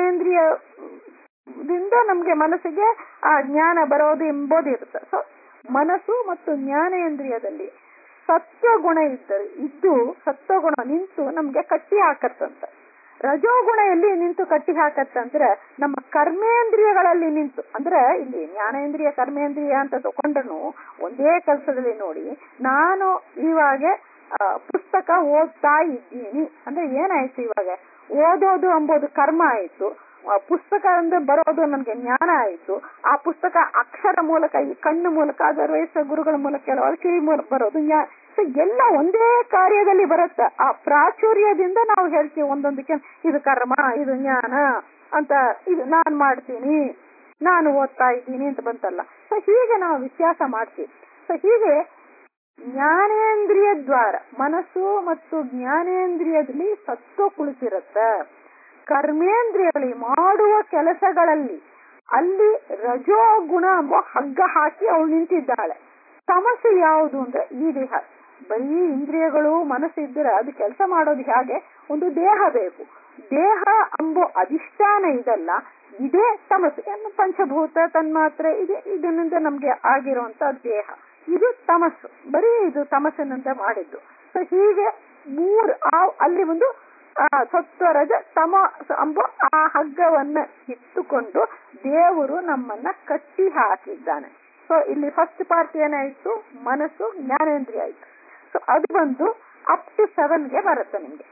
ಜ್ಞಾನೇಂದ್ರಿಯದಿಂದ ನಮ್ಗೆ ಮನಸ್ಸಿಗೆ ಆ ಜ್ಞಾನ ಬರೋದು ಎಂಬುದು ಇರುತ್ತೆ. ಸೊ ಮನಸ್ಸು ಮತ್ತು ಜ್ಞಾನೇಂದ್ರಿಯದಲ್ಲಿ ಸತ್ವಗುಣ ಇದ್ದರೆ ಇದ್ದು ಸತ್ವಗುಣ ನಿಂತು ನಮ್ಗೆ ಕಟ್ಟಿ ಹಾಕತ್ತಂತ. ರಜೋಗುಣ ಎಲ್ಲಿ ನಿಂತು ಕಟ್ಟಿ ಹಾಕತ್ತಂದ್ರೆ ನಮ್ಮ ಕರ್ಮೇಂದ್ರಿಯಗಳಲ್ಲಿ ನಿಂತು. ಅಂದ್ರೆ ಇಲ್ಲಿ ಜ್ಞಾನೇಂದ್ರಿಯ ಕರ್ಮೇಂದ್ರಿಯ ಅಂತ ತಗೊಂಡ್ರು ಒಂದೇ ಕೆಲಸದಲ್ಲಿ ನೋಡಿ, ನಾನು ಇವಾಗ ಪುಸ್ತಕ ಓದ್ತಾ ಇದ್ದೀನಿ ಅಂದ್ರೆ ಏನಾಯ್ತು, ಇವಾಗ ಓದೋದು ಎಂಬುದು ಕರ್ಮ ಆಯ್ತು, ಪುಸ್ತಕ ಅಂದ್ರೆ ಬರೋದು ನಮ್ಗೆ ಜ್ಞಾನ ಆಯ್ತು. ಆ ಪುಸ್ತಕ ಅಕ್ಷರ ಮೂಲಕ ಈ ಕಣ್ಣು ಮೂಲಕ ಅದರ್ವೈಸ್ ಗುರುಗಳ ಮೂಲಕ ಕೆಲವರು ಕಿವಿ ಮೂಲಕ ಬರೋದು ಜ್ಞಾನ. ಎಲ್ಲ ಒಂದೇ ಕಾರ್ಯದಲ್ಲಿ ಬರುತ್ತೆ. ಆ ಪ್ರಾಚುರ್ಯದಿಂದ ನಾವು ಹೇಳ್ತೀವಿ ಒಂದೊಂದಕ್ಕೆ ಇದು ಕರ್ಮ ಇದು ಜ್ಞಾನ ಅಂತ, ಇದು ನಾನ್ ಮಾಡ್ತೀನಿ ನಾನು ಓದ್ತಾ ಇದ್ದೀನಿ ಅಂತ ಬಂತಲ್ಲ. ಸೊ ಹೀಗೆ ನಾವು ವ್ಯತ್ಯಾಸ ಮಾಡ್ತೀವಿ. ಸೊ ಹೀಗೆ ಜ್ಞಾನೇಂದ್ರಿಯ ದ್ವಾರ ಮನಸ್ಸು ಮತ್ತು ಜ್ಞಾನೇಂದ್ರಿಯದಲ್ಲಿ ಸತ್ವ ಕುಳಿತಿರುತ್ತೆ. ಕರ್ಮೇಂದ್ರಿಯಗಳಲ್ಲಿ ಮಾಡುವ ಕೆಲಸಗಳಲ್ಲಿ ಅಲ್ಲಿ ರಜೋಗುಣ ಎಂಬ ಹಗ್ಗ ಹಾಕಿ ಅವಳು ನಿಂತಿದ್ದಾಳೆ. ಸಮಸ್ಯೆ ಯಾವುದು ಅಂದ್ರೆ ಈ ದೇಹ, ಬರೀ ಇಂದ್ರಿಯಗಳು ಮನಸ್ಸು ಇದ್ದರೆ ಅದು ಕೆಲಸ ಮಾಡೋದು ಹೇಗೆ, ಒಂದು ದೇಹ ಬೇಕು. ದೇಹ ಎಂಬೋ ಅಧಿಷ್ಠಾನ ಇದಲ್ಲ, ಇದೇ ತಮಸ್ಸು. ಪಂಚಭೂತ ತನ್ಮಾತ್ರೆ ಇದೆ, ಇದರಿಂದ ನಮ್ಗೆ ಆಗಿರುವಂತ ದೇಹ ಇದು ತಮಸ್ಸು, ಬರೀ ಇದು ತಮಸ್ಸಿನಿಂದ ಮಾಡಿದ್ದು. ಸೊ ಹೀಗೆ ಮೂರು ಆ ಅಲ್ಲಿ ಒಂದು ಆ ಸತ್ವ ರಜ ತಮ ಎಂಬ ಆ ಹಗ್ಗವನ್ನ ಇಟ್ಟುಕೊಂಡು ದೇವರು ನಮ್ಮನ್ನ ಕಟ್ಟಿ ಹಾಕಿದ್ದಾನೆ. ಸೊ ಇಲ್ಲಿ ಫಸ್ಟ್ ಪಾರ್ಟ್ ಏನಾಯ್ತು, ಮನಸ್ಸು ಜ್ಞಾನೇಂದ್ರಿಯ ಆಯ್ತು. ಸೊ ಅದು ಬಂದು ಅಪ್ ಟು ಸೆವೆನ್ಗೆ ಬರುತ್ತೆ ನಿಮ್ಗೆ.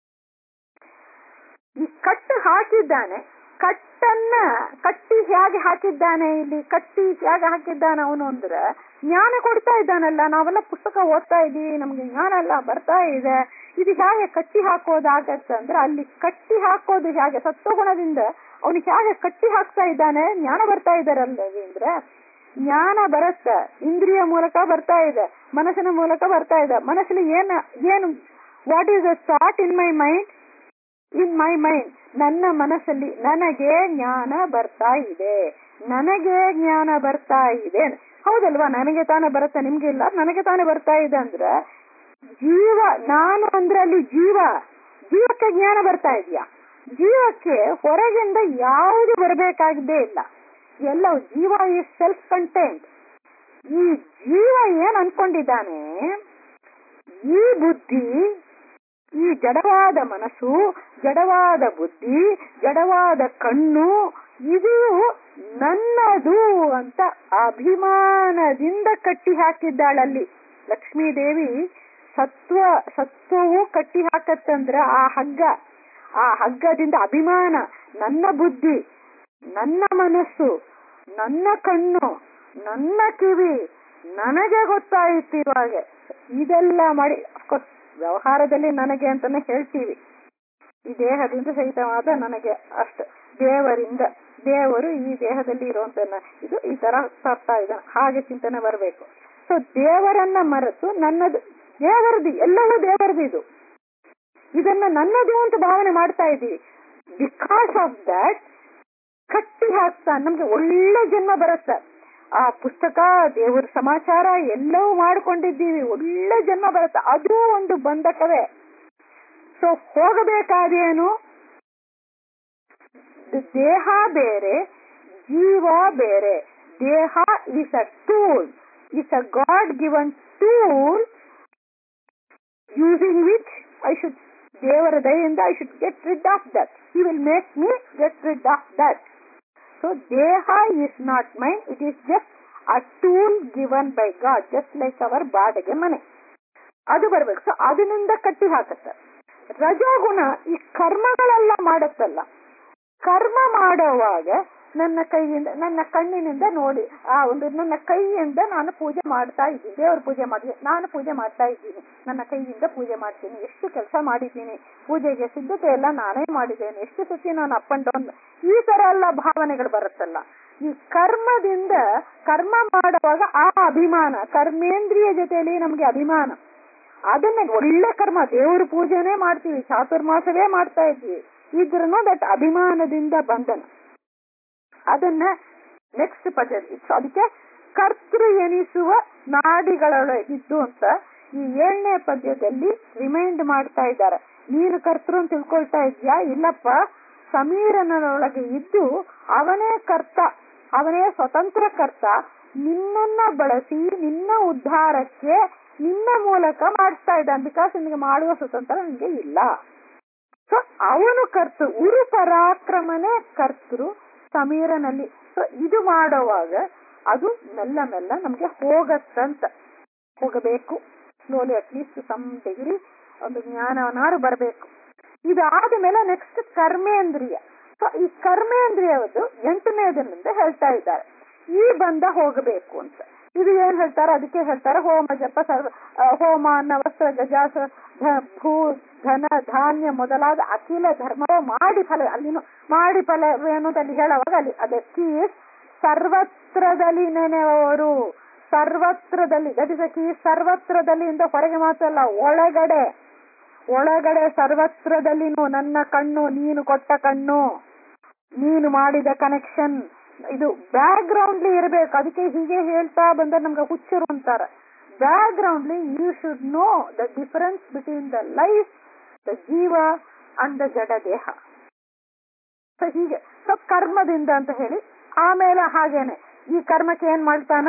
ಈ ಕಟ್ಟು ಹಾಕಿದ್ದಾನೆ, ಕಟ್ಟನ್ನ ಕಟ್ಟಿ ಹೇಗೆ ಹಾಕಿದ್ದಾನೆ, ಇಲ್ಲಿ ಕಟ್ಟಿ ಹೇಗೆ ಹಾಕಿದ್ದಾನೆ ಅವನು ಅಂದ್ರೆ ಜ್ಞಾನ ಕೊಡ್ತಾ ಇದ್ದಾನಲ್ಲ. ನಾವೆಲ್ಲ ಪುಸ್ತಕ ಓದ್ತಾ ಇದೀವಿ, ನಮ್ಗೆ ಜ್ಞಾನ ಎಲ್ಲ ಬರ್ತಾ ಇದೆ. ಇದು ಹೇಗೆ ಕಟ್ಟಿ ಹಾಕೋದಾಗತ್ತೆ ಅಂದ್ರೆ ಅಲ್ಲಿ ಕಟ್ಟಿ ಹಾಕೋದು ಹೇಗೆ, ಸತ್ವಗುಣದಿಂದ ಅವನಿಗೆ ಹೇಗೆ ಕಟ್ಟಿ ಹಾಕ್ತಾ ಇದ್ದಾನೆ, ಜ್ಞಾನ ಬರ್ತಾ ಇದ್ದಾರಲ್ಲವೇ ಅಂದ್ರೆ ಜ್ಞಾನ ಬರುತ್ತೆ, ಇಂದ್ರಿಯ ಮೂಲಕ ಬರ್ತಾ ಇದೆ, ಮನಸ್ಸಿನ ಮೂಲಕ ಬರ್ತಾ ಇದೆ. ಮನಸ್ಸಲ್ಲಿ ಏನ್ ಏನು what is the thought in my mind in my mind ನನ್ನ ಮನಸ್ಸಲ್ಲಿ ನನಗೆ ಜ್ಞಾನ ಬರ್ತಾ ಇದೆ, ನನಗೆ ಜ್ಞಾನ ಬರ್ತಾ ಇದೆ. ಹೌದಲ್ವಾ, ನನಗೆ ತಾನೇ ಬರುತ್ತೆ, ನಿಮ್ಗೆ ಇಲ್ಲ, ನನಗೆ ತಾನೇ ಬರ್ತಾ ಇದೆ ಅಂದ್ರೆ ಜೀವ, ನಾನು ಅಂದ್ರೆ ಅಲ್ಲಿ ಜೀವ, ಜೀವಕ್ಕೆ ಜ್ಞಾನ ಬರ್ತಾ ಇದೆಯಾ? ಜೀವಕ್ಕೆ ಹೊರಗಿಂದ ಯಾವುದು ಬರಬೇಕಾಗದೇ ಇಲ್ಲ, ಎಲ್ಲವೂ ಜೀವ ಈಸ್ ಸೆಲ್ಫ್ ಕಂಟೆಂಟ್. ಈ ಜೀವ ಏನ್ ಅನ್ಕೊಂಡಿದ್ದಾನೆ, ಈ ಬುದ್ಧಿ, ಈ ಜಡವಾದ ಮನಸ್ಸು, ಜಡವಾದ ಬುದ್ಧಿ, ಜಡವಾದ ಕಣ್ಣು, ಇದು ನನ್ನದು ಅಂತ ಅಭಿಮಾನದಿಂದ ಕಟ್ಟಿ ಹಾಕಿದ್ದಾಳಲ್ಲಿ ಲಕ್ಷ್ಮೀದೇವಿ. ಸತ್ವ ಸತ್ವವು ಕಟ್ಟಿ ಹಾಕತ್ತಂದ್ರ ಆ ಹಗ್ಗ, ಆ ಹಗ್ಗದಿಂದ ಅಭಿಮಾನ, ನನ್ನ ಬುದ್ಧಿ ನನ್ನ ಮನಸ್ಸು, ನನ್ನ ಕಣ್ಣು, ನನ್ನ ಕಿವಿ ನನಗೆ ಗೊತ್ತಾಯಿತು ಇವಾಗ. ಇದೆಲ್ಲ ಮಾಡಿ ಅಫ್ಕೋರ್ಸ್ ವ್ಯವಹಾರದಲ್ಲಿ ನನಗೆ ಅಂತಾನೆ ಹೇಳ್ತೀವಿ, ಈ ದೇಹದಿಂದ ಸಹಿತವಾದ ನನಗೆ ಅಷ್ಟು ದೇವರಿಂದ, ದೇವರು ಈ ದೇಹದಲ್ಲಿ ಇರುವಂತ ಇದು ಈ ತರ ತರ್ತಾ ಇದ್ದಾನೆ, ಹಾಗೆ ಚಿಂತನೆ ಬರಬೇಕು. ಸೊ ದೇವರನ್ನ ಮರೆತು ನನ್ನದು, ದೇವರದು ಎಲ್ಲವೂ ದೇವರದು, ಇದು ಇದನ್ನ ನನ್ನದು ಅಂತ ಭಾವನೆ ಮಾಡ್ತಾ ಇದ್ದೀವಿ. ಬಿಕಾಸ್ ಆಫ್ ದಟ್ ಕಟ್ಟಿ ಹಾಕ್ತಾ ನಮ್ಗೆ ಒಳ್ಳೆ ಜನ್ಮ ಬರುತ್ತೆ. ಆ ಪುಸ್ತಕ, ದೇವರ ಸಮಾಚಾರ ಎಲ್ಲವೂ ಮಾಡ್ಕೊಂಡಿದ್ದೀವಿ, ಒಳ್ಳೆ ಜನ್ಮ ಬರುತ್ತೆ. ಅದು ಒಂದು ಬಂಧಕವೇ. ಸೊ ಹೋಗಬೇಕಾದೇನು, ದೇಹ ಬೇರೆ, ಜೀವ ಬೇರೆ. ದೇಹ is a tool, is a God given tool using which I should, ದೇವರ ದಯೆಯಿಂದ I should get rid of that. He will make me get rid of that. So Deha is not mine, it is just a tool given by God, just like our ಬಾಡಿಗೆ ಮನೆ. ಅದು ಬರ್ಬೇಕು. ಸೊ ಅದರಿಂದ ಕಟ್ಟಿ ಹಾಕುತ್ತೆ. ರಜೋಗುಣ ಈ ಕರ್ಮಗಳೆಲ್ಲ ಮಾಡುತ್ತಲ್ಲ, ಕರ್ಮ ಮಾಡುವಾಗ ನನ್ನ ಕೈಯಿಂದ, ನನ್ನ ಕಣ್ಣಿನಿಂದ ನೋಡಿ, ಆ ಒಂದು ನನ್ನ ಕೈಯಿಂದ ನಾನು ಪೂಜೆ ಮಾಡ್ತಾ ಇದ್ದೀನಿ, ದೇವರ ಪೂಜೆ ಮಾಡಿ ನಾನು ಪೂಜೆ ಮಾಡ್ತಾ ಇದ್ದೀನಿ, ನನ್ನ ಕೈಯಿಂದ ಪೂಜೆ ಮಾಡ್ತೀನಿ, ಎಷ್ಟು ಕೆಲಸ ಮಾಡಿದ್ದೀನಿ, ಪೂಜೆಗೆ ಸಿದ್ಧತೆ ಎಲ್ಲ ನಾನೇ ಮಾಡಿದ್ದೇನೆ, ಎಷ್ಟು ಸತಿ ನಾನು ಅಪ್ ಅಂಡ್ ಡೌನ್, ಈ ತರ ಎಲ್ಲ ಭಾವನೆಗಳು ಬರುತ್ತಲ್ಲ. ಈ ಕರ್ಮದಿಂದ, ಕರ್ಮ ಮಾಡುವಾಗ ಆ ಅಭಿಮಾನ, ಕರ್ಮೇಂದ್ರಿಯ ಜೊತೆಯಲ್ಲಿ ನಮ್ಗೆ ಅಭಿಮಾನ, ಅದನ್ನ ಒಳ್ಳೆ ಕರ್ಮ, ದೇವರ ಪೂಜೆನೇ ಮಾಡ್ತೀವಿ, ಚಾತುರ್ಮಾಸವೇ ಮಾಡ್ತಾ ಇದ್ದೀವಿ, ಇದ್ರೂ ದಟ್ ಅಭಿಮಾನದಿಂದ ಬಂಧನ. ಅದನ್ನ ನೆಕ್ಸ್ಟ್ ಪದ್ಧತಿ, ಅದಕ್ಕೆ ಕರ್ತೃ ಎನಿಸುವ ನಾಡಿಗಳೊಳಗಿದ್ದು ಅಂತ ಈ ಏಳನೇ ಪದ್ಯದಲ್ಲಿ ರಿಮೈಂಡ್ ಮಾಡ್ತಾ ಇದ್ದಾರೆ. ನೀನು ಕರ್ತೃ ಅಂತ ತಿಳ್ಕೊಳ್ತಾ ಇದ್ಯಾ? ಇಲ್ಲಪ್ಪ, ಸಮೀರನೊಳಗೆ ಇದ್ದು ಅವನೇ ಕರ್ತ, ಅವನೇ ಸ್ವತಂತ್ರ ಕರ್ತ, ನಿನ್ನನ್ನ ಬಳಸಿ ನಿನ್ನ ಉದ್ಧಾರಕ್ಕೆ ನಿನ್ನ ಮೂಲಕ ಮಾಡಿಸ್ತಾ ಇದ್ದಾನೆ. ಬಿಕಾಸ್ ನಿನಗೆ ಮಾಡುವ ಸ್ವತಂತ್ರ ನಿನಗೆ ಇಲ್ಲ. ಸೊ ಅವನು ಕರ್ತೃ, ಉರು ಪರಾಕ್ರಮನೇ ಕರ್ತೃ ಸಮೀರನಲ್ಲಿ. ಸೊ ಇದು ಮಾಡುವಾಗ ಅದು ಮೆಲ್ಲ ಮೆಲ್ಲ ನಮ್ಗೆ ಹೋಗತ್ತಂತ, ಹೋಗಬೇಕು ಸ್ಲೋಲಿ, ಅಟ್ಲೀಸ್ಟ್ ಸಮ್ ಡಿಗ್ರಿ ಒಂದು ಜ್ಞಾನವನ್ನಾರು ಬರಬೇಕು. ಇದಾದ ಮೇಲೆ ನೆಕ್ಸ್ಟ್ ಕರ್ಮೇಂದ್ರಿಯ. ಸೊ ಈ ಕರ್ಮೇಂದ್ರಿಯದ್ದು ಎಂಟನೇದರಿಂದ ಹೇಳ್ತಾ ಇದ್ದಾರೆ, ಈ ಬಂಧ ಹೋಗಬೇಕು ಅಂತ. ಇದು ಏನ್ ಹೇಳ್ತಾರೆ, ಅದಕ್ಕೆ ಹೇಳ್ತಾರೆ ಹೋಮ ಜಪ ಸರ್ವ, ಹೋಮ ನವಸ್ತ್ರ ಗಜಾಸ ಭೂ ಧನ ಧಾನ್ಯ ಮೊದಲಾದ ಅಖಿಲ ಧರ್ಮವೇ ಮಾಡಿ ಫಲ, ಅಲ್ಲಿನ ಮಾಡಿ ಫಲ ಏನು ಅಲ್ಲಿ ಹೇಳುವಾಗ ಅಲ್ಲಿ ಅದಕ್ಕೆ ಸರ್ವತ್ರದಲ್ಲಿ ನೆನೆಯವರು, ಸರ್ವತ್ರದಲ್ಲಿ, ದಟ್ ಇಸ್ ಅ ಕೀ. ಸರ್ವತ್ರದಲ್ಲಿ ಇಂದ ಹೊರಗೆ ಮಾತ್ರ ಅಲ್ಲ, ಒಳಗಡೆ, ಒಳಗಡೆ ಸರ್ವತ್ರದಲ್ಲಿನೂ ನನ್ನ ಕಣ್ಣು, ನೀನು ಕೊಟ್ಟ ಕಣ್ಣು, ನೀನು ಮಾಡಿದ ಕನೆಕ್ಷನ್, ಇದು ಬ್ಯಾಕ್ ಗ್ರೌಂಡ್ಲಿ ಇರಬೇಕು. ಅದಕ್ಕೆ ಹೀಗೆ ಹೇಳ್ತಾ ಬಂದ್ರೆ ನಮ್ಗೆ ಹುಚ್ಚರು ಅಂತಾರ. ಬ್ಯಾಕ್ ಗ್ರೌಂಡ್ಲಿ you should know the difference between the life, the ಜೀವ ಅಂಡ್ ದ ಜಡ ದೇಹ. ಸೊ ಹೀಗೆ ಸೊ ಕರ್ಮದಿಂದ ಅಂತ ಹೇಳಿ, ಆಮೇಲೆ ಹಾಗೇನೆ ಈ ಕರ್ಮಕ್ಕೆ ಏನ್ ಮಾಡ್ತಾನ,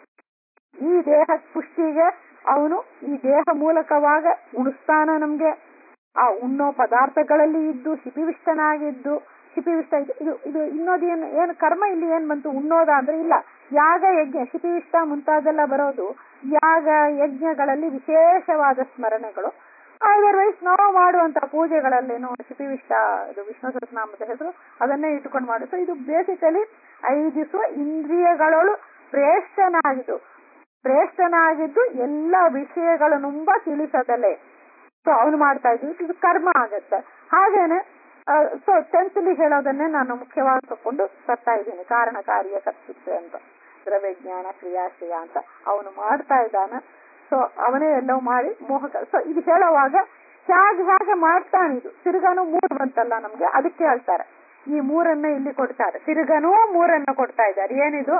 ಈ ದೇಹ ಪುಷ್ಟಿಗೆ ಅವನು ಈ ದೇಹ ಮೂಲಕವಾಗ ಉಣಿಸ್ತಾನ ನಮ್ಗೆ. ಆ ಉಣ್ಣೋ ಪದಾರ್ಥಗಳಲ್ಲಿ ಇದ್ದು ಶಿಪಿವಿಷ್ಟನಾಗಿದ್ದು, ಶಿಪಿವಿಷ್ಟ ಇದು ಇದು ಇದು ಇನ್ನೋದೇನು ಏನು ಕರ್ಮ ಇಲ್ಲಿ ಏನ್ ಬಂತು, ಉಣ್ಣೋದ ಅಂದ್ರೆ ಇಲ್ಲ, ಯಾಗ ಯಜ್ಞ, ಶಿಪಿವಿಷ್ಟ ಮುಂತಾದೆಲ್ಲ ಬರೋದು ಯಾಗ ಯಜ್ಞಗಳಲ್ಲಿ ವಿಶೇಷವಾದ ಸ್ಮರಣೆಗಳು. ಅದರ್ವೈಸ್ ನಾವು ಮಾಡುವಂತ ಪೂಜೆಗಳಲ್ಲೇನು ಶಿಪಿವಿಷ್ಟ, ಇದು ವಿಷ್ಣು ಸಹಸ್ರನಾಮದ ಹೆಸರು, ಅದನ್ನೇ ಇಟ್ಕೊಂಡು ಮಾಡು. ಸೊ ಇದು ಬೇಸಿಕಲಿ ಐದಿಸುವ ಇಂದ್ರಿಯಗಳು ಪ್ರೇಷ್ಠನಾಗಿದ್ದು, ಪ್ರೇಷ್ಠನಾಗಿದ್ದು ಎಲ್ಲ ವಿಷಯಗಳನ್ನುಂಬ ತಿಳಿಸದಲೆ. ಸೊ ಅವನು ಮಾಡ್ತಾ ಇದ್ವಿ, ಇದು ಕರ್ಮ ಆಗತ್ತೆ. ಹಾಗೇನೆ ಸೊ ಟೆನ್ಸಲ್ಲಿ ಹೇಳೋದನ್ನೇ ನಾನು ಮುಖ್ಯವಾಗಿ ತಕೊಂಡು ತರ್ತಾ ಇದ್ದೀನಿ, ಕಾರಣ ಕಾರ್ಯ ಕರ್ತಿತ್ತು ಅಂತ, ದ್ರವ್ಯಜ್ಞಾನ ಕ್ರಿಯಾಶಯ ಅಂತ ಅವನು ಮಾಡ್ತಾ ಇದ್ದಾನ. ಸೊ ಅವನೇ ಎಲ್ಲವೂ ಮಾಡಿ ಮೋಹಕ. ಸೊ ಇದು ಹೇಳುವಾಗ ಹೇಗೆ ಹೇಗೆ ಮಾಡ್ತಾನಿದು, ತಿರ್ಗಾನು ಮೂರು ಬಂತಲ್ಲ ನಮ್ಗೆ, ಅದಕ್ಕೆ ಹೇಳ್ತಾರೆ ಈ ಮೂರನ್ನ ಇಲ್ಲಿ ಕೊಡ್ತಾರೆ, ತಿರ್ಗನೂ ಮೂರನ್ನ ಕೊಡ್ತಾ ಇದ್ದಾರೆ. ಏನಿದು,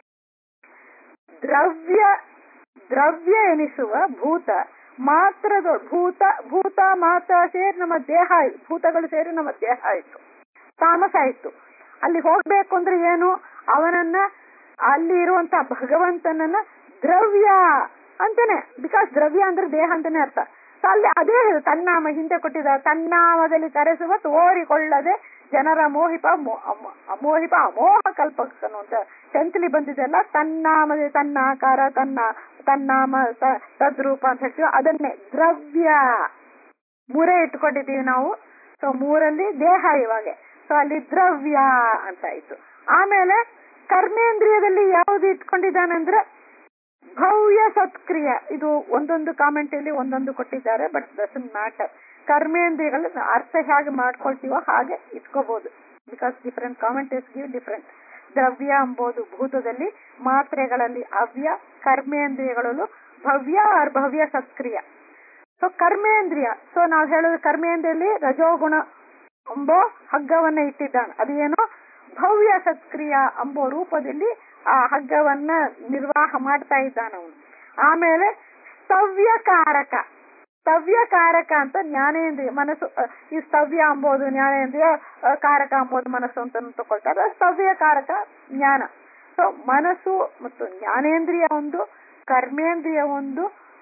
ದ್ರವ್ಯ, ದ್ರವ್ಯ ಎನಿಸುವ ಭೂತ ಮಾತ್ರದ, ಭೂತ ಭೂತ ಮಾತ್ರ ಸೇರಿ ನಮ್ಮ ದೇಹ ಆಯ್ತು, ಭೂತಗಳು ಸೇರಿ ನಮ್ಮ ದೇಹ ಆಯ್ತು, ತಾಮಸ ಆಯ್ತು. ಅಲ್ಲಿ ಹೋಗ್ಬೇಕು ಅಂದ್ರೆ ಏನು, ಅವನನ್ನ, ಅಲ್ಲಿ ಇರುವಂತ ಭಗವಂತನನ್ನ ದ್ರವ್ಯ ಅಂತಾನೆ, ಬಿಕಾಸ್ ದ್ರವ್ಯ ಅಂದ್ರೆ ದೇಹ ಅಂತಾನೆ ಅರ್ಥ. ಸೊ ಅಲ್ಲಿ ಅದೇ ತನ್ನಾಮ ಹಿಂದೆ ಕೊಟ್ಟಿದ, ತನ್ನಾಮದಲ್ಲಿ ಕರೆಸುವ ತೋರಿಕೊಳ್ಳದೆ ಜನರ ಮೋಹಿಪ ಮೋಹಿಪ ಅಮೋಹ ಕಲ್ಪಕನು ಅಂತ ಟೆಂತ್ಲಿ ಬಂದಿದೆಲ್ಲ, ತನ್ನಾಮದೆ ತನ್ನಾಕಾರ, ತನ್ನ ತನ್ನಾಮ ತದ್ರೂಪ ಅಂತ ಹೇಳ್ತೀವಿ, ಅದನ್ನೇ ದ್ರವ್ಯ ಮೂರೇ ಇಟ್ಕೊಂಡಿದ್ದೀವಿ ನಾವು. ಸೊ ಮೂರಲ್ಲಿ ದೇಹ ಇವಾಗ ಸೊ ಅಲ್ಲಿ ದ್ರವ್ಯ ಅಂತ ಆಯ್ತು. ಆಮೇಲೆ ಕರ್ಮೇಂದ್ರಿಯದಲ್ಲಿ ಯಾವುದು ಇಟ್ಕೊಂಡಿದ್ದಾನಂದ್ರೆ ಭವ್ಯ ಸತ್ಕ್ರಿಯ. ಇದು ಒಂದೊಂದು ಕಾಮೆಂಟ್ ಅಲ್ಲಿ ಒಂದೊಂದು ಕೊಟ್ಟಿದ್ದಾರೆ, ಬಟ್ ಡಸಂಟ್ ಮ್ಯಾಟರ್. ಕರ್ಮೇಂದ್ರಿಯಗಳು ಅರ್ಥ ಹೇಗೆ ಮಾಡ್ಕೊಳ್ತೀವೋ ಹಾಗೆ ಇಟ್ಕೋಬಹುದು, because different commentaries give different. ದ್ರವ್ಯ ಎಂಬುದು ಭೂತದಲ್ಲಿ, ಮಾತ್ರೆಗಳಲ್ಲಿ ಅವ್ಯ, ಕರ್ಮೇಂದ್ರಿಯಗಳಲ್ಲೂ ಭವ್ಯ ಆರ್ ಭವ್ಯ ಸತ್ಕ್ರಿಯ. ಸೊ ಕರ್ಮೇಂದ್ರಿಯ, ಸೊ ನಾವು ಹೇಳೋದು ಕರ್ಮೇಂದ್ರಿಯಲ್ಲಿ ರಜೋಗುಣ ಎಂಬೋ ಹಗ್ಗವನ್ನ ಇಟ್ಟಿದ್ದಾನೆ. ಅದು ಏನೋ ಭವ್ಯ ಸತ್ಕ್ರಿಯ ಎಂಬೋ ರೂಪದಲ್ಲಿ ಆ ಹಗ್ಗವನ್ನ ನಿರ್ವಾಹ ಮಾಡ್ತಾ ಇದ್ದಾನವನು. ಆಮೇಲೆ ಸ್ತವ್ಯಕಾರಕ, ಸ್ತವ್ಯಕಾರಕ ಅಂತ ಜ್ಞಾನೇಂದ್ರಿಯ ಮನಸ್ಸು. ಈ ಸ್ತವ್ಯ ಅಂಬೋದು ಜ್ಞಾನೇಂದ್ರಿಯ, ಕಾರಕ ಅಂಬೋದು ಮನಸ್ಸು ಅಂತ ತಗೊಳ್ತಾರೆ. ಸ್ತವ್ಯಕಾರಕ ಜ್ಞಾನ. ಸೊ ಮನಸ್ಸು ಮತ್ತು ಜ್ಞಾನೇಂದ್ರಿಯ ಒಂದು, ಕರ್ಮೇಂದ್ರಿಯ ಒಂದು,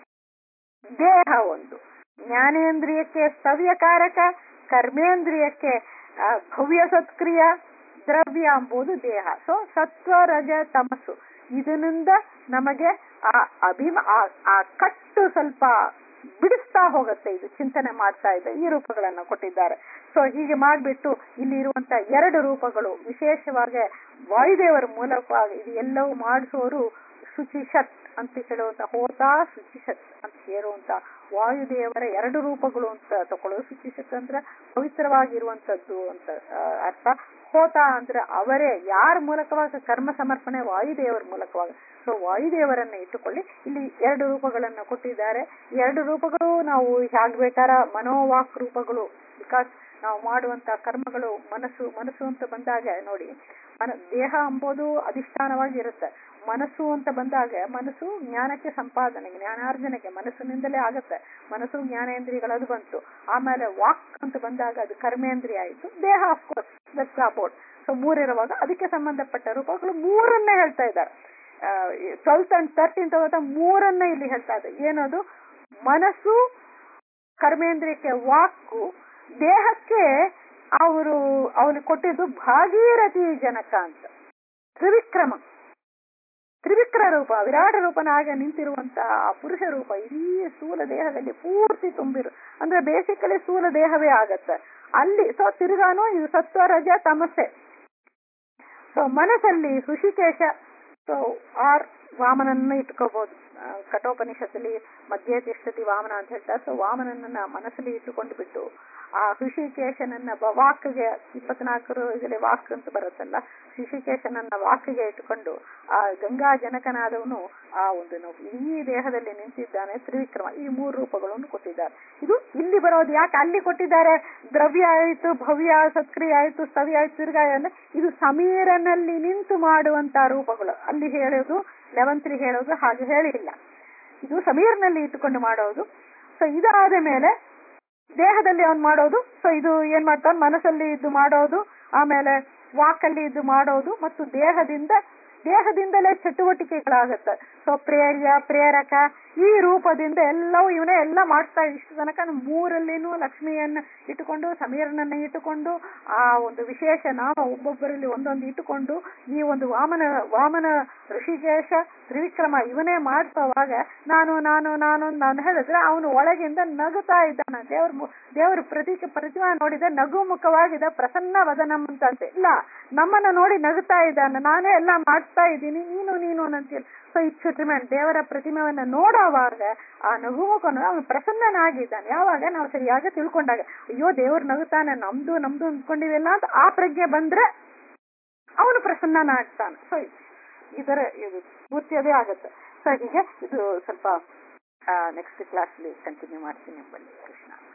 ದೇಹ ಒಂದು. ಜ್ಞಾನೇಂದ್ರಿಯಕ್ಕೆ ಸ್ತವ್ಯಕಾರಕ, ಕರ್ಮೇಂದ್ರಿಯಕ್ಕೆ ಭವ್ಯ ಸತ್ಕ್ರಿಯ, ದ್ರವ್ಯ ಎಂಬುದು ದೇಹ. ಸೊ ಸತ್ವ ರಜ ತಮಸ್ಸು ಇದರಿಂದ ನಮಗೆ ಆ ಅಭಿಮ ಆ ಕಟ್ಟು ಸ್ವಲ್ಪ ಬಿಡಿಸ್ತಾ ಹೋಗುತ್ತೆ. ಇದು ಚಿಂತನೆ ಮಾಡ್ತಾ ಇದೆ. ಈ ರೂಪಗಳನ್ನ ಕೊಟ್ಟಿದ್ದಾರೆ. ಸೊ ಹೀಗೆ ಮಾಡ್ಬಿಟ್ಟು ಇಲ್ಲಿ ಇರುವಂತ ಎರಡು ರೂಪಗಳು ವಿಶೇಷವಾಗಿ ವಾಯುದೇವರ ಮೂಲಕವಾಗಿ ಇದು ಎಲ್ಲವೂ ಮಾಡಿಸೋರು ಶುಚಿಷತ್ ಅಂತ ಹೇಳುವಂತ, ಹೋತಾ ಶುಚಿಷತ್ ಅಂತ ಹೇಳುವಂತ ವಾಯುದೇವರ ಎರಡು ರೂಪಗಳು ಅಂತ ತಕೊಳ್ಳೋದು. ಶುಚಿಷತ್ ಅಂದ್ರೆ ಪವಿತ್ರವಾಗಿರುವಂತದ್ದು ಅಂತ ಅರ್ಥ. ಹೋತ ಅಂದ್ರೆ ಅವರೇ, ಯಾರ ಮೂಲಕವಾಗಿ ಕರ್ಮ ಸಮರ್ಪಣೆ, ವಾಯುದೇವರ ಮೂಲಕವಾಗಿ. ಸೊ ವಾಯುದೇವರನ್ನ ಇಟ್ಟುಕೊಳ್ಳಿ. ಇಲ್ಲಿ ಎರಡು ರೂಪಗಳನ್ನ ಕೊಟ್ಟಿದ್ದಾರೆ. ಎರಡು ರೂಪಗಳು ನಾವು ಹೇಗೆ ಬೇಕಾರ ಮನೋವಾಕ್ ರೂಪಗಳು. ಬಿಕಾಸ್ ನಾವು ಮಾಡುವಂತ ಕರ್ಮಗಳು ಮನಸ್ಸು ಮನಸ್ಸು ಅಂತ ಬಂದಾಗ ನೋಡಿ, ಮನ ದೇಹ ಎಂಬುದು ಅಧಿಷ್ಠಾನವಾಗಿ ಇರುತ್ತೆ. ಮನಸ್ಸು ಅಂತ ಬಂದಾಗ ಮನಸ್ಸು ಜ್ಞಾನಕ್ಕೆ ಸಂಪಾದನೆ, ಜ್ಞಾನಾರ್ಜನೆಗೆ ಮನಸ್ಸಿನಿಂದಲೇ ಆಗುತ್ತೆ. ಮನಸ್ಸು ಜ್ಞಾನೇಂದ್ರಿಯಗಳದು ಬಂತು. ಆಮೇಲೆ ವಾಕ್ ಅಂತ ಬಂದಾಗ ಅದು ಕರ್ಮೇಂದ್ರಿಯ ಆಯಿತು. ದೇಹ ಅಫ್ಕೋರ್ಸ್ ದಟ್ಸ್ ಅಬೌಟ್. ಸೊ ಮೂರಿರುವಾಗ ಅದಕ್ಕೆ ಸಂಬಂಧಪಟ್ಟ ರೂಪಗಳು ಮೂರನ್ನೇ ಹೇಳ್ತಾ ಇದ್ದಾರೆ. ಟ್ವೆಲ್ತ್ ಅಂಡ್ ತರ್ಟೀನ್ ತಗೋತ ಮೂರನ್ನ ಇಲ್ಲಿ ಹೇಳ್ತಾ ಇದೆ. ಏನದು? ಮನಸ್ಸು ಕರ್ಮೇಂದ್ರಿಯಕ್ಕೆ ವಾಕು, ದೇಹಕ್ಕೆ ಅವರು ಅವನಿಗೆ ಕೊಟ್ಟಿದ್ದು ಭಾಗೀರಥಿ ಜನಕ ಅಂತ ತ್ರಿವಿಕ್ರಮ, ತ್ರಿವಿಕ್ರ ರೂಪ, ವಿರಾಟ ರೂಪನಾಗ ನಿಂತಿರುವಂತ ಆ ಪುರುಷ ರೂಪ ಇಡೀ ಸ್ಥೂಲ ದೇಹದಲ್ಲಿ ಪೂರ್ತಿ ತುಂಬಿರು. ಅಂದ್ರೆ ಬೇಸಿಕಲಿ ಸ್ಥೂಲ ದೇಹವೇ ಆಗತ್ತೆ ಅಲ್ಲಿ. ಸೊ ತಿರುಗಾನು ಇದು ಸತ್ವ ರಜ ತಮಸ್ಸೆ. ಸೊ ಮನಸ್ಸಲ್ಲಿ ಋಷಿಕೇಶ, ಸೊ ಆರ್ ವಾಮನನ್ನ ಇಟ್ಕೋಬಹುದು. ಕಠೋಪನಿಷತ್ತಲ್ಲಿ ಮಧ್ಯೆ ತಿಷ್ಠತಿ ವಾಮನ ಅಂತ ಹೇಳ್ತಾರೆ. ಸೊ ವಾಮನನ್ನ ಮನಸ್ಸಲ್ಲಿ ಇಟ್ಟುಕೊಂಡು ಬಿಟ್ಟು ಆ ಋಷಿಕೇಶನನ್ನ ವಾಕ್ಗೆ ಇಪ್ಪತ್ನಾಲ್ಕರು ಇದರಲ್ಲಿ ವಾಕ್ ಅಂತ ಬರುತ್ತಲ್ಲ, ಋಷಿಕೇಶನನ್ನ ವಾಕ್ಗೆ ಇಟ್ಟುಕೊಂಡು ಆ ಗಂಗಾ ಜನಕನಾದವನು ಆ ಒಂದು ಇಡೀ ದೇಹದಲ್ಲಿ ನಿಂತಿದ್ದಾನೆ ತ್ರಿವಿಕ್ರಮ. ಈ ಮೂರು ರೂಪಗಳನ್ನು ಕೊಟ್ಟಿದ್ದಾರೆ. ಇದು ಇಲ್ಲಿ ಬರೋದು ಯಾಕೆ ಅಲ್ಲಿ ಕೊಟ್ಟಿದ್ದಾರೆ? ದ್ರವ್ಯ ಆಯಿತು, ಭವ್ಯ ಸತ್ಕ್ರಿಯ ಆಯಿತು, ಸ್ತವ್ಯ ಆಯಿತು, ತಿರ್ಗಾಯ ಅಂದ್ರೆ ಇದು ಸಮೀರನಲ್ಲಿ ನಿಂತು ಮಾಡುವಂತ ರೂಪಗಳು. ಅಲ್ಲಿ ಹೇಳೋದು ಲೆವೆಂತ್ರಿ ಹೇಳೋದು ಹಾಗೆ ಹೇಳಿಲ್ಲ. ಇದು ಸಮೀರ್ನಲ್ಲಿ ಇಟ್ಟುಕೊಂಡು ಮಾಡೋದು. ಸೊ ಇದಾದ ಮೇಲೆ ದೇಹದಲ್ಲಿ ಅವನು ಮಾಡೋದು. ಸೊ ಇದು ಏನ್ ಮಾಡ್ತಾನೆ? ಮನಸ್ಸಲ್ಲಿ ಇದ್ದು ಮಾಡೋದು, ಆಮೇಲೆ ವಾಕಲ್ಲಿ ಇದ್ದು ಮಾಡೋದು, ಮತ್ತು ದೇಹದಿಂದ ದೇಹದಿಂದಲೇ ಚಟುವಟಿಕೆಗಳಾಗತ್ತೆ. ಸೊ ಪ್ರೇರ್ಯ, ಪ್ರೇರಕ ಈ ರೂಪದಿಂದ ಎಲ್ಲವೂ ಇವನೇ ಎಲ್ಲ ಮಾಡ್ತಾ. ಇಷ್ಟು ತನಕ ಮೂರಲ್ಲಿನೂ ಲಕ್ಷ್ಮಿಯನ್ನ ಇಟ್ಟುಕೊಂಡು, ಸಮೀರನನ್ನ ಇಟ್ಟುಕೊಂಡು, ಆ ಒಂದು ವಿಶೇಷ ನಾಮ ಒಬ್ಬೊಬ್ಬರಲ್ಲಿ ಒಂದೊಂದು ಇಟ್ಟುಕೊಂಡು ಈ ಒಂದು ವಾಮನ ವಾಮನ ಋಷಿಕೇಶ ತ್ರಿವಿಕ್ರಮ ಇವನೇ ಮಾಡ್ತವಾಗ ನಾನು ನಾನು ನಾನು ನಾನು ಹೇಳಿದ್ರೆ ಅವನು ಒಳಗಿಂದ ನಗುತ್ತಾ ಇದ್ದಾನೆ. ದೇವ್ರ ದೇವ್ರ ಪ್ರತಿ ಪ್ರತಿಮಾ ನೋಡಿದ ನಗು ಮುಖವಾಗಿದೆ, ಪ್ರಸನ್ನ ವದನಂ ಅಂತಂತೆ. ಇಲ್ಲ, ನಮ್ಮನ್ನ ನೋಡಿ ನಗುತ್ತಾ ಇದ್ದಾನೆ, ನಾನೇ ಎಲ್ಲ ಮಾಡ್ತಾ ಇದ್ದೀನಿ, ನೀನು ನೀನು ಅಂತೀರಿ. ಸೊ ಇಟ್ ರಿಮೆಂಡ್ ದೇವರ ಪ್ರತಿಮೆಯನ್ನ ನೋಡುವಾಗ ಆ ನಗುಮುಖನು ಅವನು ಪ್ರಸನ್ನನಾಗಿದ್ದಾನೆ. ಯಾವಾಗ ನಾವು ಸರಿಯಾಗಿ ತಿಳ್ಕೊಂಡಾಗ, ಅಯ್ಯೋ ದೇವ್ರು ನಗುತ್ತಾನೆ, ನಮ್ದು ನಮ್ದು ಅಂದ್ಕೊಂಡಿವೆಲ್ಲ ಅಂತ ಆ ಪ್ರಜ್ಞೆ ಬಂದ್ರೆ ಅವನು ಪ್ರಸನ್ನನಾಗ್ತಾನೆ. ಸೊ ಇದರ ಇದು ಪೂರ್ತಿ ಅದೇ ಆಗುತ್ತೆ. ಸೊ ಹೀಗೆ ಇದು ಸ್ವಲ್ಪ ನೆಕ್ಸ್ಟ್ ಕ್ಲಾಸ್ಲಿ ಕಂಟಿನ್ಯೂ ಮಾಡ್ತೀನಿ. ಬನ್ನಿ ಕೃಷ್ಣ.